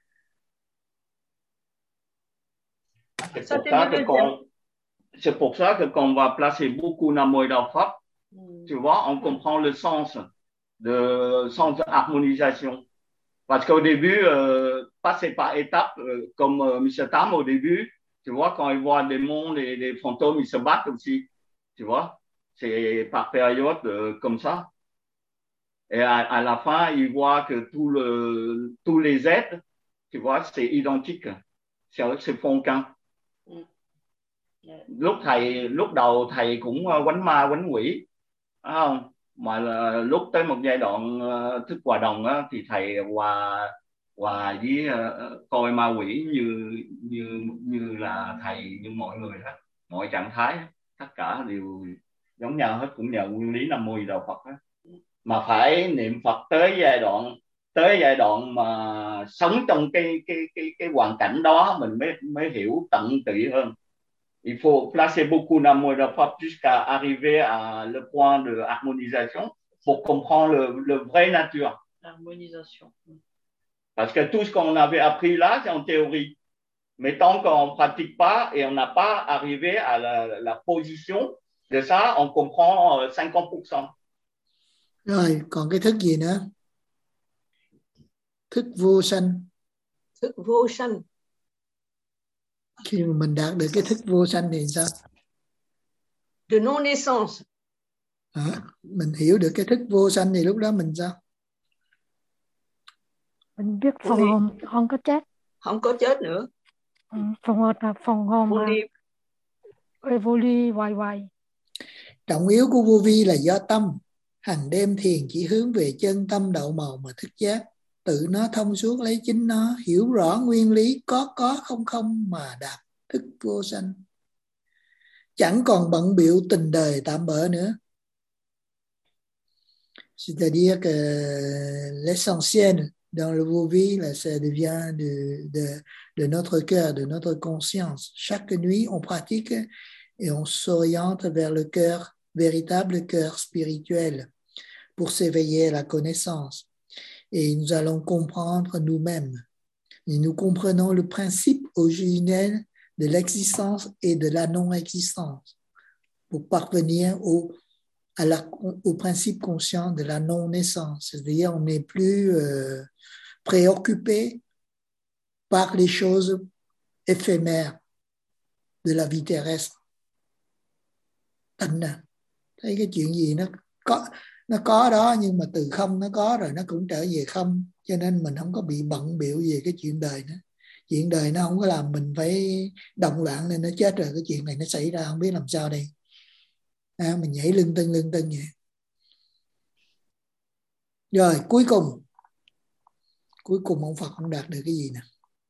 C'est pour ça que quand on va placer beaucoup Nam Mô Đạo Phật, tu vois, on comprend le sens de harmonisation. Parce qu'au début, passer par étapes, comme M. Tam au début, tu vois, quand il voit des mondes et des fantômes, ils se battent aussi, tu vois. C'est par période comme ça. Et à la fin, il voit que tous les êtres, tu vois, c'est identique. C'est Phong-Căn. Lúc đầu thầy cũng quánh ma quánh quỷ, phải không? Mà lúc tới một giai đoạn thức hòa đồng á, thì thầy hòa với coi ma quỷ như là thầy, như mọi người đó, mọi trạng thái tất cả đều giống nhau hết, cũng nhờ nguyên lý Nam Mô Đạo Phật đó. Mà phải niệm Phật tới giai đoạn mà sống trong cái hoàn cảnh đó mình mới hiểu tận tụy hơn. Il faut placer beaucoup d'amour de Phật jusqu'à arriver à le point de harmonisation pour comprendre le vrai nature. L'harmonisation. Parce que tout ce qu'on avait appris là, c'est en théorie. Mais tant qu'on ne pratique pas et on n'a pas arrivé à la position de ça, on comprend 50%. Rồi, còn cái thức gì nữa? Thức vô sanh. Thức vô sanh. Khi mà mình đạt được cái thức vô sanh thì sao? De non-naissance. Mình hiểu được cái thức vô sanh thì lúc đó mình sao? Mình biết phần hồn không có chết. Không có chết nữa. Phần hồn mà evolve hoài. Trọng yếu của vô vi là do tâm. Hàng đêm thiền chỉ hướng về chân tâm đạo màu mà thức giác. tự nó thông suốt lấy chính nó, hiểu rõ nguyên lý có không không mà đạt thức vô sanh, chẳng còn bận bịu tình đời tạm bợ nữa. C'est-à-dire que l'essentiel dans le vô vi, là, ça devient de notre cœur, de notre conscience. Chaque nuit, on pratique et on s'oriente vers le cœur, véritable cœur spirituel, pour s'éveiller à la connaissance. Et nous allons comprendre nous-mêmes. Et nous comprenons le principe originel de l'existence et de la non-existence pour parvenir au principe conscient de la non-naissance. C'est-à-dire on n'est plus préoccupé par les choses éphémères de la vie terrestre. Thấy cái chuyện gì nó có đó, nhưng mà từ không nó có rồi nó cũng trở về không, cho nên mình không có bị bận bịu về cái chuyện đời nữa. Chuyện đời nó không có làm mình phải động loạn nên nó chết rồi, cái chuyện này nó xảy ra không biết làm sao đây. Mình nhảy lưng tưng vậy. Rồi cuối cùng ông Phật cũng đạt được cái gì nè?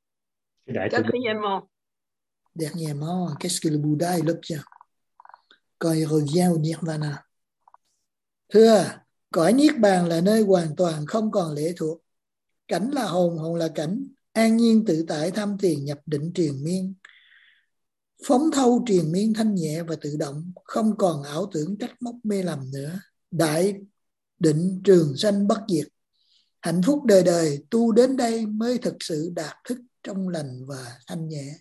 Dernièrement, qu'est-ce que le Bouddha il obtient quand il revient au Nirvana? Thưa, cõi Niết Bàn là nơi hoàn toàn không còn lệ thuộc. Cảnh là hồn, hồn là cảnh, an nhiên tự tại tham thiền nhập định triền miên. Phóng thâu triền miên thanh nhẹ và tự động, không còn ảo tưởng trách móc mê lầm nữa. Đại định trường sanh bất diệt. Hạnh phúc đời đời tu đến đây mới thực sự đạt thức trong lành và thanh nhẹ.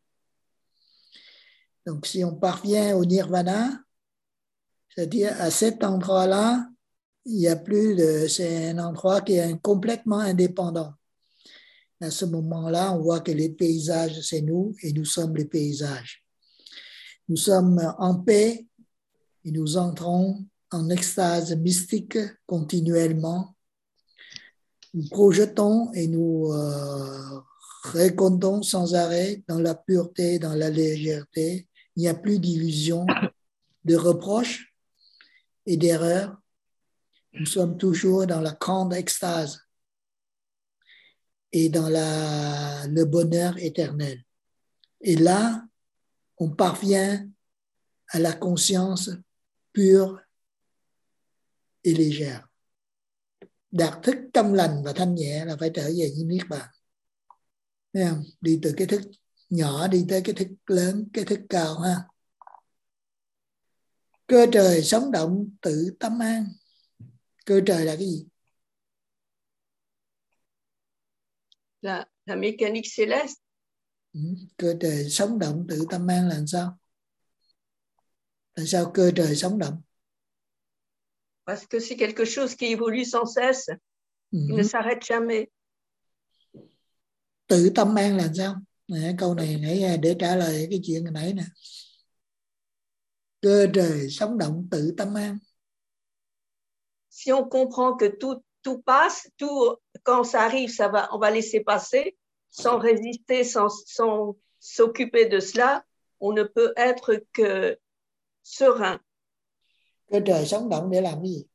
Donc si on parvient au Nirvana, c'est-à-dire à cet endroit-là, il n'y a plus de... C'est un endroit qui est complètement indépendant. À ce moment-là, on voit que les paysages, c'est nous et nous sommes les paysages. Nous sommes en paix et nous entrons en extase mystique continuellement. Nous projetons et nous racontons sans arrêt dans la pureté, dans la légèreté. Il n'y a plus d'illusions, de reproches et d'erreurs. Nous sommes toujours dans la grande extase et dans le bonheur éternel. Et là, on parvient à la conscience pure et légère. Đạt thức trong lành và thanh nhẹ là phải trở về với Niết Bàn. Thấy không? Đi từ cái thức nhỏ đi tới cái thức lớn, cái thức cao ha. Cơ trời sống động tự tâm an. Cơ trời là cái gì? La mécanique céleste. Cơ trời sống động tự tâm an là làm sao? Tại sao cơ trời sống động? Parce que c'est quelque chose qui évolue sans cesse, qui ne s'arrête jamais. Tự tâm an là sao? Nè, câu này nãy để trả lời cái chuyện hồi nãy nè. Cơ trời sống động tự tâm an. Si on comprend que tout passe, tout quand ça arrive, on va laisser passer, sans résister, sans s'occuper de cela, on ne peut être que serein. Cơ trời sống động để làm cái gì?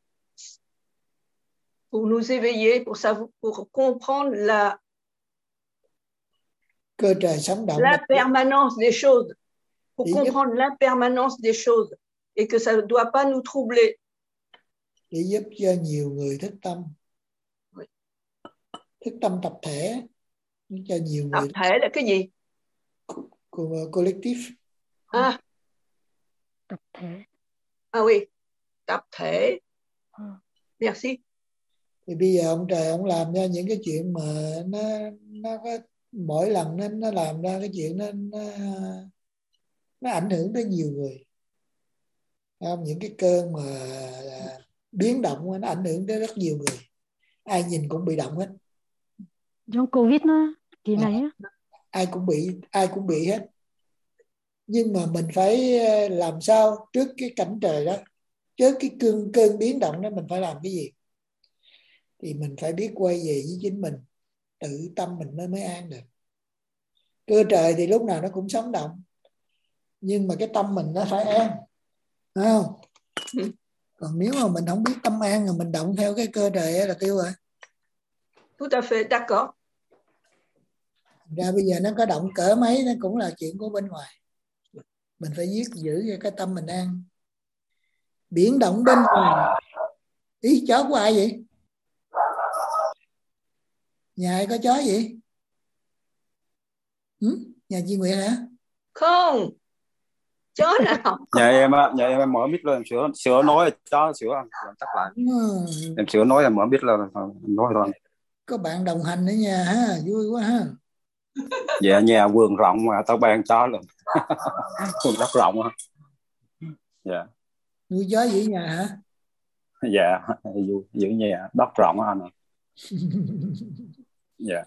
Pour nous éveiller, pour comprendre cơ trời sống động, l'impermanence des choses, pour comprendre l'impermanence des choses et que ça ne doit pas nous troubler. Để giúp cho nhiều người thức tâm. Oui. Thức tâm tập thể. Cho nhiều tập người. Thể là cái gì? Collectif. Tập thể. Oui, tập thể. Merci. Thì bây giờ ông trời ông làm ra những cái chuyện mà nó có mỗi lần nó làm ra cái chuyện nó ảnh hưởng tới nhiều người. Không? Những cái cơn mà biến động nó ảnh hưởng tới rất nhiều người. Ai nhìn cũng bị động hết. Giống Covid nó kỳ này á. Ai cũng bị hết. Nhưng mà mình phải làm sao trước cái cảnh trời đó, trước cái cơn biến động đó mình phải làm cái gì? Thì mình phải biết quay về với chính mình, tự tâm mình mới an được. Cơ trời thì lúc nào nó cũng sống động, nhưng mà cái tâm mình nó phải an, phải không? Còn nếu mà mình không biết tâm an rồi mình động theo cái cơ trời là tiêu rồi. Tout à fait, d'accord. Ra bây giờ nó có động cỡ mấy nó cũng là chuyện của bên ngoài. Mình phải giữ cái tâm mình an. Biển động bên ngoài. Ý chó của ai vậy? Nhà ai có chó vậy? Nhà chị Nguyệt hả? Không. Chó nào? Nhà em mở mic lên, sửa nói chó sửa anh tắt lại. Em sửa nói em mở mic lên nói thôi. Có bạn đồng hành ở nhà ha, vui quá ha. Dạ nhà vườn rộng mà tao ban chó luôn. Vườn đất rộng hả? Dạ. Nuôi chó giữ nhà hả? Dạ, giữ nhà đất rộng anh ạ. Dạ.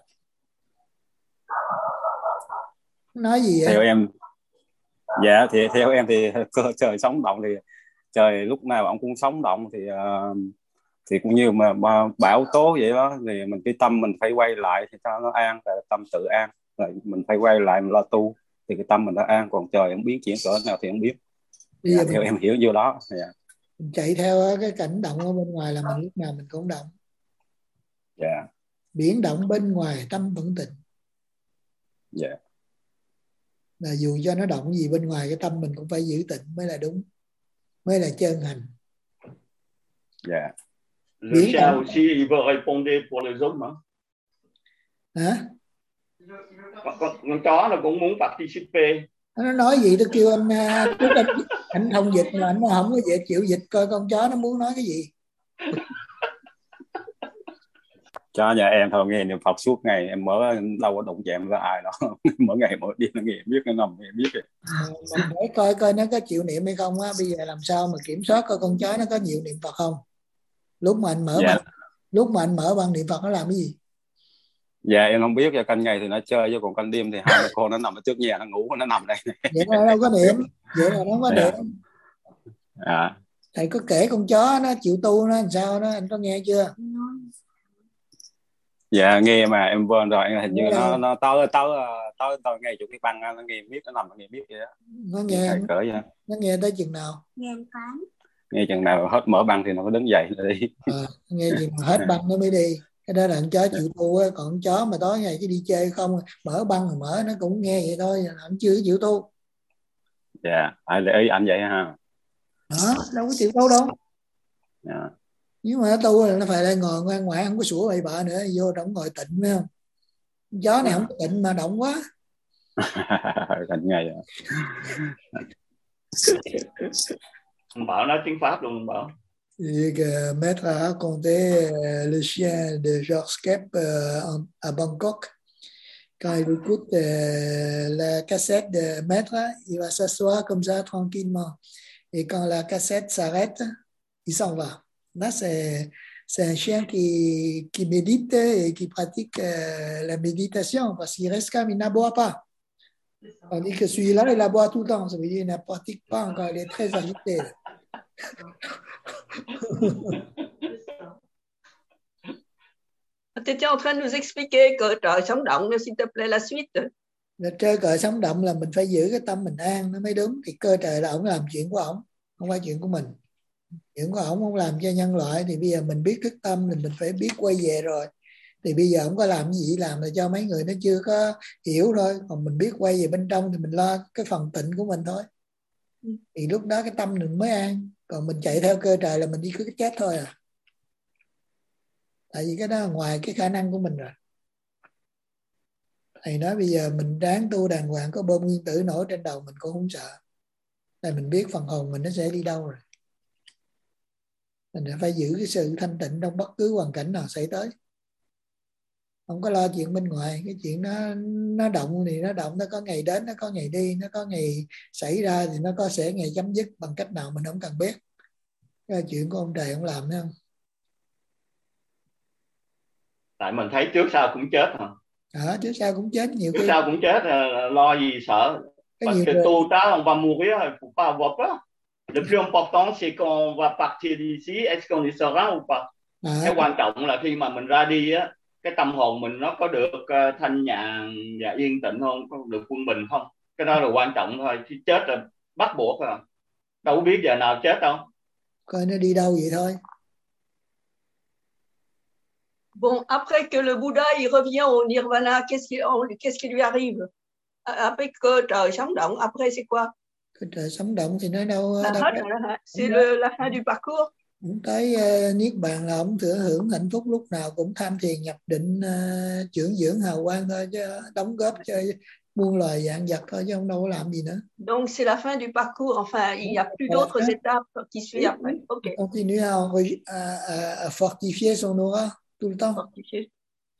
Nói gì vậy? Theo em, dạ thì theo em thì trời sống động thì trời lúc nào ông cũng sống động thì cũng như mà bão tố vậy đó, thì mình cái tâm mình phải quay lại thì cho nó an, là tâm tự an, rồi mình phải quay lại mình lo tu thì cái tâm mình nó an, còn trời không biết chuyển cỡ nào thì không biết. Dạ, theo em hiểu vô đó. Dạ. Mình chạy theo cái cảnh động ở bên ngoài là mình lúc nào mình cũng động. Dạ. Biển động bên ngoài tâm vẫn tịnh. Dạ. Là dù cho nó động gì bên ngoài cái tâm mình cũng phải giữ tịnh mới là đúng, mới là chân hành. Dạ. Le chien aussi, il veut répondre pour les hommes. Hả? Con chó nó cũng muốn participer. Nó nói gì tôi kêu anh thông dịch mà anh không có chịu dịch coi con chó nó muốn nói cái gì. Cho nhà em thôi nghe niệm Phật suốt ngày, em mở đâu có đụng chạm với ai đó. Mỗi ngày mỗi đêm nó nghe biết, nó nằm nghe biết. Mình phải coi nó có chịu niệm hay không á. Bây giờ làm sao mà kiểm soát coi con chó nó có nhiều niệm Phật không? Lúc mà anh mở băng niệm Phật nó làm cái gì? Dạ em không biết, canh ngày thì nó chơi, chứ còn canh đêm thì hai mẹ con nó nằm ở trước nhà nó ngủ, nó nằm đây. Vậy là đâu có niệm, vậy là nó có niệm. Thầy có kể con chó nó chịu tu nó làm sao đó, anh có nghe chưa? Dạ nghe mà em quên rồi, hình như nó tới ngay chỗ cái băng nó nghe biết, nó nằm nó nghe biết vậy đó. Nó nghe tới chừng nào? Nghe chừng nào hết mở băng thì nó có đứng dậy đi. Nghe chừng nào hết băng nó mới đi. Cái đó là con chó chịu tu á, còn con chó mà tối ngày chỉ đi chơi không, mở băng rồi mở nó cũng nghe vậy thôi, nó chưa chịu tu. Dạ, phải để ý anh vậy ha. Đó, đâu có chịu tu đâu. Dạ. Nhưng mà nó tu là nó phải lại ngồi ngoan ngoãn, không có sủa bậy bạ nữa, vô trong ngồi tịnh phải không? Chó này không có tịnh mà động quá. Cảnh ngày Bảo nói tiếng Pháp luôn Bảo. Maître a raconté le chien de Georges Kep à Bangkok. Quand il écoute la cassette de Maître, il va s'asseoir comme ça tranquillement. Et quand la cassette s'arrête, il s'en va. Là, c'est un chien qui médite et qui pratique la méditation parce qu'il reste calme, il n'aboie pas. Tandis que celui-là, il aboie tout le temps. Ça veut dire qu'il ne pratique pas encore, il est très agité. Tu étais en train de nous expliquer que trời sống động, s'il te plaît, la suite. Trời cõi sống động là mình phải giữ cái tâm mình an nó mới đúng. Thì cơ trời là ổng làm chuyện của ổng, không phải chuyện của mình. Chuyện của ổng không làm cho nhân loại, thì bây giờ mình biết thức tâm thì mình phải biết quay về rồi. Thì bây giờ ổng có làm gì làm là cho mấy người nó chưa có hiểu thôi. Còn mình biết quay về bên trong thì mình lo cái phần tịnh của mình thôi. Thì lúc đó cái tâm mình mới an. Còn mình chạy theo cơ trời là mình đi cứ chết thôi à. Tại vì cái đó là ngoài cái khả năng của mình rồi. Thầy nói bây giờ mình ráng tu đàng hoàng, có bom nguyên tử nổi trên đầu mình cũng không sợ. Tại mình biết phần hồn mình nó sẽ đi đâu rồi. Mình phải giữ cái sự thanh tịnh trong bất cứ hoàn cảnh nào xảy tới. Không có lo chuyện bên ngoài. Cái chuyện nó động thì nó động, nó có ngày đến, nó có ngày đi, nó có ngày xảy ra thì nó có sẽ ngày chấm dứt bằng cách nào mình không cần biết. Cái chuyện của ông trời ông làm nữa không? Tại mình thấy trước sau cũng chết hả? Trước sau cũng chết nhiều. Trước sau cũng chết, lo gì sợ. Parce que tôt ou tard on va mourir, il ne faut pas avoir peur. Le plus important c'est qu'on va partir d'ici, est-ce qu'on y sera ou pas. Cái quan trọng là khi mà mình ra đi á, cái tâm hồn mình nó có được thanh nhàn và yên tĩnh không, có được quân bình không. Cái đó là quan trọng thôi, chứ chết là bắt buộc rồi. Đâu biết giờ nào chết đâu. Coi nó đi đâu vậy thôi. Bon, après que le Bouddha il revient au nirvana, qu'est-ce qui lui arrive? Après que trời sống động, après c'est quoi? Cái trời sống động thì nó đâu Là đâu hết có. rồi đó hả? C'est la fin du parcours. Cũng tới niết bàn là ông thừa hưởng hạnh phúc lúc nào cũng tham thiền nhập định, dưỡng dưỡng hào quang thôi, chứ đóng góp cho muôn loài vạn vật thôi, chứ ông đâu có làm gì nữa. Donc c'est la fin du parcours. Enfin, il n'y a plus d'autres étapes qui suivent après. Ok. Continue à fortifier son aura tout le temps. Fortifier.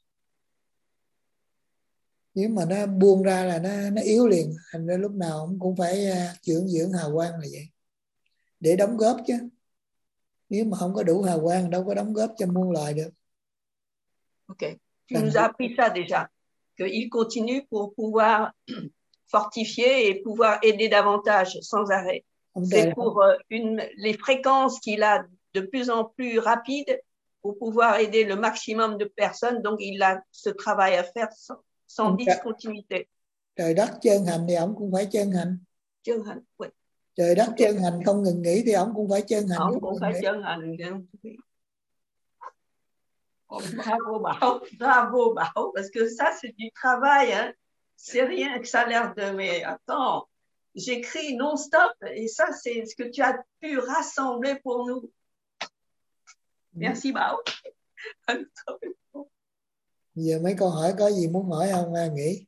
Nếu mà nó buông ra là nó yếu liền, thành ra lúc nào ông cũng phải dưỡng dưỡng hào quang là vậy, để đóng góp chứ. Nếu mà không có đủ hào quang đâu có đóng góp cho muôn loài được. Ok, tu nous as appris ça déjà, qu'il continue pour pouvoir fortifier et pouvoir aider davantage sans arrêt. C'est pour les fréquences qu'il a de plus en plus rapides pour pouvoir aider le maximum de personnes. Donc, il a ce travail à faire sans discontinuité. Trời đất chân hành thì ông cũng phải chân hành. Chân hành, oui. Trời đất chân hành không ngừng nghỉ thì ông cũng phải chân hành. Ông cũng phải chân hành. Oh, bravo Bảo, bravo Bảo, parce que ça c'est du travail, hein. C'est rien que ça a l'air de, mais attends, j'écris non-stop et ça c'est ce que tu as pu rassembler pour nous. Merci Bảo. Giờ mấy câu hỏi có gì muốn hỏi không Nga nghĩ?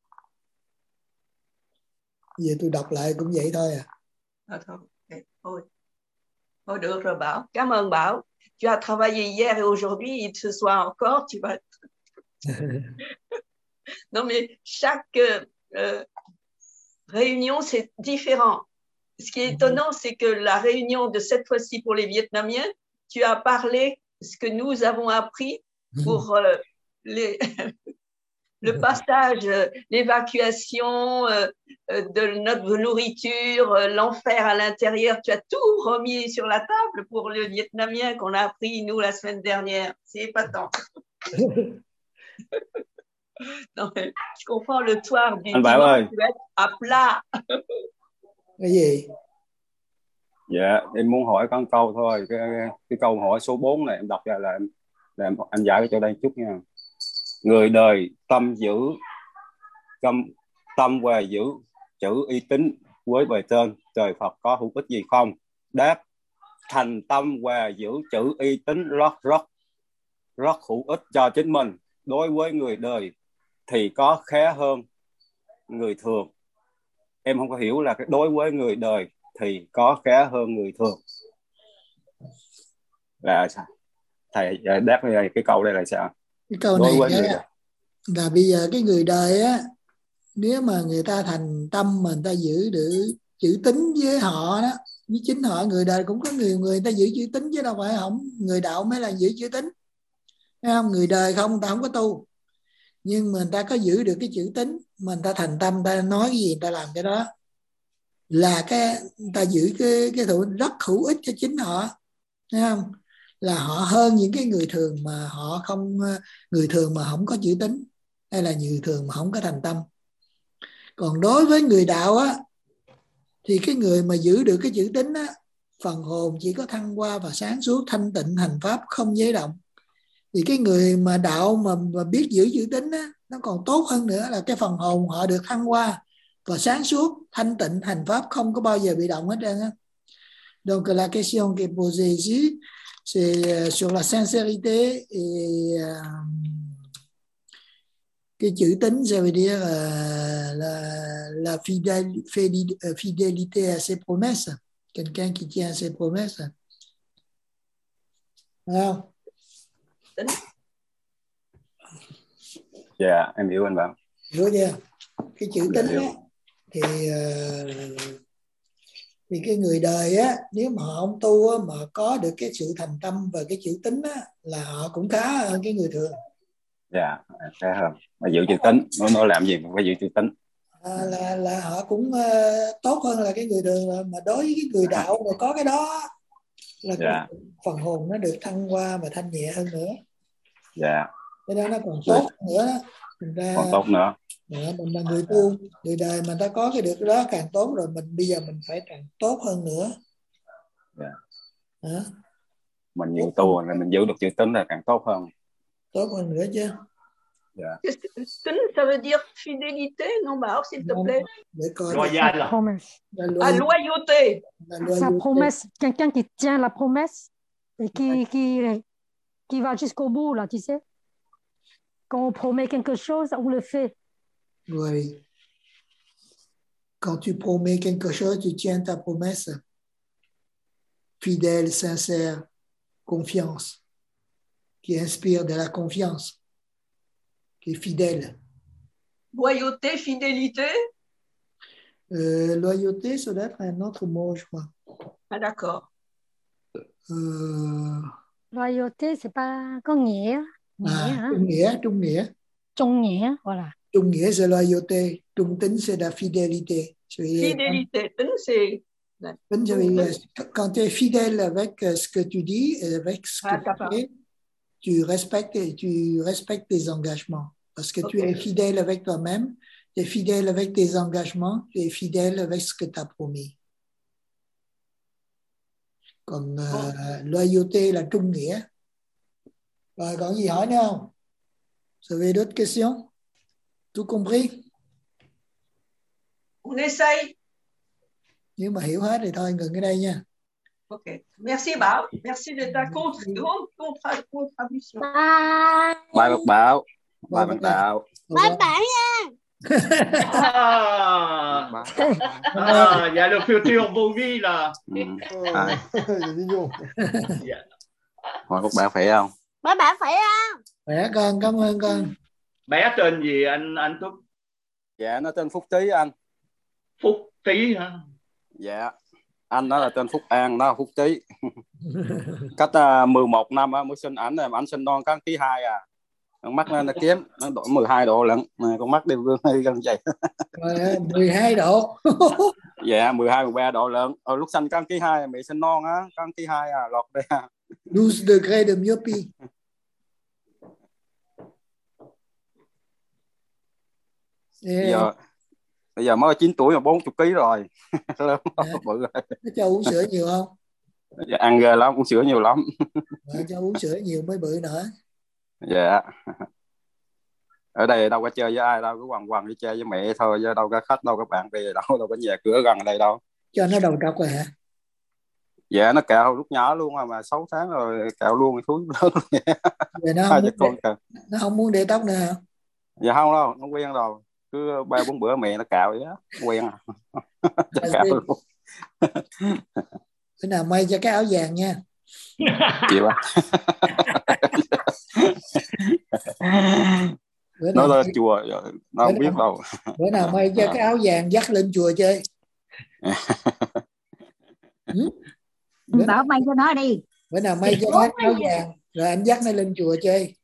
Giờ tôi đọc lại cũng vậy thôi à. Thôi được rồi Bảo, cảm ơn Bảo. Tu as travaillé hier et aujourd'hui, et ce soir encore, tu vas... Non, mais chaque réunion, c'est différent. Ce qui est étonnant, c'est que la réunion de cette fois-ci pour les Vietnamiens, tu as parlé ce que nous avons appris pour le passage, l'évacuation de notre nourriture, l'enfer à l'intérieur. Tu as tout remis sur la table pour le vietnamien qu'on a appris, nous, la semaine dernière. C'est épatant. Non, mais je comprends le soir du dimanche, tu vas être à plat. Cái gì? Dạ, em muốn hỏi có một câu thôi. Cái câu hỏi số 4 này em đọc ra là em giải cái chỗ đây chút nha. Người đời tâm về giữ chữ uy tín với bề trên, trời Phật có hữu ích gì không? Đáp: thành tâm và giữ chữ uy tín rất hữu ích cho chính mình. Đối với người đời thì có khá hơn người thường. Em không có hiểu là cái đối với người đời thì có khá hơn người thường là sao? Thầy đáp cái câu đây là sao? Cái câu này là bây giờ cái người đời á, nếu mà người ta thành tâm mà người ta giữ được chữ tín với họ đó, với chính họ, người đời cũng có người ta giữ chữ tín chứ đâu phải không người đạo mới là giữ chữ tín, thấy không? Người đời không, người ta không có tu, nhưng mà người ta có giữ được cái chữ tín, mà người ta thành tâm, người ta nói cái gì người ta làm cái đó, là cái người ta giữ cái thủ rất hữu ích cho chính họ, thấy không? Là họ hơn những cái người thường mà họ không, người thường mà không có chữ tín, hay là người thường mà không có thành tâm. Còn đối với người đạo á, thì cái người mà giữ được cái chữ tín á, phần hồn chỉ có thăng hoa và sáng suốt, thanh tịnh hành pháp không giấy động. Thì cái người mà đạo mà biết giữ chữ tín á, nó còn tốt hơn nữa, là cái phần hồn họ được thăng hoa và sáng suốt, thanh tịnh hành pháp không có bao giờ bị động hết trơn á. Donc la question qui est posée ici, c'est sur la sincérité et cái chữ tín, ça veut dire la fidélité à ses promesses, quelqu'un qui tient à ses promesses. Đúng không? Dạ, em hiểu anh Bảo. Hiểu chưa? Cái chữ tín á, thì cái người đời á, nếu mà họ không tu á, mà có được cái sự thành tâm và cái chữ tín á, là họ cũng khá hơn cái người thường. Dạ, khá hơn. Mà giữ chữ tín, nó làm gì mà phải giữ chữ tín? Là họ cũng tốt hơn là cái người thường. Mà đối với cái người đạo mà có cái đó là cái phần hồn nó được thăng hoa và thanh nhẹ hơn nữa. Dạ. Cái đó nó còn tốt nữa đó. Còn tốt nữa. Mình là người tu, người đời mà ta có cái được cái đó càng tốt rồi, mình bây giờ mình phải càng tốt hơn nữa. Mình nhiều tu là mình giữ được chữ tín là càng tốt hơn. Tốt hơn nữa chứ. Kính, ça veut dire fidélité, non Bảo, s'il te plaît. Loyal. À, loyauté. Sa promesse, quelqu'un qui tient la promesse et qui va jusqu'au bout, là, tu sais. Quand on promet quelque chose, on le fait. Oui. Quand tu promets quelque chose, tu tiens ta promesse. Fidèle, sincère, confiance, qui inspire de la confiance, qui est fidèle. Loyauté, fidélité. Loyauté, ça doit être un autre mot, je crois. Ah, d'accord. Loyauté, c'est pas có nghĩa. Trung nghĩa. Trung nghĩa, voilà. Trung nghĩa, c'est loyauté. Trung tính, c'est la fidélité. Fidélité, tính, c'est... Quand tu es fidèle avec ce que tu dis et avec ce que tu fais, tu respectes tes engagements. Parce que tu es fidèle avec toi-même, tu es fidèle avec tes engagements, tu es fidèle avec ce que tu as promis. Còn loyauté là trung nghĩa. Rồi còn gì hỏi nữa không? Vous avez d'autres questions? Tout compris? On essaye. Nếu mà hiểu hết thì thôi ngừng ở đây nha. Ok. Merci Bảo. Merci de ta grande contribution. Bye bác Bảo. Bye bác Đạo. Bye bye nha. Il y a le futur Bobby là. Hỏi bác Bảo khỏe không? Bye bye khỏe không? Khỏe con, cảm ơn con. Bé tên gì anh Túc? Dạ nó tên Phúc Tý anh. Phúc Tý hả? Dạ. Anh đó là tên Phúc An, đó là Phúc Tý. Cách 11 năm mới sinh ảnh, ảnh sinh non tháng thứ 2 à. Con mắt nó kém, nó độ 12 độ lận, con mắt đi gần vậy. 12 độ. Dạ 12-13 độ lận. Lúc sinh tháng thứ 2 mẹ sinh non á, tháng thứ 2 à, lọt đây. 12 degrés de myopie. Bây giờ mới 9 tuổi mà 40 kg rồi. Lớn bự rồi. Nó cho uống sữa nhiều không? Dạ, ăn ghê lắm, uống sữa nhiều lắm. Cho uống sữa nhiều mới bự nữa. Dạ. Ở đây đâu có chơi với ai đâu, cứ quằn đi chơi với mẹ thôi, chứ đâu có khách, đâu có bạn bè đâu có nhà cửa gần ở đây đâu. Cho nó đầu trọc rồi hả? Dạ nó cạo lúc nhỏ luôn mà 6 tháng rồi cạo luôn cái thúi lớn. Vậy nó không muốn để tóc nữa hả? Dạ không đâu, nó quen rồi. Cứ 3-4 bữa mẹ nó cạo vậy á, quen à. Cạo luôn. Bữa nào may cho cái áo vàng nha. Chịu á. Nó lên chùa, nó không biết đâu. Bữa nào may cho cái áo vàng dắt lên chùa chơi. Bảo may cho nó đi. Bữa nào may cho nó áo vàng rồi anh dắt nó lên chùa chơi.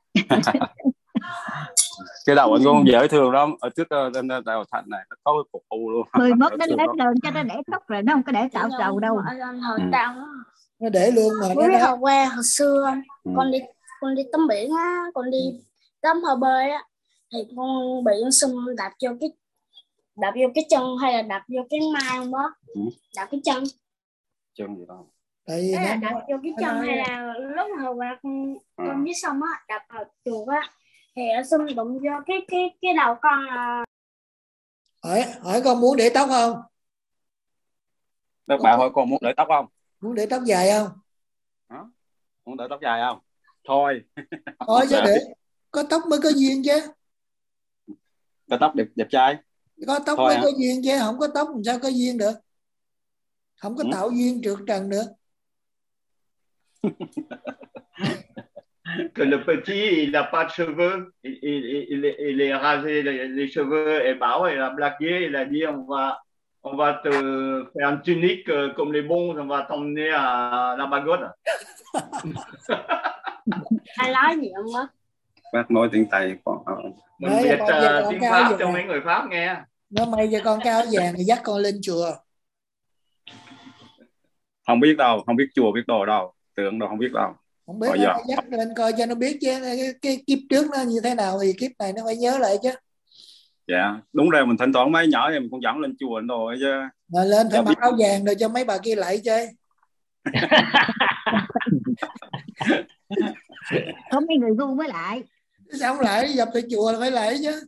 Cái đầu anh cũng dễ thương lắm. Ở trước Đào Thành này nó có cái cục u luôn. 11 đến đến đường cho nó để tóc rồi, nó không có để cạo trầu đâu. Nó để luôn mà. Với hồi qua hồi xưa con đi tắm biển á, con đi tắm hồ bơi á, thì con bị con sung đạp vô cái chân hay là đạp vô cái mai không đó? Đạp cái chân. Chân gì đâu? Đạp vô cái chân hay là lúc hồi qua con với xong á, đạp vào chuột á, thì ở xung đụng vô cái đầu con là... Hỏi con muốn để tóc không? Các bạn hỏi con muốn để tóc không? Muốn để tóc dài không? Hả? Muốn để tóc dài không? Thôi. Thôi chứ để có tóc mới có duyên chứ. Có tóc đẹp trai. Có tóc thôi mới có duyên chứ, không có tóc làm sao có duyên được. Không có tạo duyên trượt trần được. Que le petit, il n'a pas de cheveux, il est rasé les cheveux et Bảo, il a blagué, il a dit on va te faire une tunique comme les bons, on va t'emmener à la Bagode. Ai nói gì không á? Bác nói tiếng Tây còn mình Việt tiếng Pháp cho mấy người Pháp nghe. Nó may cho con cái áo vàng thì dắt con lên chùa. Không biết đâu, không biết chùa biết đồ đâu, tượng đâu không biết đâu. Không biết nó dắt lên coi cho nó biết chứ cái kiếp trước nó như thế nào thì kiếp này nó phải nhớ lại chứ. Dạ đúng rồi, mình thỉnh thoảng mấy nhỏ thì mình cũng dẫn lên chùa rồi chứ. Mà lên phải mặc áo vàng rồi cho mấy bà kia lại chơi. Không mấy người ngu mới lại. Sao không lại? Dập tới chùa là phải lại chứ.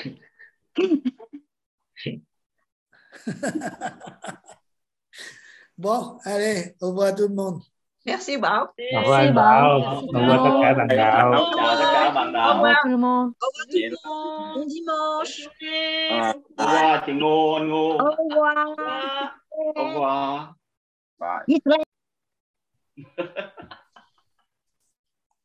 Bon, allez, au revoir tout le monde. Merci Bảo. Au revoir Bảo. Au revoir tất cả bạn đạo. Chào tất cả bạn đạo. Au revoir tout le monde. Au revoir tout le monde. Bon dimanche. Au revoir chị Ngô, anh Ngô. Au revoir. Au revoir. Bye. Israel.